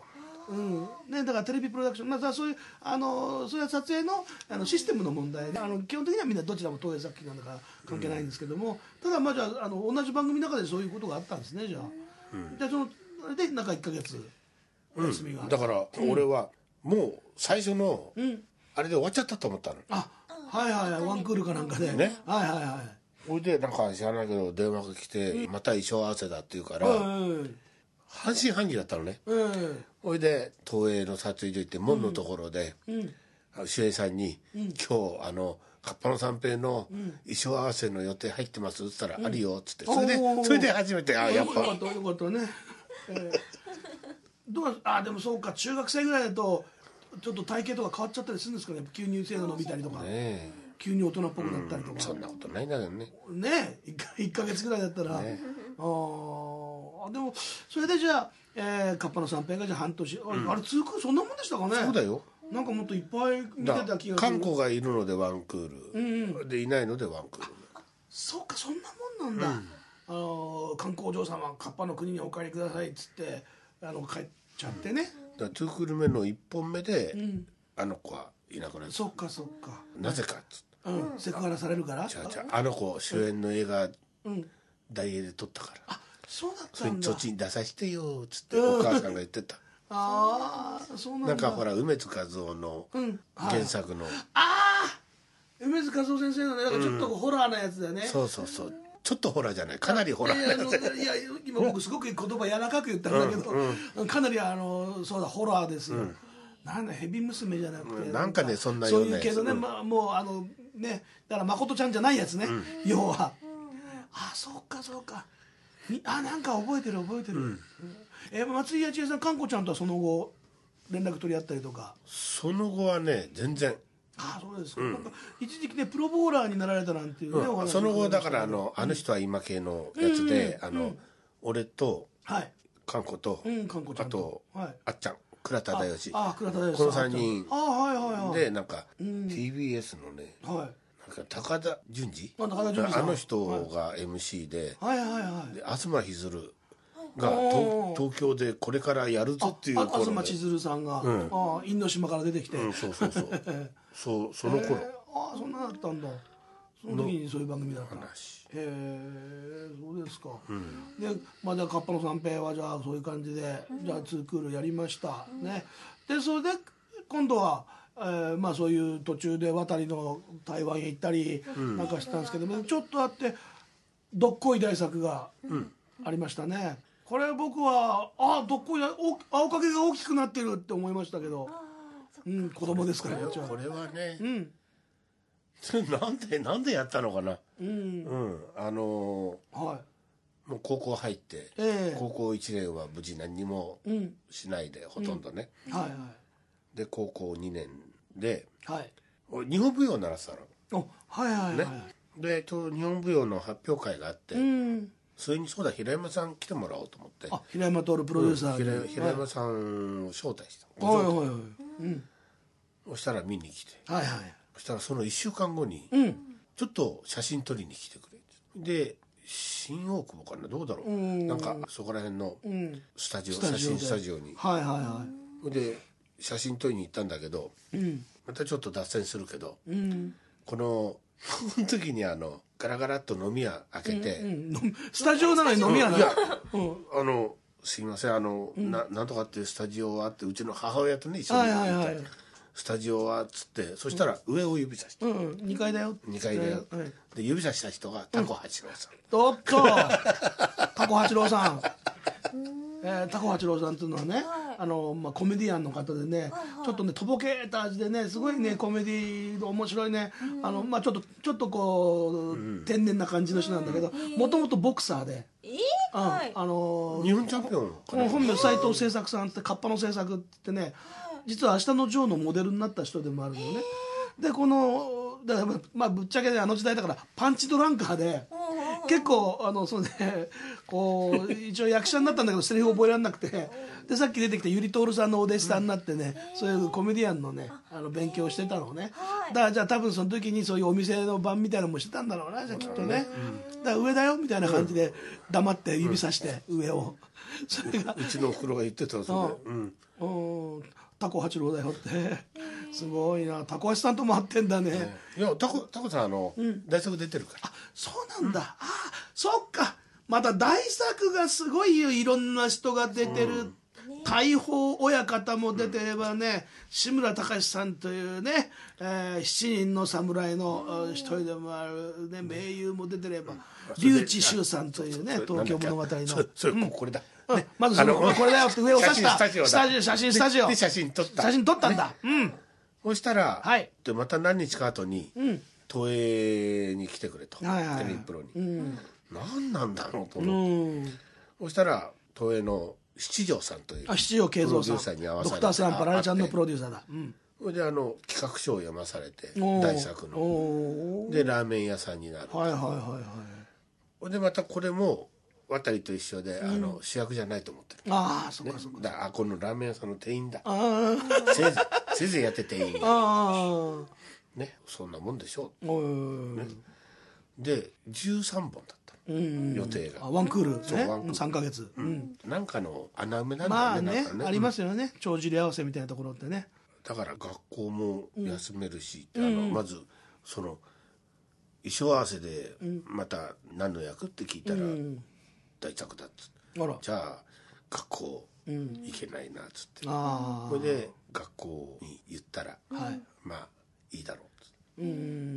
うんね、だからテレビプロダクション、まあ、そういうあのそういう撮影 の, あのシステムの問題で、あの基本的にはみんなどちらも東映作品なんだから関係ないんですけども、ただまあじゃあ、あの同じ番組の中でそういうことがあったんですね。じゃあ、うん、じゃあそのでなんかいっかげつお休みがあって、 うん、だから俺はもう最初のあれで終わっちゃったと思ったの、 あはいはいはい、ワンクールかなんかでね、はいはいはい。 それでなんか知らないけど電話が来て、うん、また衣装合わせだって言うから、うん、半信半疑だったのね。それ、うん、で東映の撮影所行って門のところで、うん、主演さんに、うん、今日あのカッパの三平の衣装合わせの予定入ってますって言ったら、うん、あるよっつって、それでそれで初めて、あやっぱよかったよかったね、えー、どうあでもそうか、中学生ぐらいだとちょっと体型とか変わっちゃったりするんですかね。急に背が伸びたりとか、ね、急に大人っぽくなったりとか、うん、 そんなことないんだけどね。 ねえいっかげつぐらいだったら、ね、ああでもそれでじゃあ、えー、カッパの三平がじゃあ半年、うん、あれツークールそんなもんでしたかね。 そうだよ、 なんかもっといっぱい見てた気がする。 韓国がいるのでワンクール、うんうん、でいないのでワンクール。 そうか、そんなもんなんだ、うん、あの観光嬢さんはカッパの国にお帰りくださいっつってあの帰っちゃってね、 だからツークール目のいっぽんめで、うん、あの子はいなくなる。 そっかそっか、 なぜかっつって、 うん、セクハラされるから。 じゃあじゃああの子主演の映画、うん、大映で撮ったから、 あそうだったんだ、 そっちに出させてよっつってお母さんが言ってた。 ああそうなんだ。 なんかほら梅津和夫の原作の、うんはい、 ああ梅津和夫先生のね、なんかちょっとホラーなやつだよね、 うん、そうそうそう、ちょっとホラーじゃない、かなりホラーなやつ。 いやいや今僕すごく言葉柔らかく言ったんだけど、うんうん、かなりあのそうだホラーですよ、うん、なんだヘビ娘じゃなくて、 うん、なんかねそんなようなやつ、そういうけどね、まあ、もうあのねだから誠ちゃんじゃないやつね、うん、要は、あそうかそうか、あなんか覚えてる覚えてる、うん、え松井八千恵さん、かんこちゃんとはその後連絡取り合ったりとか。 その後はね全然。 あそうですか、うん、なんか一時期ねプロボーラーになられたなんていうね、うん、お話。 その後だからあの、うん、あの人は今系のやつで、うん、あの、うん、俺とかんこと、うん、あと、はい、あっちゃん倉田大吉、 ああ倉田大吉このさんにんあ、はいはいはい、 でなんか、うん、ティービーエス のね、はい、なんか高田純次、 あ、高田純次さん、 あの人が エムシー で、 はいはいはい、 で東ひずるが東京でこれからやるぞっていう頃で、 東千鶴さんが、うん、あ因島から出てきて、 うん、そうそうそうそうその頃、 えー、あそんなだったんだ、その時にそういう番組だった話。へえそうですか、うん、で、まあ、じゃあカッパの三平はじゃあそういう感じで、うん、じゃあツークールやりました、うん、ね、でそれで今度は、えーまあ、そういう途中で渡りの台湾へ行ったりなんかしたんですけども、うん、ちょっとあってどっこい大作がありましたね、うん、これ僕はあどっこい青影が大きくなってるって思いましたけど、うん、子供ですからこれ、これはね、うんなんでなんでやったのかな、うん、うん、あのーはい、もう高校入って、えー、高校いちねんは無事何にもしないで、うん、ほとんどね、うん、はいはい、で高校にねんで、はい、日本舞踊を習ってたの、 はいはいはい、ね、 でちょうど日本舞踊の発表会があって、うん、それにそうだ平山さん来てもらおうと思って、 あ平山徹プロデューサー、 うん、平, 平山さんを招待した、 はいはいはい、うん、 そしたら見に来て、 はいはい、 そしたらそのいっしゅうかんごに、うん、ちょっと写真撮りに来てくれで新大久保かなどうだろう、うん、なんかそこら辺のスタジオ、うん、写真スタジオに、 はいはいはい、 で写真撮りに行ったんだけど、うん、またちょっと脱線するけど、うん、このこの時にあのガラガラっと飲み屋開けて、うんうん、スタジオなのに飲み屋なの、 うん、あのすいませんあの、うん、な, なんとかっていうスタジオはあってうちの母親とね一緒に行って、はいはいはい、スタジオはっつってそしたら上を指さして、 うんうん、にかいだよにかいだよ、はい、で指さした人がタコ八郎さん、 うん、おっとタコ八郎さんえー、タコ八郎さんっていうのはね、はい、あのまあ、コメディアンの方でね、はいはい、ちょっとねとぼけた味でねすごいねコメディの面白いね、うん、あのまあ、ちょっとちょっとこう、うん、天然な感じの人なんだけどもともとボクサーで、 えーうんはい、 あのー、日本チャンピオンかな、 本名斎藤製作さんってカッパの製作ってね実は明日のジョーのモデルになった人でもあるのね、えー、でこのだから、まあ、ぶっちゃけであの時代だからパンチドランカーで結構あのそうねこう一応役者になったんだけどセリフ覚えられなくてでさっき出てきたゆりとおるさんのお弟子さんになってね、うん、そういうコメディアンのねあの勉強してたのね、はい、だからじゃあ多分その時にそういうお店の番みたいなのもしてたんだろうなじゃあきっとね、うん、だから上だよみたいな感じで黙って指さして上を、 それがうちのおふくろが言ってたそれ、うん、 タコ八郎だよってすごいな、タコ八さんとも会ってんだね、 ねいやタコタコさんあの、うん、大作出てるから。 あそうなんだ、うん、あそっか、また大作がすごいよ、いろんな人が出てる、うん大砲親方も出てればね、うん、志村隆さんというね、えー、七人の侍の一人でもある、ね、名優も出てれば、笠智衆さんというね東京物語のそそれ、うん、これだ、 ね、まずそのこれだよって上を指した写真スタジオ写真スタジオで写真撮った写真撮ったんだ、ね、うんそしたら、 はい、 でまた何日か後に、うん、東映に来てくれと、 はいはいはい、 テレビプロに、うん、何なんだろうと思って、うん、そしたら東映の七条さんというあ七条慶三さんドクタースランプラレちゃんのプロデューサーだ、うん、 それであの企画書を読まされて大作のでラーメン屋さんになる、 はいはいはいはい、 でまたこれも渡と一緒で、うん、あの主役じゃないと思ってる、 ああそっかそっか、 ね、だあこのラーメン屋さんの店員だせいぜいせいぜいやって店員あねそんなもんでしょう、ね、でじゅうさんぼんだった予定がワンクール、ね、そうワンクールさんかげつ、うん、 なんかの穴埋めなんだよね、 まあね、 ねありますよね、帳尻合わせみたいなところってね、 だから学校も休めるし、うん、あのまずその衣装合わせでまた何の役って聞いたら大作だっつって、うん、じゃあ学校行けないなっつって、うん、それで学校に言ったら、はい、まあいいだろうっつって、うん、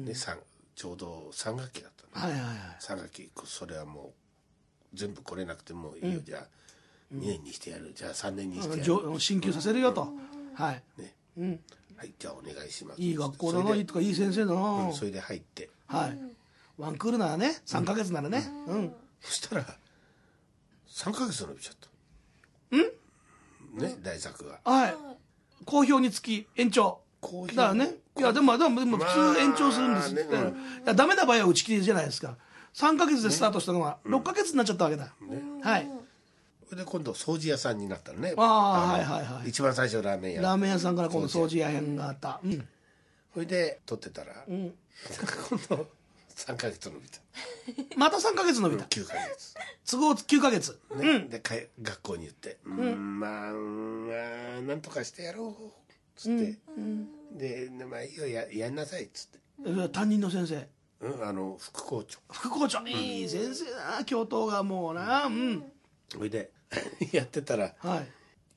でちょうどさん学期だったの、 はいはいはい、 さん学期それはもう全部来れなくてもいいよ、うん、じゃあにねんにしてやる、じゃあさんねんにしてやる、 進級させるよと、はいね、 うん、 はいじゃあお願いします、 いい学校だな、いいとかいい先生だな、 うん、それで入って、 はい、ワンクールならねさんかげつならね、うんうん、 そしたらさんかげつ伸びちゃったんね大作が、 はい、好評につき延長だからね、いやでもでもでも普通延長するんですって、まあね、いやダメな場合は打ち切りじゃないですか、さんかげつでスタートしたのがろっかげつになっちゃったわけだ、ね、はいそれで今度掃除屋さんになったのね、 ああはいはいはい、 一番最初ラーメン屋ラーメン屋さんから今度掃除屋編があった、うん、 それで撮ってたら、うん、今度さんかげつ伸びたまたさんかげつ伸びた、うん、 きゅうかげつ都合きゅうかげつ、 ね、うん、でか学校に言って、うん、うん、まあ、まあなんとかしてやろうつって、うんうん、でまあいいよ や, やんなさいっつって、 担任の先生、 うん、あの副校長副校長、うん、いい先生だな教頭がもうな、うん、 それでやってたら、 はい、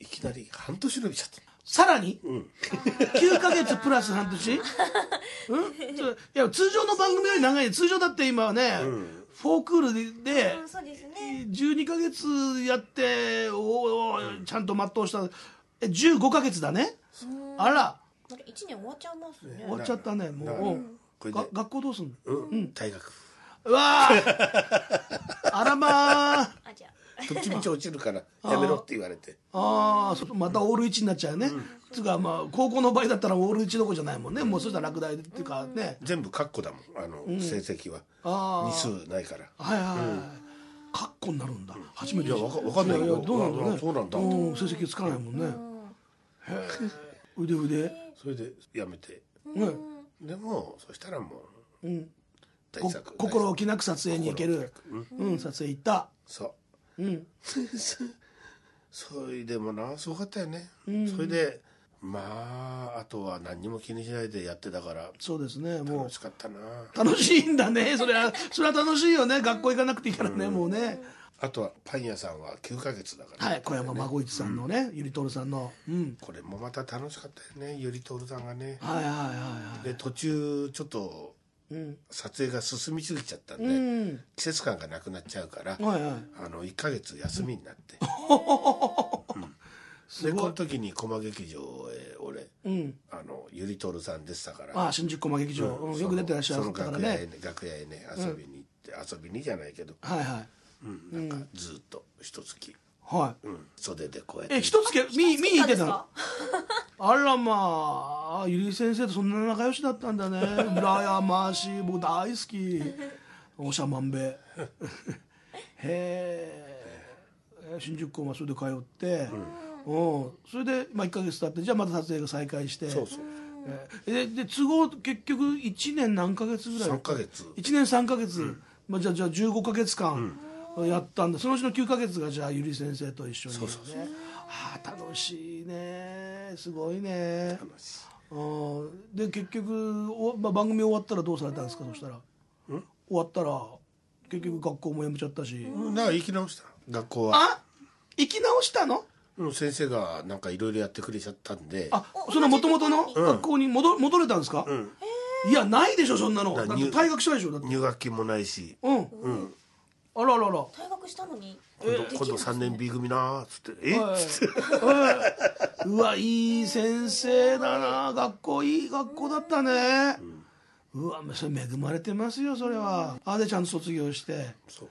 いきなり半年伸びちゃった、 さらに、 うん、 きゅうかげつプラス半年、うん、いや通常の番組より長い、通常だって今はね、うん、フォークールで、 うん、そうですね、 じゅうにかげつやっておおちゃんと全うしたえじゅうごかげつだね、あらいちねん終わっちゃいますね、 終わっちゃったねもう、うん、これで学校どうすんの、 うんうん、大学、 うわあらまあどっちみち落ちるからやめろって言われて、 ああまたオールいちになっちゃうね、うん、つうかまあ高校の場合だったらオールいちどころじゃないもんね、もうそしたら落第っていうかね、 全部カッコだもんあの、うん、成績は日数ないから、 はいはいはい、うん、カッコになるんだ、初めて、 いやわか, わかんないけど、 どうなんだね、 そうなんだ、 成績つかないもんね、へえ腕腕それでやめて、 うん、 でもそしたらもう、うん、 大作心置きなく撮影に行ける、うん、うん、撮影行った、 そううんそれでもなすごかったよね、うん、それでまああとは何にも気にしないでやってたから、 そうですね、もう楽しかったな、 楽しいんだねそれはそれは楽しいよね、学校行かなくていいからね、うん、もうね、 あとはパン屋さんはきゅうかげつだから、 ね、はい、小山孫一さんのね、うん、ゆりとるさんの、うん、 これもまた楽しかったよね、ゆりとるさんがね、 はいはいはいはい、 で途中ちょっと、うん、撮影が進みすぎちゃったんで、うん、季節感がなくなっちゃうから、はいはい、あのいっかげつ休みになって、うんうんでこの時に駒劇場へ俺、うん、あのゆりとるさんでしたから、 ああ新宿駒劇場、うん、よく出てらっしゃるからね、その楽屋へね楽屋へね遊びに行って、うん、遊びにじゃないけど、 はいはい、 うん、なんかずっと一月、 はい、 うん、袖でこうやってえ一月見見に行ってたのあらまあゆり先生とそんな仲良しだったんだね羨ましい、僕大好きおしゃまんべへえ新宿駒それで通って、うん、うん、それで、まあ、いっかげつ経ってじゃあまた撮影が再開して、 そうそう、 えー、で, で都合結局いちねん何ヶ月ぐらい、 さんかげつ、 いちねんさんかげつ、うん、まあ、じゃあじゃあじゅうごかげつかん、うん、やったんでそのうちのきゅうかげつがじゃあゆり先生と一緒に、ね、そうそうそう、 あ楽しいね、すごいね。 楽しい。 あで結局お、まあ、番組終わったらどうされたんですか？そしたら終わったら結局学校も辞めちゃったし、 うん、だから行き直した学校は。 あ行き直したの？ うん、先生がなんかいろいろやってくれちゃったんで。 あその元々の学校に戻戻れたんですか？ うん、 いやないでしょそんなの。だだって退学したでしょ。だって入学金もないし。 うん、うん、あららら退学したのに今度今度さんねん B 組なーっつってえっつってうわいい先生だな、学校いい学校だったね、うん、うわそれ恵まれてますよそれは。あでちゃんと卒業して、 そう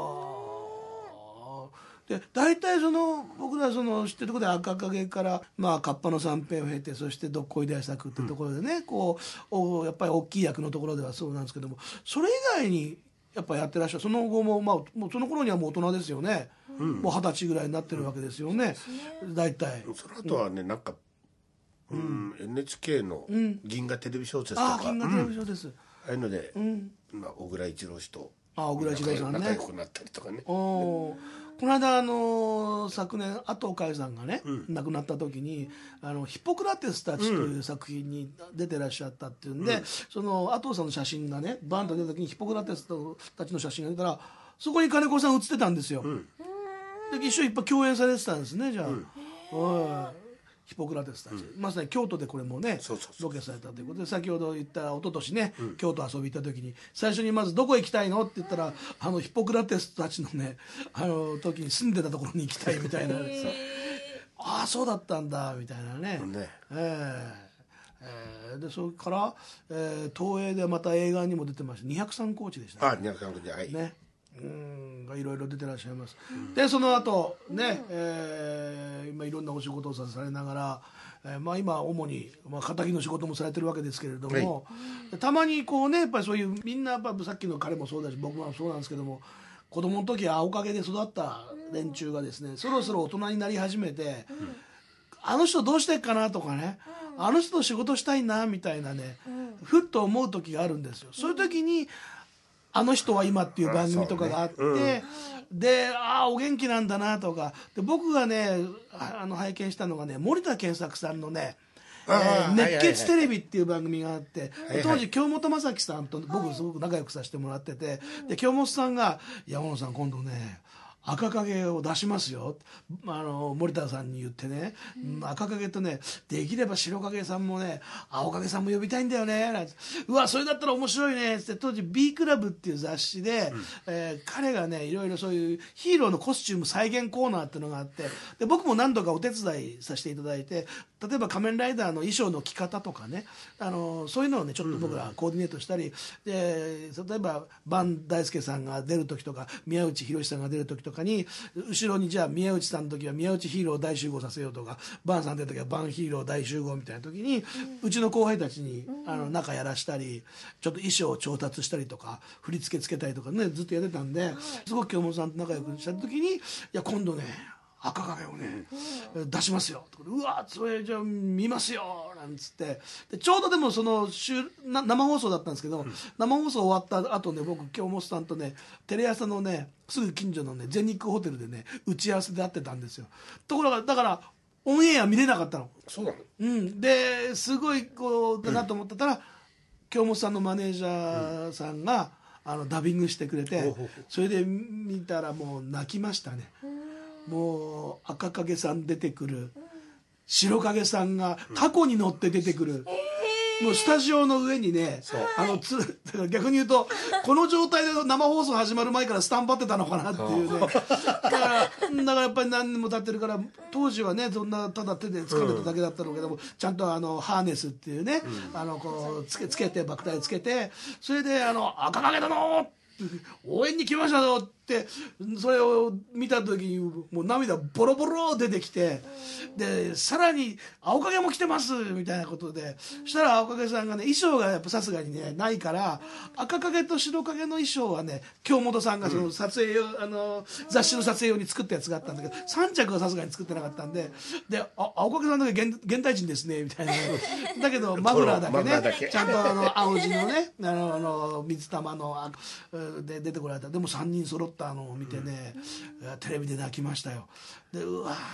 あで大体その僕らその知ってるところで赤影から、まあ、カッパの三平を経てそしてどっこい大作っていうところでね、うん、こうおやっぱり大きい役のところではそうなんですけども、それ以外にやっぱやってらっしゃる。その後も、まあ、もうその頃にはもう大人ですよね、うん、もう二十歳ぐらいになってるわけですよね、うん、大体。 その後はね、うん、なんか、うん、エヌエイチケー の銀河テレビ小説とか、 あ銀河テレビ小説、 うん、ああいうので、うんまあ、小倉一郎氏とあ小倉一郎さんね仲良くなったりとかね。 おこの間、あのー、昨年阿藤海さんがね、うん、亡くなった時にあのヒポクラテスたちという作品に出てらっしゃったっていうんで、うん、その阿藤さんの写真がねバンと出た時にヒポクラテスたちの写真が出たらそこに金子さん写ってたんですよ、うん、で一緒にいっぱい共演されてたんですね。じゃあ、うんヒポクラテスたち、うん、まさに京都でこれもねそうそうそうロケされたということで、先ほど言った一昨年ね、うん、京都遊び行った時に最初にまずどこ行きたいのって言ったらあのヒポクラテスたちのねあの時に住んでたところに行きたいみたいなああそうだったんだみたいなね、ねえーえー、でそれから、えー、東映でまた映画にも出てましたにひゃくさんコーチでしたね。 あにひゃくさんコーチはいねうんがいろいろ出てらっしゃいます、うん、でその後ね、えー、今いろんなお仕事をされながら、えーまあ、今主に、まあ、敵の仕事もされてるわけですけれども、はい、たまにこうねやっぱりそういうみんなやっぱさっきの彼もそうだし僕もそうなんですけども子供の時青陰で育った連中がですねそろそろ大人になり始めて、うん、あの人どうしてっかなとかね、うん、あの人と仕事したいなみたいなね、うん、ふっと思う時があるんですよ。そういう時にあの人は今っていう番組とかがあって、ねうん、でああお元気なんだなとかで僕がねあの拝見したのがね森田健作さんのねえー、熱血テレビっていう番組があって、はいはい、当時京本政樹さんと僕すごく仲良くさせてもらってて、はい、で京本さんが「山本さん今度ね赤影を出しますよ」あの森田さんに言ってね、うん、赤影とねできれば白影さんもね青影さんも呼びたいんだよねなんてうわそれだったら面白いねって当時 B クラブっていう雑誌で、うんえー、彼がねいろいろそういうヒーローのコスチューム再現コーナーっていうのがあってで僕も何度かお手伝いさせていただいて例えば仮面ライダーの衣装の着方とかねあのそういうのをねちょっと僕らコーディネートしたり、うん、で例えば坂大輔さんが出る時とか宮内浩さんが出る時とかに後ろにじゃあ宮内さんの時は宮内ヒーロー大集合させようとか坂さん出る時は坂ヒーロー大集合みたいな時に、うん、うちの後輩たちにあの中やらしたりちょっと衣装を調達したりとか振り付けつけたりとかねずっとやってたんですごく京本さんと仲良くした時にいや今度ね赤影をね、うん、出しますようわそれじゃあ見ますよなんつってでちょうどでもその週な生放送だったんですけど、うん、生放送終わった後ね僕京本さんとねテレ朝のねすぐ近所のね全日空ホテルでね打ち合わせで会ってたんですよ。ところがだからオンエア見れなかったの。 そうなの、 うん、ですごいこうだなと思ってたら、うん、京本さんのマネージャーさんが、うん、あのダビングしてくれてそれで見たらもう泣きましたね。もう赤影さん出てくる白影さんがタコに乗って出てくる、もうスタジオの上にねあのつだから逆に言うとこの状態で生放送始まる前からスタンバってたのかなっていうねだからだからやっぱり何年も経ってるから当時はねそんなただ手で掴んでただけだったのけども、うん、ちゃんとあのハーネスっていうね、うん、あのこうつけつけてバクタイつけてそれであの赤影殿応援に来ましたよってそれを見た時にもう涙ボロボロ出てきてでさらに青影も来てますみたいなことでそしたら青影さんがね衣装がやっぱさすがにねないから赤影と白影の衣装はね京本さんがその撮影用、うん、あの雑誌の撮影用に作ったやつがあったんだけどさん着はさすがに作ってなかったんでであ青影さんだけ 現, 現代人ですねみたいなだけどマフラーだけねけちゃんとあの青地のねあのあの水玉のあで出てこられたでもさんにん揃ったのを見てね、うん、テレビで泣きましたよ。でうわ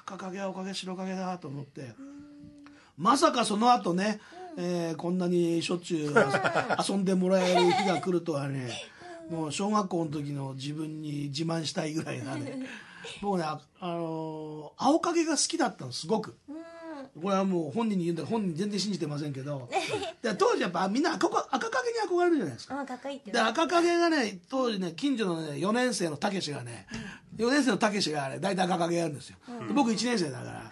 赤影青影白影だと思って、まさかその後ね、えー、こんなにしょっちゅう遊んでもらえる日が来るとはね、もう小学校の時の自分に自慢したいぐらいなね僕ね、あのー、青影が好きだったのすごく。これはもう本人に言うんだ本人全然信じてませんけどで当時やっぱみんな 赤, 赤影に憧れるじゃないですか。 かっこいいってで赤影がね当時ね近所のねよねん生のたけしがね、うん、よねん生のたけしがね大体赤影やるんですよ、うん、で僕いちねん生だから、はい、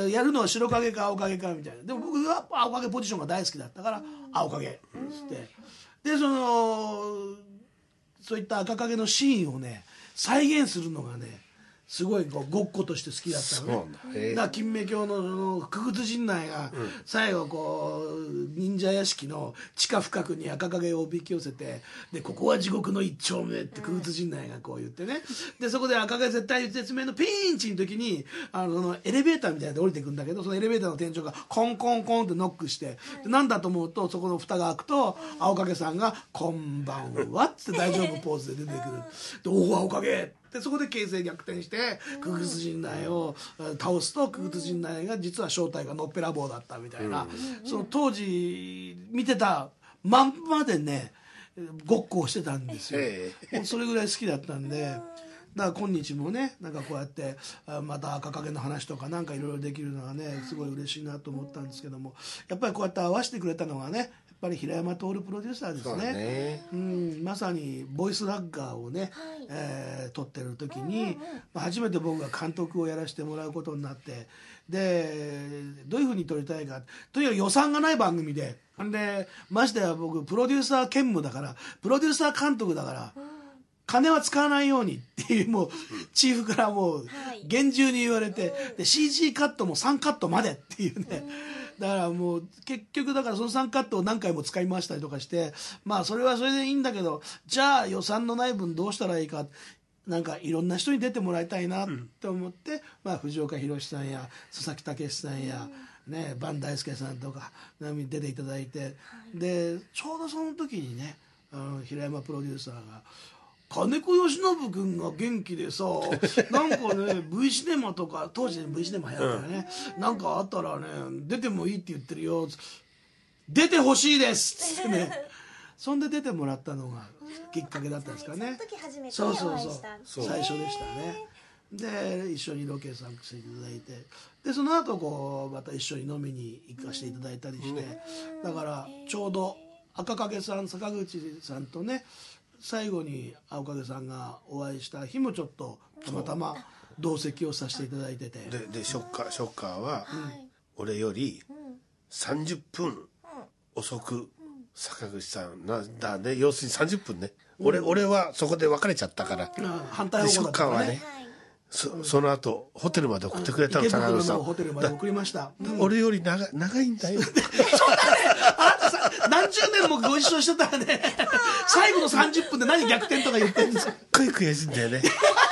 でやるのは白影か青影かみたいな。でも僕は青影ポジションが大好きだったから、うん、青影っつって、でそのそういった赤影のシーンをね再現するのがねすごいこうごっことして好きだったのね。だから金目鏡 の, その久々陣内が最後こう忍者屋敷の地下深くに赤影をおびき寄せて、でここは地獄の一丁目って久々陣内がこう言ってね、でそこで赤影絶対絶命のピンチの時にあのそのエレベーターみたいなので降りていくんだけど、そのエレベーターの天井がコンコンコンってノックしてでなんだと思うとそこの蓋が開くと青影さんが「こんばんは」って大丈夫ポーズで出てくる。でおお青影でそこで形勢逆転して久々陣内を倒すと久々陣内が実は正体がのっぺらぼうだったみたいな、その当時見てたまんまでねごっこをしてたんですよ。もうそれぐらい好きだったんで、だから今日もねなんかこうやってまた赤影の話とかなんかいろいろできるのがねすごい嬉しいなと思ったんですけども、やっぱりこうやって合わせてくれたのがねやっぱり平山徹プロデューサーです ね, ね、うん、まさにボイスラッガーをね、はいえー、撮ってる時に、うんうんうんまあ、初めて僕が監督をやらせてもらうことになって、でどういうふうに撮りたいか、とにかく予算がない番組で、でましてや僕プロデューサー兼務だからプロデューサー監督だから、うん、金は使わないようにっていうもうチーフからもう厳重に言われて、はい、で シージー カットもさんカットまでっていうね、うんだからもう結局だからそのさんカットを何回も使い回したりとかして、まあそれはそれでいいんだけど、じゃあ予算のない分どうしたらいいか、なんかいろんな人に出てもらいたいなって思って、うん、まあ藤岡弘さんや佐々木武さんや、ね、坂大輔さんとか出ていただいて、でちょうどその時にねあの平山プロデューサーが金子義信君が元気でさなんかね V シネマとか当時 V シネマ流行ったらね、うん、なんかあったらね出てもいいって言ってるよ、出てほしいですってねそんで出てもらったのがきっかけだったんですかね。 その時初めてそうそうそう最初でしたね。で一緒にロケ参加していただいて、でその後こうまた一緒に飲みに行かせていただいたりして、だからちょうど赤影さん坂口さんとね最後に青影さんがお会いした日もちょっとたまたま同席をさせていただいてて、 ででショッカーショッカーは、うん、俺よりさんじゅっぷん遅く坂口さんなんだね、要するにさんじゅっぷんね、うん、俺俺はそこで別れちゃったから、うん、 反対方向だったからね。 ショッカーはね、そ, うん、その後ホテルまで送ってくれたの、坂口さん。 ホテルまで送りました、 うん、俺より 長, 長いんだよそうだね、あなたさ何十年もご一緒してたらね最後のさんじゅっぷんで何逆転とか言ってるんですよ。 すっごい悔しいんだよね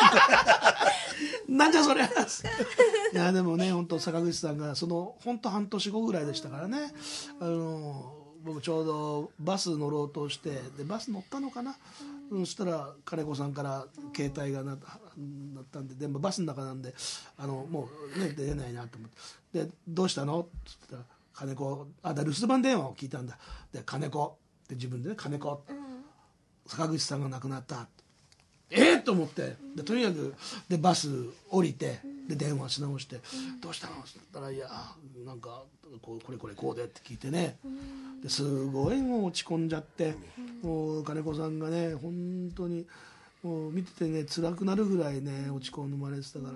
なんじゃそれいやでもね本当坂口さんがその本当半年後ぐらいでしたからね、あの僕ちょうどバス乗ろうとしてでバス乗ったのかな、うん、そしたら金子さんから携帯が な, なったんで、でもバスの中なんであのもうね出れないなと思ってでどうしたのって言ったら金子あだ留守番電話を聞いたんだ。で金子って自分でね金子、うん、坂口さんが亡くなったえー、と思ってでとにかくでバス降りてで電話し直して、うん、どうしたのって言ったらいやなんかこれこれこうでって聞いてね、ですごいもう落ち込んじゃって、もう金子さんがね本当にもう見ててね辛くなるぐらいね落ち込まれてたから、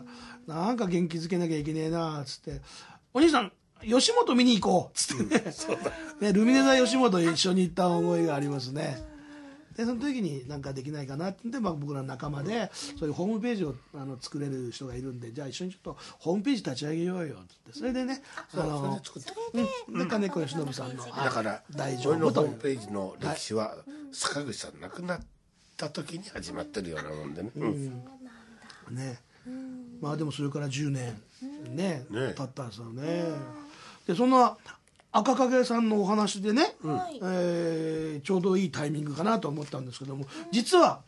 なんか元気づけなきゃいけねえなっつってお兄さん吉本見に行こうっつってね、うん、ねルミネ座吉本一緒に行った思いがありますね。でその時に何かできないかなってんで、まあ、僕らの仲間でそういうホームページをあの作れる人がいるんで、じゃあ一緒にちょっとホームページ立ち上げようよってそれでね、あのそれで作って、うん、で金子義信さんのだから大丈夫というホームページの歴史は、はい、坂口さん亡くなった時に始まってるようなもんでね、うんうん、ね、まあでもそれからじゅうねんね、ね経ったんですよね。でそんな赤影さんのお話でね、うんえー、ちょうどいいタイミングかなと思ったんですけども、実は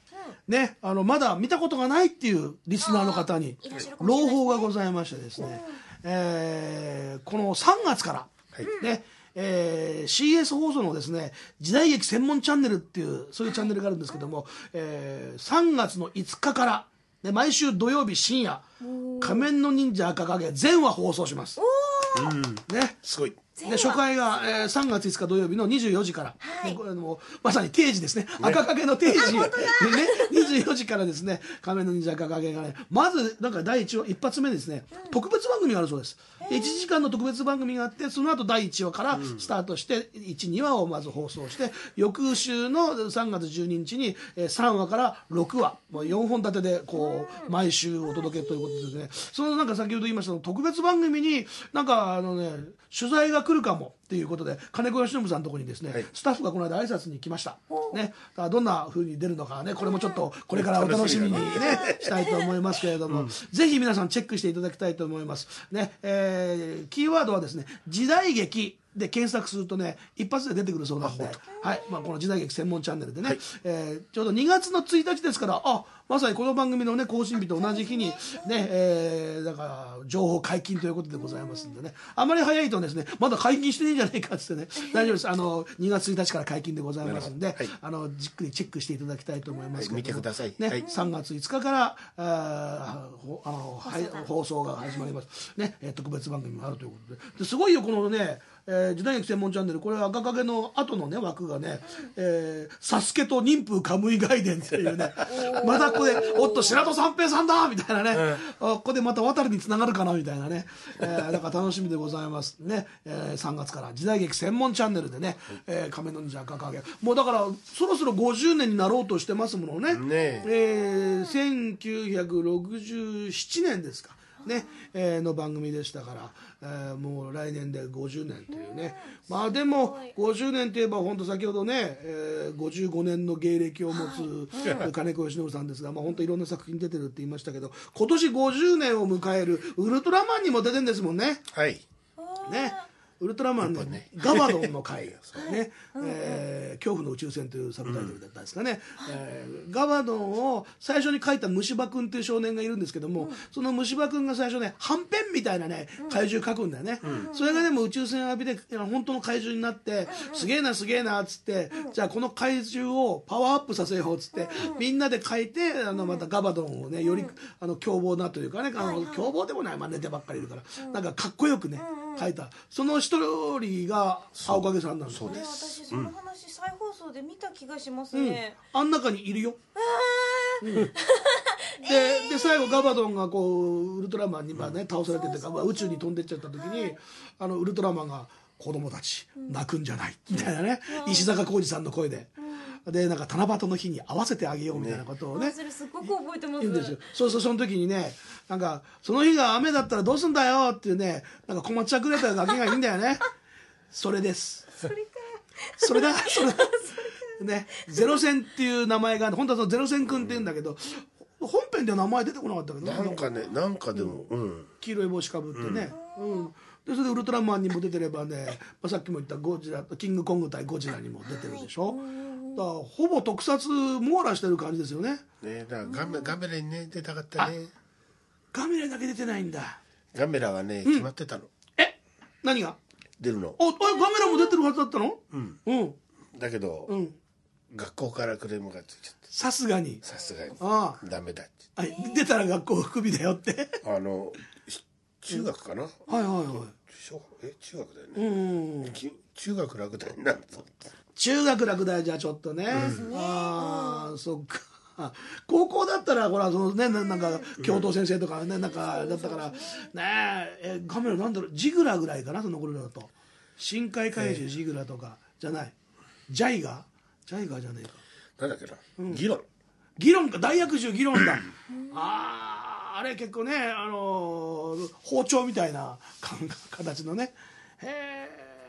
ね、あのまだ見たことがないっていうリスナーの方に朗報がございましてですね、えー、このさんがつから、はいねえー、シーエス 放送のですね時代劇専門チャンネルっていうそういうチャンネルがあるんですけども、えー、さんがつのいつかから、ね、毎週土曜日深夜仮面の忍者赤影全話放送します。 うんね、 すごい。 で初回が、えー、さんがついつか土曜日のにじゅうよじから、はい、これもまさに定時ですね、ね赤影の定時で、ね、にじゅうよじからですね仮面の忍者赤影がねまずなんか第一話一発目ですね、うん、特別番組があるそうです。いちじかんの特別番組があってその後だいいちわからスタートして、うん、いち、にわをまず放送して翌週のさんがつじゅうににちにさんわからろくわもうよんほん立てでこう毎週お届けということですね。そのなんか先ほど言いました特別番組になんかあのね取材が来るかもっていうことで金子義信さんのところにですね、はい、スタッフがこの間挨拶に来ました、ね、だからどんな風に出るのかねこれもちょっとこれからお楽しみに、ね、したいと思いますけれども、うん、ぜひ皆さんチェックしていただきたいと思います、ねえー、キーワードはですね時代劇で検索するとね一発で出てくるそうなので、はいまあ、この時代劇専門チャンネルでね、はいえー、ちょうどにがつのついたちですからあまさにこの番組の、ね、更新日と同じ日に、ねえー、だから情報解禁ということでございますんでねあまり早いとですねまだ解禁してないんじゃないかっつってね大丈夫ですあのにがつついたちから解禁でございますんで、はい、あのじっくりチェックしていただきたいと思いますけど、 はい、見てください、 ねはい、 さんがついつかからああの放送が始まります、ね、特別番組があるということでですごいよこのねえー、時代劇専門チャンネルこれ赤影の後のね枠がね「えー、サスケと忍風カムイ外伝」っていうねまたここで「おっと白戸三平さんだ!」みたいなね、うん、ここでまた渡るにつながるかなみたいなね、えー、だから楽しみでございますね、えー、さんがつから時代劇専門チャンネルでね「えー、仮面の忍者赤影」もうだからそろそろごじゅうねんになろうとしてますものねねえー、せんきゅうひゃくろくじゅうななねんですかねえー、の番組でしたから、えー、もう来年でごじゅうねんというね、うん、まあでもごじゅうねんといえば本当先ほどね、えー、ごじゅうごねんの芸歴を持つ、はい、金子義信さんですが、まあ、本当いろんな作品出てるって言いましたけど今年ごじゅうねんを迎えるウルトラマンにも出てるんですもんね。はいねウルトラマンのガバドンの回、ねえー、恐怖の宇宙船というサブタイトルだったんですかね、うんえー、ガバドンを最初に書いた虫歯くんという少年がいるんですけども、うん、その虫歯くんが最初ねはんぺんみたいなね怪獣書くんだよね、うん、それがでも宇宙船を浴びて本当の怪獣になって、うん、すげえなすげえなっつって、うん、じゃあこの怪獣をパワーアップさせようっつって、うん、みんなで書いてあのまたガバドンをねより、うん、あの凶暴なというかねあの凶暴でもない、まあ、寝てばっかりいるから、うん、なんかかっこよくね、うん、書いたその一人が青影さんなんですよね。 私その話再放送で見た気がしますね、 うん、あん中にいるよ、えーうん、で, で最後ガバドンがこうウルトラマンにまあ、ね、倒されててか、まあ、宇宙に飛んでっちゃった時に、はい、あのウルトラマンが子供たち泣くんじゃない、うん、みたいなね、うん、石坂浩二さんの声で、うん、でなんか七夕の日に合わせてあげようみたいなことをね、 ねそれすごく覚えてます。 言うんですよ。そうそうその時にねなんかその日が雨だったらどうすんだよっていうねなんか困っちゃくれただけがいいんだよねそれですそれかそれだそれだねゼロ戦っていう名前が本当はそのゼロ戦くんって言うんだけど本編では名前出てこなかったけどなんかねなんかでも、うん、 黄色い帽子かぶってね、うんうん、でそれでウルトラマンにも出てればね、まあ、さっきも言ったゴジラキングコング対ゴジラにも出てるでしょ、はい、だからほぼ特撮網羅してる感じですよね。 ねだからガメガメラにね出たかったね。 ガメラだけ出てないんだ。 ガメラはね、うん、決まってたの。 え何が出るの。 おガメラも出てるはずだったの。うんうんだけど、うん、学校からクレームがついちゃった。 さすがにさすがにああダメだってあ出たら学校クビだよってあの中学かな、うん、 はいはいはいえ中学だよね、うんうん、中学落第になるぞ。 中学落第じゃちょっとね、うん、ああそっか高校だったらほらそのねなんか教頭先生とかねなんかだったからねえガメラなんだろうジグラぐらいかなその頃だと深海怪獣ジグラとかじゃないジャイガジャイガーじゃねえかなんだっけな、うん、議論議論か大悪獣議論だあああれ結構ねあのー、包丁みたいな形のねへえ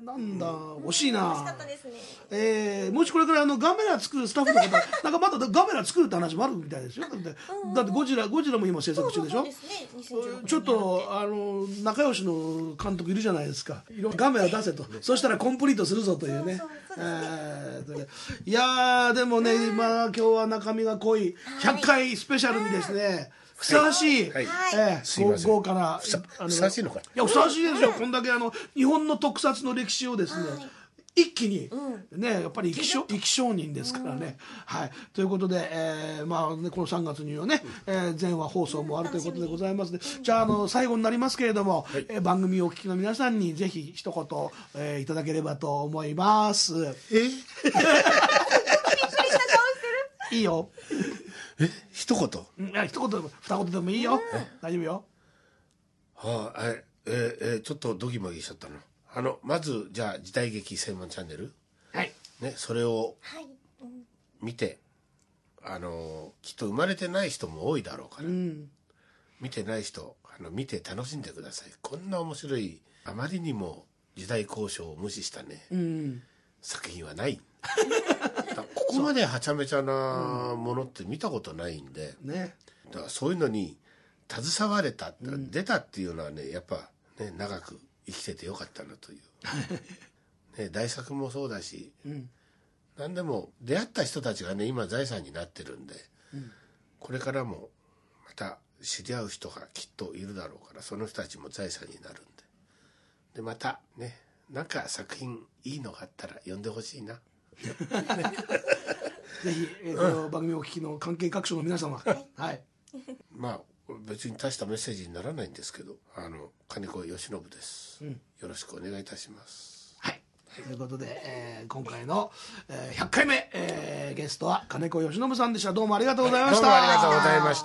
なんだ惜しいな。 惜しかったですね。 えー、もしこれからあのガメラ作るスタッフの方なんかまだガメラ作るって話もあるみたいですよ。だって、うんうん、だってゴジラゴジラも今制作中でしょ。そうそうそうですね、ちょっとあの仲良しの監督いるじゃないですか。ガメラ出せと、そしたらコンプリートするぞというね。いやーでもね、まあ今日は中身が濃いひゃっかいスペシャルにですね、ふさわしい、はいえー、豪華なふさわしいのか。いやふさわしいですよ。こんだけあの日本の特撮の歴史をですね、はい一気に、うん、ねやっぱり生き証生き証人ですからね、うん、はいということで、えー、まあねこのさんがつにはね、うん、えー、全話放送もあるということでございますので、うん、じゃああの最後になりますけれども、はい、えー、番組をお聞きの皆さんにぜひ一言、えー、いただければと思います。えびっくりした顔してる。いいよ。 え一言。 いや一言でも二言でもいいよ。大丈夫よ。 はあえええー、ちょっとドギマギしちゃったの。あのまずじゃあ時代劇専門チャンネル、 はいね、それを見て、あのきっと生まれてない人も多いだろうから、うん、見てない人あの見て楽しんでください。こんな面白いあまりにも時代交渉を無視したね、うん、作品はないここまではちゃめちゃなものって見たことないんで、うんね、だからそういうのに携われた、うん、出たっていうのはねやっぱね長く生きててよかったなという、ね、大作もそうだし、うん、何でも出会った人たちがね今財産になってるんで、うん、これからもまた知り合う人がきっといるだろうからその人たちも財産になるんで、でまたねなんか作品いいのがあったら呼んでほしいなぜひ、えー、この番組をお聞きの関係各所の皆様はい、 まあ別に大したメッセージにならないんですけど、あの金子義信です、うん、よろしくお願いいたします。 はいということで、えー、今回の、えー、ひゃっかいめ、えー、ゲストは金子義信さんでした。どうもありがとうございました。 はい、どうもありがとうございました。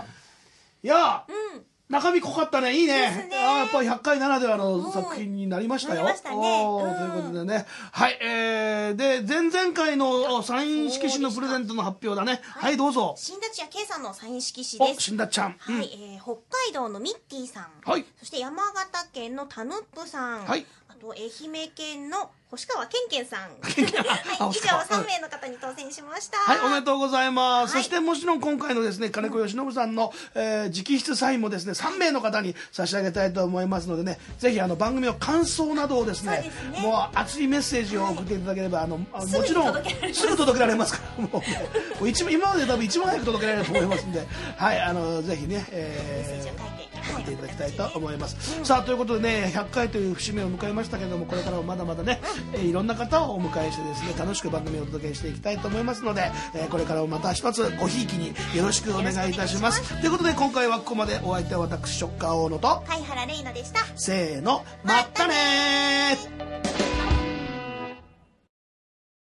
いや、うん中身濃かったね。いいね。ねあやっぱりひゃっかいならではの作品になりましたよ。 なりましたね。 おーということでね。はい。えー、で、前々回のサイン色紙のプレゼントの発表だね。はい、はい、どうぞ。 新田千谷圭さんのサイン色紙です。 お、新田ちゃん。 はい、うん、えー、北海道のミッティさん。 はい。 そして山形県のタヌップさん。 はい。 あと、愛媛県の星川けんけんさん。はい、以上さんめいの方に当選しました。 はい、おめでとうございます。はい、そしてもちろん今回のですね、金子義信さんの、えー、直筆サインもですね、さんめいの方に差し上げたいと思いますのでね、ぜひあの番組の感想などをですね、ねもう熱いメッセージを送っていただければ、はい、あのもちろんすぐ届けられますからもう、ね、もう一今まで多分一番早く届けられると思いますんで、はい、あのぜひね、えー、送っていただきたいと思います。うん、さあということでね、ひゃっかいという節目を迎えましたけれども、これからもまだまだね、うん、えー、いろんな方をお迎えしてですね、楽しく番組をお届けしていきたいと思いますので、えー、これからもまた一つごひいきによろしくお願いいたします。ということで今回はここまで。お相手は私ショッカー大野と貝原玲奈でした。 せーの、まったねー。